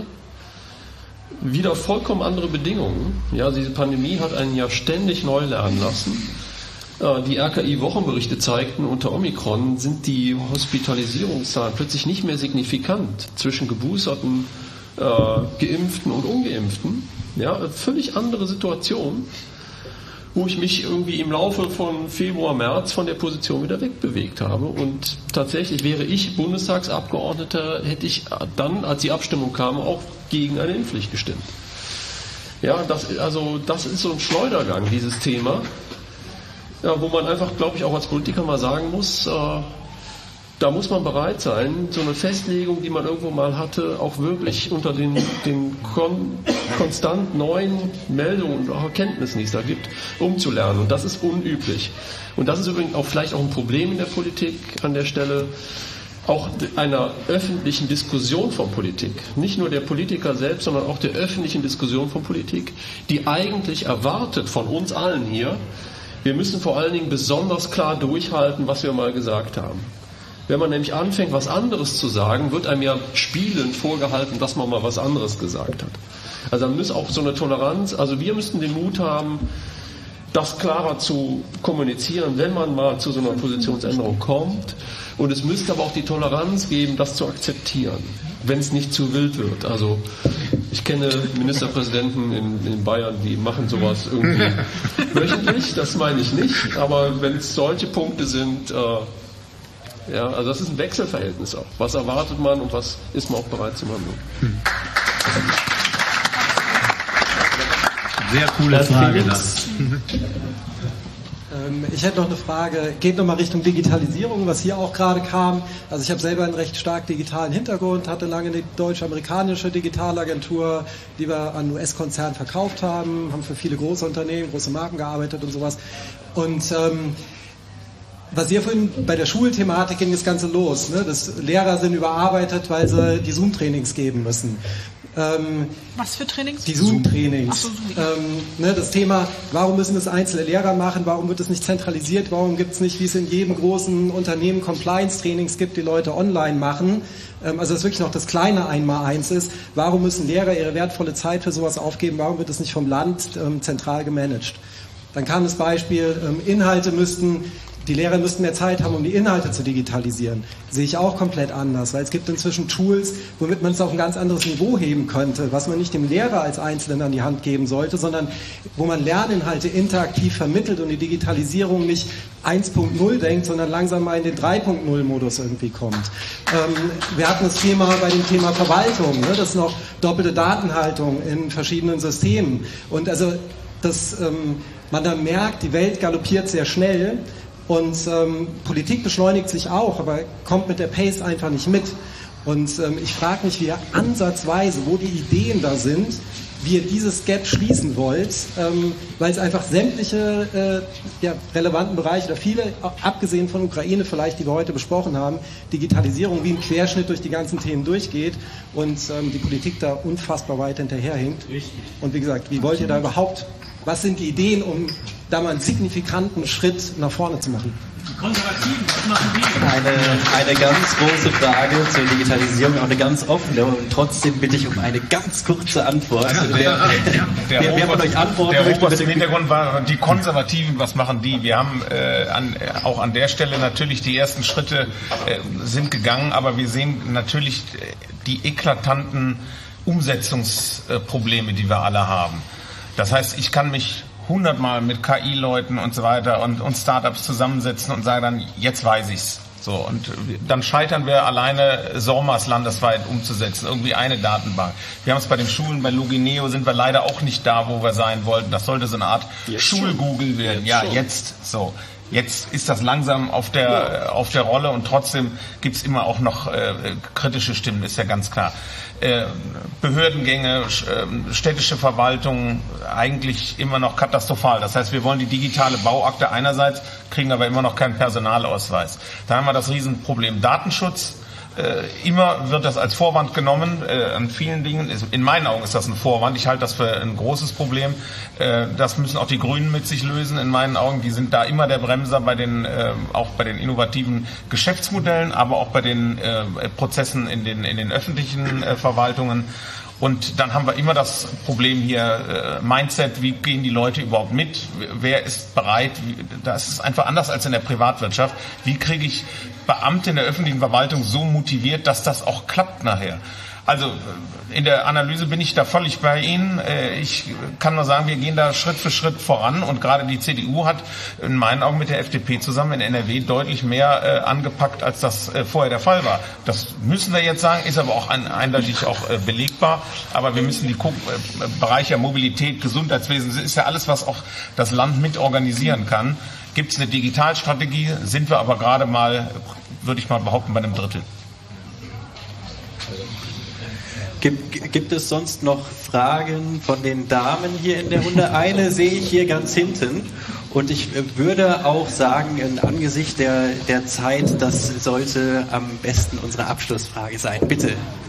Wieder vollkommen andere Bedingungen. Ja, diese Pandemie hat einen ja ständig neu lernen lassen. Die RKI-Wochenberichte zeigten, unter Omikron sind die Hospitalisierungszahlen plötzlich nicht mehr signifikant zwischen Geboosterten, Geimpften und Ungeimpften. Ja, völlig andere Situation, wo ich mich irgendwie im Laufe von Februar, März von der Position wieder wegbewegt habe. Und tatsächlich wäre ich Bundestagsabgeordneter, hätte ich dann, als die Abstimmung kam, auch gegen eine Impfpflicht gestimmt. Ja, das ist so ein Schleudergang, dieses Thema, ja, wo man einfach, glaube ich, auch als Politiker mal sagen muss, da muss man bereit sein, so eine Festlegung, die man irgendwo mal hatte, auch wirklich unter den konstant neuen Meldungen und auch Erkenntnissen, die es da gibt, umzulernen. Und das ist unüblich. Und das ist übrigens auch vielleicht auch ein Problem in der Politik an der Stelle, auch einer öffentlichen Diskussion von Politik. Nicht nur der Politiker selbst, sondern auch der öffentlichen Diskussion von Politik, die eigentlich erwartet von uns allen hier, wir müssen vor allen Dingen besonders klar durchhalten, was wir mal gesagt haben. Wenn man nämlich anfängt, was anderes zu sagen, wird einem ja spielend vorgehalten, dass man mal was anderes gesagt hat. Also dann muss auch so eine Toleranz, also wir müssten den Mut haben, das klarer zu kommunizieren, wenn man mal zu so einer Positionsänderung kommt. Und es müsste aber auch die Toleranz geben, das zu akzeptieren, wenn es nicht zu wild wird. Also Ich kenne Ministerpräsidenten in Bayern, die machen sowas irgendwie wöchentlich, das meine ich nicht, aber wenn es solche Punkte sind, ja, also das ist ein Wechselverhältnis auch. Was erwartet man und was ist man auch bereit zu handeln? Sehr coole Frage. Ich hätte noch eine Frage, geht nochmal Richtung Digitalisierung, was hier auch gerade kam. Also ich habe selber einen recht stark digitalen Hintergrund, hatte lange eine deutsch-amerikanische Digitalagentur, die wir an US-Konzernen verkauft haben für viele große Unternehmen, große Marken gearbeitet und sowas. Und was ihr vorhin bei der Schulthematik ging das Ganze los, ne? Dass Lehrer sind überarbeitet, weil sie die Zoom-Trainings geben müssen. Was für Trainings? Die Zoom-Trainings. Ach so, Zoom. Das Thema, warum müssen das einzelne Lehrer machen, warum wird es nicht zentralisiert, warum gibt es nicht, wie es in jedem großen Unternehmen Compliance-Trainings gibt, die Leute online machen, also das wirklich noch das kleine 1x1 ist, warum müssen Lehrer ihre wertvolle Zeit für sowas aufgeben, warum wird es nicht vom Land zentral gemanagt? Dann kam das Beispiel, die Lehrer müssten mehr Zeit haben, um die Inhalte zu digitalisieren. Sehe ich auch komplett anders, weil es gibt inzwischen Tools, womit man es auf ein ganz anderes Niveau heben könnte, was man nicht dem Lehrer als Einzelnen an die Hand geben sollte, sondern wo man Lerninhalte interaktiv vermittelt und die Digitalisierung nicht 1.0 denkt, sondern langsam mal in den 3.0-Modus irgendwie kommt. Wir hatten das Thema bei dem Thema Verwaltung, ne? Das ist noch doppelte Datenhaltung in verschiedenen Systemen. Und also, dass man dann merkt, die Welt galoppiert sehr schnell. Und Politik beschleunigt sich auch, aber kommt mit der Pace einfach nicht mit. Und ich frage mich, wie ihr ansatzweise, wo die Ideen da sind, wie ihr dieses Gap schließen wollt, weil es einfach sämtliche relevanten Bereiche, oder viele, abgesehen von Ukraine vielleicht, die wir heute besprochen haben, Digitalisierung wie ein Querschnitt durch die ganzen Themen durchgeht und die Politik da unfassbar weit hinterherhinkt. Und wie gesagt, wie wollt ihr da überhaupt, was sind die Ideen, um da mal einen signifikanten Schritt nach vorne zu machen? Die Konservativen, was machen die? Eine ganz große Frage zur Digitalisierung, auch eine ganz offene, und trotzdem bitte ich um eine ganz kurze Antwort. Wer von euch antworten möchte, bitte. Im Hintergrund war die Konservativen, was machen die? Wir haben auch an der Stelle natürlich die ersten Schritte sind gegangen, aber wir sehen natürlich die eklatanten Umsetzungsprobleme, die wir alle haben. Das heißt, ich kann mich 100-mal mit KI-Leuten und so weiter und Startups zusammensetzen und sagen dann, jetzt weiß ich's. So, und dann scheitern wir alleine, SORMAS landesweit umzusetzen, irgendwie eine Datenbank. Wir haben es bei den Schulen, bei Logineo sind wir leider auch nicht da, wo wir sein wollten. Das sollte so eine Art Schul-Google werden. Ja, jetzt so. Jetzt ist das langsam auf der Rolle und trotzdem gibt's immer auch noch kritische Stimmen, ist ja ganz klar. Behördengänge, städtische Verwaltung eigentlich immer noch katastrophal. Das heißt, wir wollen die digitale Bauakte einerseits, kriegen aber immer noch keinen Personalausweis. Da haben wir das Riesenproblem Datenschutz. Immer wird das als Vorwand genommen, an vielen Dingen. In meinen Augen ist das ein Vorwand. Ich halte das für ein großes Problem. Das müssen auch die Grünen mit sich lösen, in meinen Augen. Die sind da immer der Bremser auch bei den innovativen Geschäftsmodellen, aber auch bei den Prozessen in den öffentlichen Verwaltungen. Und dann haben wir immer das Problem hier, Mindset, wie gehen die Leute überhaupt mit? Wer ist bereit? Das ist einfach anders als in der Privatwirtschaft. Wie kriege ich Beamte in der öffentlichen Verwaltung so motiviert, dass das auch klappt nachher? Also in der Analyse bin ich da völlig bei Ihnen. Ich kann nur sagen, wir gehen da Schritt für Schritt voran und gerade die CDU hat in meinen Augen mit der FDP zusammen in NRW deutlich mehr angepackt, als das vorher der Fall war. Das müssen wir jetzt sagen, ist aber auch eindeutig auch belegbar. Aber wir müssen die Bereiche Mobilität, Gesundheitswesen, das ist ja alles, was auch das Land mit organisieren kann. Gibt es eine Digitalstrategie, sind wir aber gerade mal, würde ich mal behaupten, bei einem Drittel. Gibt es sonst noch Fragen von den Damen hier in der Runde? Eine sehe ich hier ganz hinten. Und ich würde auch sagen, angesichts der Zeit, das sollte am besten unsere Abschlussfrage sein. Bitte.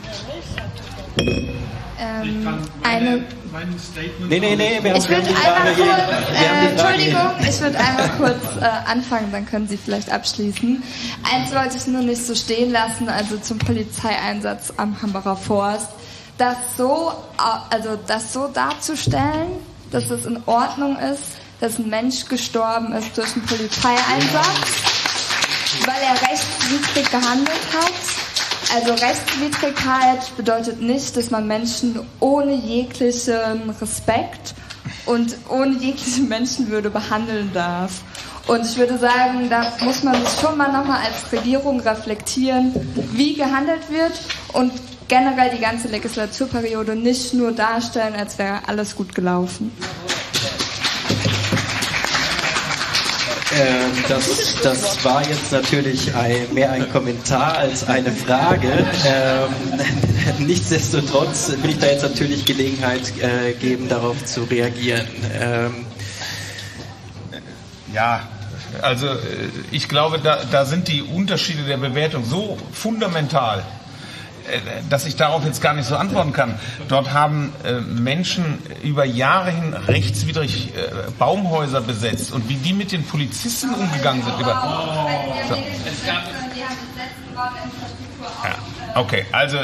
Ich würde einmal kurz anfangen, dann können Sie vielleicht abschließen. Eins wollte ich nur nicht so stehen lassen, also zum Polizeieinsatz am Hambacher Forst. Das so darzustellen, dass es in Ordnung ist, dass ein Mensch gestorben ist durch einen Polizeieinsatz, weil er rechtswidrig gehandelt hat, Also Rechtswidrigkeit bedeutet nicht, dass man Menschen ohne jeglichen Respekt und ohne jegliche Menschenwürde behandeln darf. Und ich würde sagen, da muss man sich schon mal nochmal als Regierung reflektieren, wie gehandelt wird und generell die ganze Legislaturperiode nicht nur darstellen, als wäre alles gut gelaufen. Das war jetzt natürlich mehr ein Kommentar als eine Frage. Nichtsdestotrotz will ich da jetzt natürlich Gelegenheit geben, darauf zu reagieren. Ja, also ich glaube, da sind die Unterschiede der Bewertung so fundamental, dass ich darauf jetzt gar nicht so antworten kann. Dort haben Menschen über Jahre hin rechtswidrig Baumhäuser besetzt und wie die mit den Polizisten umgegangen sind. So. Ja, okay, also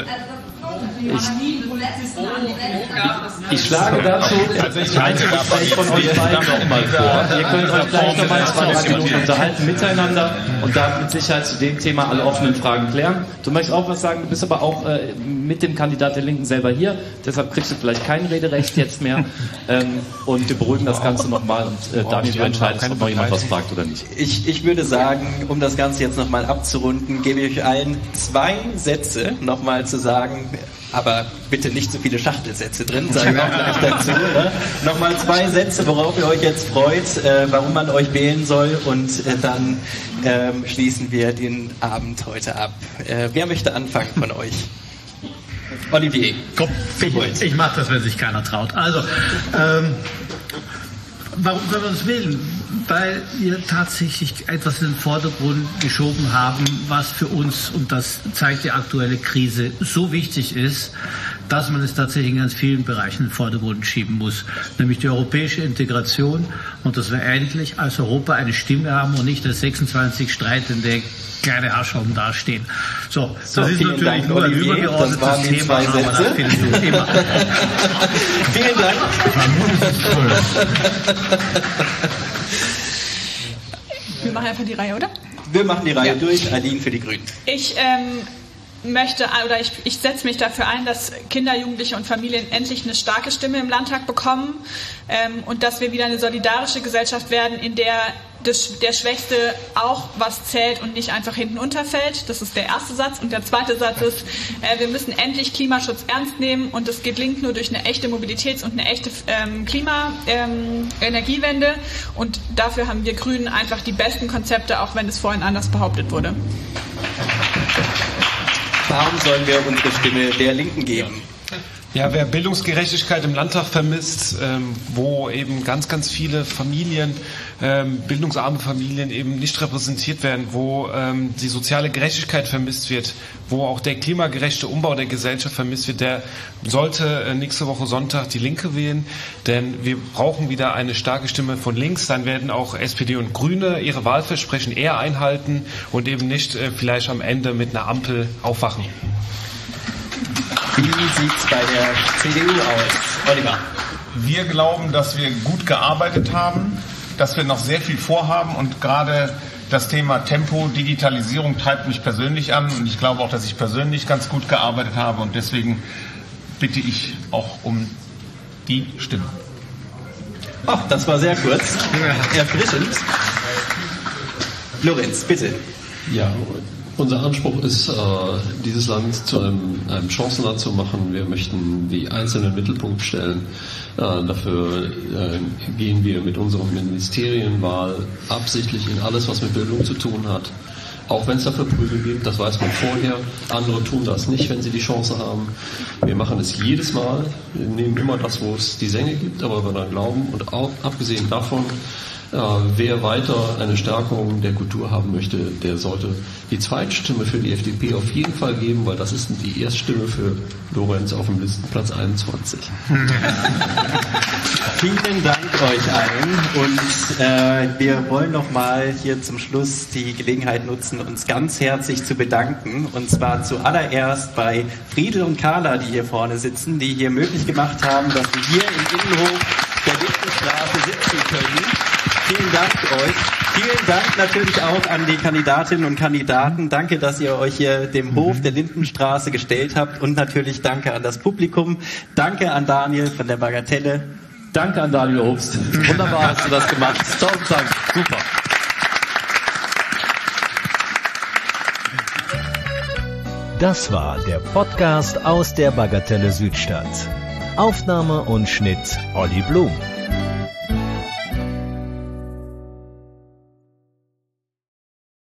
ich schlage dazu das Einzelgespräch von euch beiden nochmal vor. Ihr könnt euch gleich nochmal 2 Minuten unterhalten miteinander und da mit Sicherheit zu dem Thema alle offenen Fragen klären. Du möchtest auch was sagen, du bist aber auch mit dem Kandidat der Linken selber hier, deshalb kriegst du vielleicht kein Rederecht jetzt mehr und wir beruhigen das Ganze nochmal und Daniel, du entscheidest, ob noch jemand was fragt oder nicht. Ich würde sagen, um das Ganze jetzt nochmal abzurunden, gebe ich euch allen 2 Sätze nochmal zu sagen, aber bitte nicht so viele Schachtelsätze drin, sage ich auch gleich dazu. Ne? Nochmal 2 Sätze, worauf ihr euch jetzt freut, warum man euch wählen soll und dann schließen wir den Abend heute ab. Wer möchte anfangen von euch? Olivier. Komm, ich mache das, wenn sich keiner traut. Also, warum sollen wir uns wählen? Weil wir tatsächlich etwas in den Vordergrund geschoben haben, was für uns, und das zeigt die aktuelle Krise, so wichtig ist, dass man es tatsächlich in ganz vielen Bereichen in den Vordergrund schieben muss. Nämlich die europäische Integration und dass wir endlich als Europa eine Stimme haben und nicht als 26 streitende kleine Arschhauben dastehen. So, das ist natürlich Dank, nur ein Olivier, übergeordnetes Thema, aber das findest du immer. Vielen Dank. Wir machen einfach die Reihe, oder? Wir machen die Reihe durch. Aline für die Grünen. Ich setze mich dafür ein, dass Kinder, Jugendliche und Familien endlich eine starke Stimme im Landtag bekommen und dass wir wieder eine solidarische Gesellschaft werden, in der der Schwächste auch was zählt und nicht einfach hinten unterfällt. Das ist der erste Satz. Und der zweite Satz ist, wir müssen endlich Klimaschutz ernst nehmen und das gelingt nur durch eine echte Mobilitäts- und eine echte Energiewende. Und dafür haben wir Grünen einfach die besten Konzepte, auch wenn es vorhin anders behauptet wurde. Warum sollen wir unsere Stimme der Linken geben? Ja, wer Bildungsgerechtigkeit im Landtag vermisst, wo eben ganz, ganz viele Familien, bildungsarme Familien eben nicht repräsentiert werden, wo die soziale Gerechtigkeit vermisst wird, wo auch der klimagerechte Umbau der Gesellschaft vermisst wird, der sollte nächste Woche Sonntag die Linke wählen, denn wir brauchen wieder eine starke Stimme von links, dann werden auch SPD und Grüne ihre Wahlversprechen eher einhalten und eben nicht vielleicht am Ende mit einer Ampel aufwachen. Wie sieht's bei der CDU aus? Oliver. Wir glauben, dass wir gut gearbeitet haben, dass wir noch sehr viel vorhaben und gerade das Thema Tempo, Digitalisierung treibt mich persönlich an und ich glaube auch, dass ich persönlich ganz gut gearbeitet habe und deswegen bitte ich auch um die Stimme. Ach, das war sehr kurz. Erfrischend. Lorenz, bitte. Ja, unser Anspruch ist, dieses Land zu einem Chancenland zu machen. Wir möchten die Einzelnen in den Mittelpunkt stellen. Dafür gehen wir mit unserer Ministerienwahl absichtlich in alles, was mit Bildung zu tun hat. Auch wenn es dafür Prügel gibt, das weiß man vorher. Andere tun das nicht, wenn sie die Chance haben. Wir machen es jedes Mal. Wir nehmen immer das, wo es die Sänge gibt, aber wir daran glauben. Und auch abgesehen davon, wer weiter eine Stärkung der Kultur haben möchte, der sollte die Zweitstimme für die FDP auf jeden Fall geben, weil das ist die Erststimme für Lorenz auf dem Listenplatz 21. Vielen Dank euch allen und wir wollen nochmal hier zum Schluss die Gelegenheit nutzen, uns ganz herzlich zu bedanken und zwar zuallererst bei Friedel und Carla, die hier vorne sitzen, die hier möglich gemacht haben, dass wir hier im Innenhof der Lindenstraße sitzen können. Vielen Dank euch. Vielen Dank natürlich auch an die Kandidatinnen und Kandidaten. Danke, dass ihr euch hier dem Hof der Lindenstraße gestellt habt. Und natürlich danke an das Publikum. Danke an Daniel von der Bagatelle. Danke an Daniel Obst. Wunderbar hast du das gemacht. Tausend Dank. Super. Das war der Podcast aus der Bagatelle Südstadt. Aufnahme und Schnitt Olli Blum.